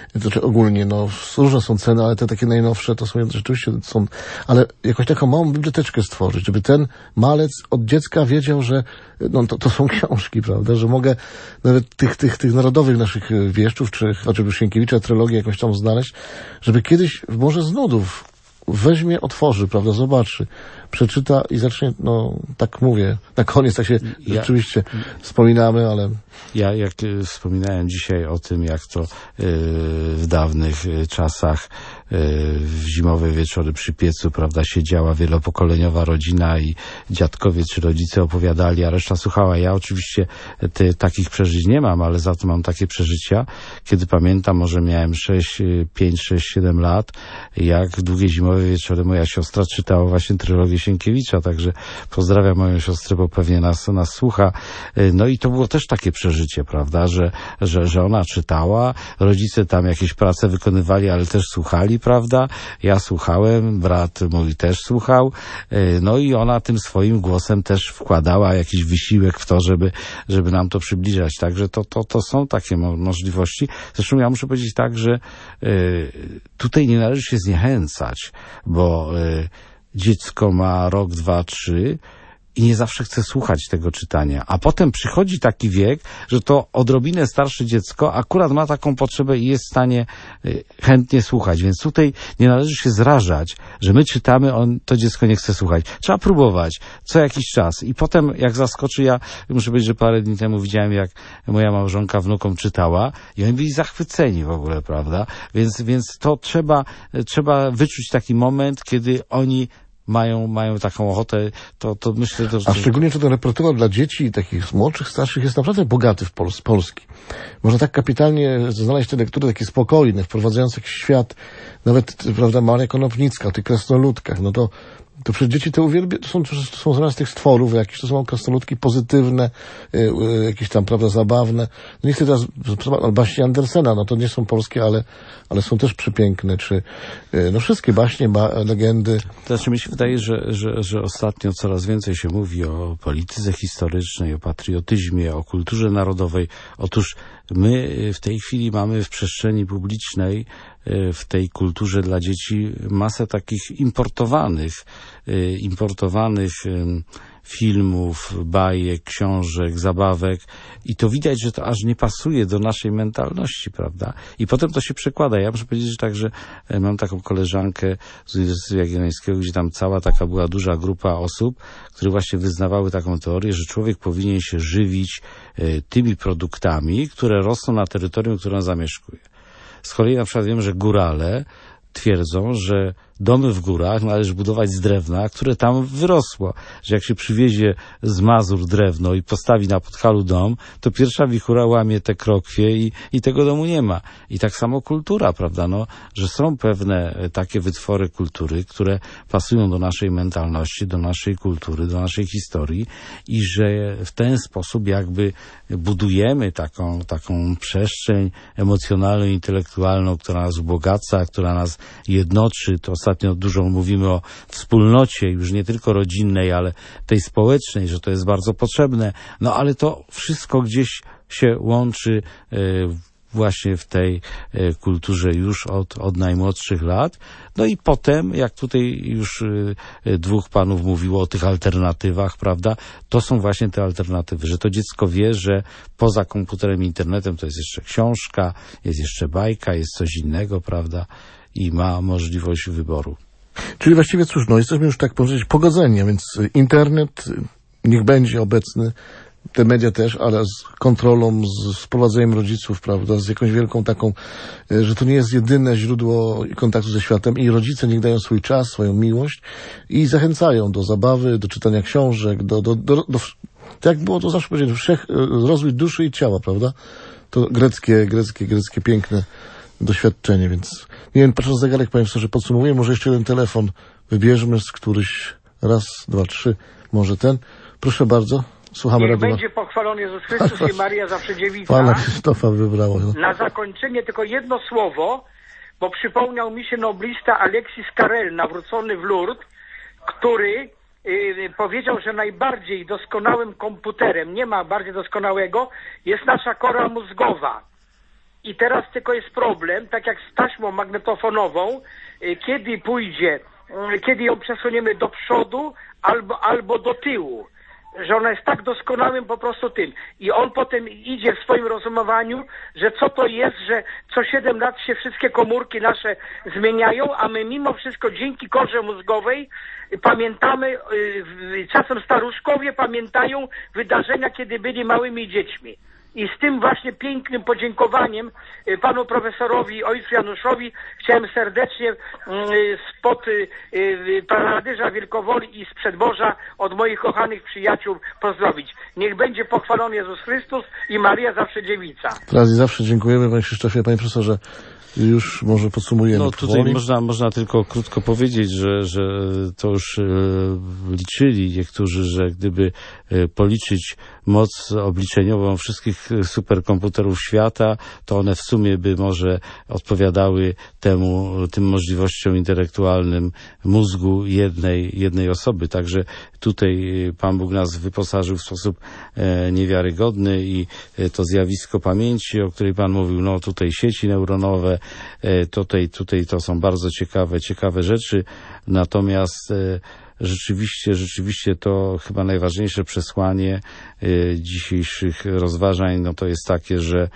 Różne są ceny, ale te takie najnowsze to są rzeczywiście ale jakoś taką małą biblioteczkę stworzyć, żeby ten malec od dziecka wiedział, że to są książki, prawda, że mogę nawet tych narodowych naszych wieszczów, czy chociażby Sienkiewicza trylogię jakąś tam znaleźć, żeby kiedyś, może z nudów, weźmie, otworzy, prawda, zobaczy, przeczyta i zacznie, tak mówię, na koniec tak się rzeczywiście wspominamy, ale... Ja jak wspominałem dzisiaj o tym, jak to w dawnych czasach w zimowe wieczory przy piecu, prawda, siedziała wielopokoleniowa rodzina i dziadkowie czy rodzice opowiadali, a reszta słuchała. Ja oczywiście takich przeżyć nie mam, ale za to mam takie przeżycia, kiedy pamiętam, może miałem 5, 6, 7 lat, jak w długie zimowe wieczory moja siostra czytała właśnie trylogię Sienkiewicza, także pozdrawiam moją siostrę, bo pewnie nas słucha. No i to było też takie przeżycie, prawda, że ona czytała, rodzice tam jakieś prace wykonywali, ale też słuchali, prawda, ja słuchałem, brat mój też słuchał, no i ona tym swoim głosem też wkładała jakiś wysiłek w to, żeby nam to przybliżać, także to są takie możliwości. Zresztą ja muszę powiedzieć tak, że tutaj nie należy się zniechęcać, bo dziecko ma rok, 2, 3 i nie zawsze chce słuchać tego czytania. A potem przychodzi taki wiek, że to odrobinę starsze dziecko akurat ma taką potrzebę i jest w stanie chętnie słuchać. Więc tutaj nie należy się zrażać, że my czytamy, to dziecko nie chce słuchać. Trzeba próbować co jakiś czas. I potem jak zaskoczy, ja muszę powiedzieć, że parę dni temu widziałem, jak moja małżonka wnukom czytała i oni byli zachwyceni w ogóle, prawda? Więc to trzeba wyczuć taki moment, kiedy oni mają taką ochotę, to myślę... A szczególnie, że ten repertuar dla dzieci takich młodszych, starszych jest naprawdę bogaty z Polski. Można tak kapitalnie znaleźć te lektury takie spokojne, wprowadzające w świat, nawet, prawda, Maria Konopnicka, o tych krasnoludkach, no to przecież dzieci to uwielbiają, to są zamiast tych stworów jakieś, to są krasnoludki pozytywne, jakieś tam, prawda, zabawne. No nie chcę teraz, baśnie Andersena, no to nie są polskie, ale są też przepiękne, czy, no wszystkie baśnie, legendy. Znaczy mi się wydaje, że ostatnio coraz więcej się mówi o polityce historycznej, o patriotyzmie, o kulturze narodowej. Otóż my w tej chwili mamy w przestrzeni publicznej, w tej kulturze dla dzieci masę takich importowanych filmów, bajek, książek, zabawek i to widać, że to aż nie pasuje do naszej mentalności, prawda? I potem to się przekłada. Ja muszę powiedzieć, że także mam taką koleżankę z Uniwersytetu Jagiellońskiego, gdzie tam cała taka była duża grupa osób, które właśnie wyznawały taką teorię, że człowiek powinien się żywić tymi produktami, które rosną na terytorium, które on zamieszkuje. Z kolei na przykład wiem, że górale twierdzą, że domy w górach należy budować z drewna, które tam wyrosło. Że jak się przywiezie z Mazur drewno i postawi na Podhalu dom, to pierwsza wichura łamie te krokwie i tego domu nie ma. I tak samo kultura, prawda? No, że są pewne takie wytwory kultury, które pasują do naszej mentalności, do naszej kultury, do naszej historii i że w ten sposób jakby budujemy taką przestrzeń emocjonalną, intelektualną, która nas ubogaca, która nas jednoczy. To ostatnio dużo mówimy o wspólnocie, już nie tylko rodzinnej, ale tej społecznej, że to jest bardzo potrzebne. No ale to wszystko gdzieś się łączy właśnie w tej kulturze już od najmłodszych lat. No i potem, jak tutaj już dwóch panów mówiło o tych alternatywach, prawda, to są właśnie te alternatywy, że to dziecko wie, że poza komputerem i internetem to jest jeszcze książka, jest jeszcze bajka, jest coś innego, prawda, i ma możliwość wyboru. Czyli właściwie cóż, no jesteśmy już tak powiedzieć pogodzeni, więc internet niech będzie obecny, te media też, ale z kontrolą, z wprowadzeniem rodziców, prawda, z jakąś wielką taką, że to nie jest jedyne źródło kontaktu ze światem i rodzice niech dają swój czas, swoją miłość i zachęcają do zabawy, do czytania książek, tak jak było to zawsze powiedziane, rozwój duszy i ciała, prawda? To greckie piękne doświadczenie, więc nie wiem, patrząc na zegarek, powiem sobie, że podsumowuję, może jeszcze jeden telefon wybierzmy z któryś, raz, dwa, trzy, może ten. Proszę bardzo, słuchamy. Niech będzie pochwalony Jezus Chrystus i Maria zawsze dziewica. Pana Krzysztofa wybrało. No. Na zakończenie tylko jedno słowo, bo przypomniał mi się noblista Alexis Carrel, nawrócony w Lourdes, który powiedział, że najbardziej doskonałym komputerem, nie ma bardziej doskonałego, jest nasza kora mózgowa. I teraz tylko jest problem, tak jak z taśmą magnetofonową, kiedy ją przesuniemy do przodu albo do tyłu, że ona jest tak doskonałym po prostu tym. I on potem idzie w swoim rozumowaniu, że co to jest, że co 7 lat się wszystkie komórki nasze zmieniają, a my mimo wszystko dzięki korze mózgowej pamiętamy, czasem staruszkowie pamiętają wydarzenia, kiedy byli małymi dziećmi. I z tym właśnie pięknym podziękowaniem panu profesorowi, ojcu Januszowi chciałem serdecznie spod Paradyża Wielkowoli i z Przedborza od moich kochanych przyjaciół pozdrowić. Niech będzie pochwalony Jezus Chrystus i Maria zawsze dziewica. Teraz i zawsze dziękujemy, panie Krzysztofie, panie profesorze. Już może podsumujemy. No tutaj można tylko krótko powiedzieć, że to już liczyli niektórzy, że gdyby policzyć moc obliczeniową wszystkich superkomputerów świata, to one w sumie by może odpowiadały tym możliwościom intelektualnym mózgu jednej osoby. Także tutaj Pan Bóg nas wyposażył w sposób niewiarygodny i to zjawisko pamięci, o której Pan mówił, no tutaj sieci neuronowe, tutaj to są bardzo ciekawe rzeczy, natomiast rzeczywiście to chyba najważniejsze przesłanie dzisiejszych rozważań, no to jest takie, że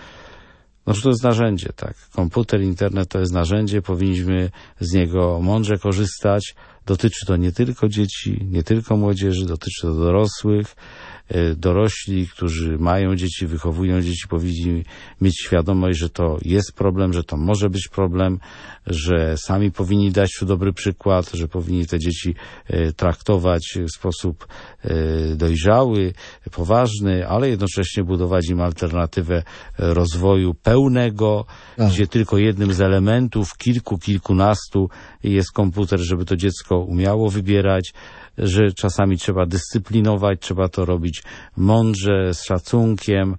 to jest narzędzie, tak. Komputer, internet to jest narzędzie, powinniśmy z niego mądrze korzystać. Dotyczy to nie tylko dzieci, nie tylko młodzieży, dotyczy to dorosłych. Dorośli, którzy mają dzieci, wychowują dzieci, powinni mieć świadomość, że to jest problem, że to może być problem, że sami powinni dać tu dobry przykład, że powinni te dzieci traktować w sposób dojrzały, poważny, ale jednocześnie budować im alternatywę rozwoju pełnego, gdzie tylko jednym z elementów, kilkunastu jest komputer, żeby to dziecko umiało wybierać, że czasami trzeba dyscyplinować, trzeba to robić mądrze, z szacunkiem,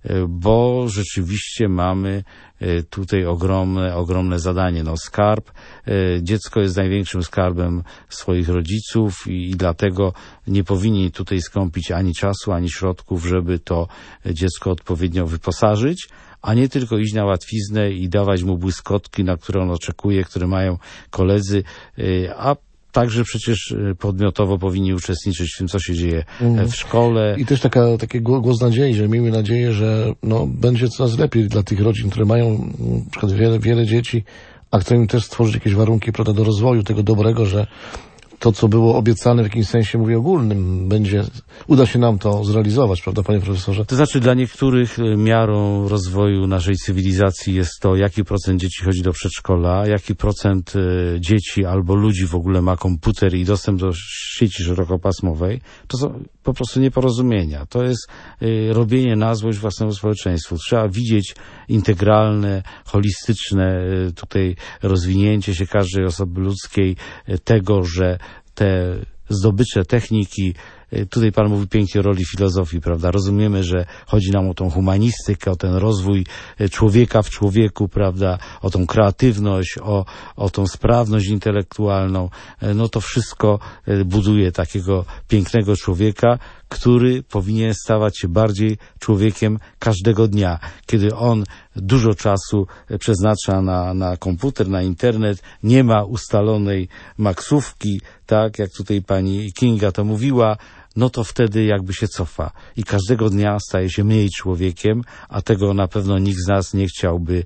bo rzeczywiście mamy tutaj ogromne zadanie. Skarb, dziecko jest największym skarbem swoich rodziców i dlatego nie powinni tutaj skąpić ani czasu, ani środków, żeby to dziecko odpowiednio wyposażyć, a nie tylko iść na łatwiznę i dawać mu błyskotki, na które on oczekuje, które mają koledzy, a także przecież podmiotowo powinni uczestniczyć w tym, co się dzieje w szkole. I też taki głos nadziei, że miejmy nadzieję, że będzie coraz lepiej dla tych rodzin, które mają na przykład wiele dzieci, a chcą im też stworzyć jakieś warunki, prawda, do rozwoju tego dobrego, że to, co było obiecane w jakimś sensie, mówię ogólnym, uda się nam to zrealizować, prawda, panie profesorze? To znaczy dla niektórych miarą rozwoju naszej cywilizacji jest to, jaki procent dzieci chodzi do przedszkola, jaki procent dzieci albo ludzi w ogóle ma komputer i dostęp do sieci szerokopasmowej. To są po prostu nieporozumienia. To jest robienie na złość własnemu społeczeństwu. Trzeba widzieć integralne, holistyczne tutaj rozwinięcie się każdej osoby ludzkiej, tego, że te zdobycze techniki, tutaj pan mówi pięknie o roli filozofii, prawda? Rozumiemy, że chodzi nam o tą humanistykę, o ten rozwój człowieka w człowieku, prawda? O tą kreatywność, o tą sprawność intelektualną. To wszystko buduje takiego pięknego człowieka, który powinien stawać się bardziej człowiekiem każdego dnia. Kiedy on dużo czasu przeznacza na komputer, na internet, nie ma ustalonej maksówki, tak jak tutaj pani Kinga to mówiła, to wtedy jakby się cofa i każdego dnia staje się mniej człowiekiem, a tego na pewno nikt z nas nie chciałby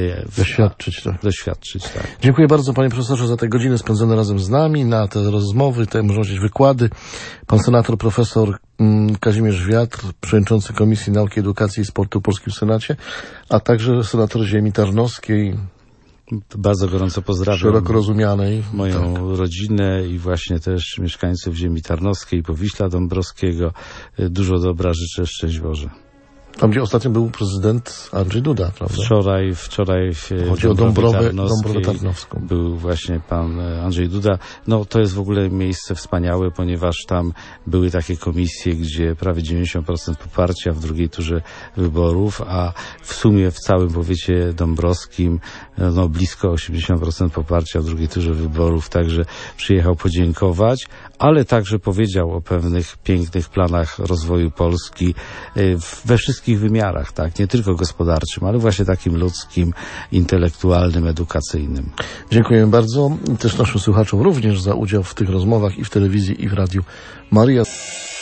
doświadczyć. Tak. Dziękuję bardzo, panie profesorze, za te godziny spędzone razem z nami, na te rozmowy, można powiedzieć wykłady. Pan senator profesor Kazimierz Wiatr, przewodniczący Komisji Nauki, Edukacji i Sportu w Polskim Senacie, a także senator ziemi tarnowskiej. Bardzo gorąco pozdrawiam szeroko rozumianej moją rodzinę i właśnie też mieszkańców ziemi tarnowskiej i Powiśla Dąbrowskiego. Dużo dobra życzę, szczęść Boże. Tam, gdzie ostatnio był prezydent Andrzej Duda, prawda? Wczoraj w chodzi o Dąbrowę Tarnowską. Był właśnie pan Andrzej Duda. To jest w ogóle miejsce wspaniałe, ponieważ tam były takie komisje, gdzie prawie 90% poparcia w drugiej turze wyborów, a w sumie w całym powiecie dąbrowskim blisko 80% poparcia w drugiej turze wyborów, także przyjechał podziękować, ale także powiedział o pewnych pięknych planach rozwoju Polski we wszystkich wymiarach, tak, nie tylko gospodarczym, ale właśnie takim ludzkim, intelektualnym, edukacyjnym. Dziękuję bardzo. Też naszym słuchaczom również za udział w tych rozmowach i w telewizji, i w Radiu Maryja.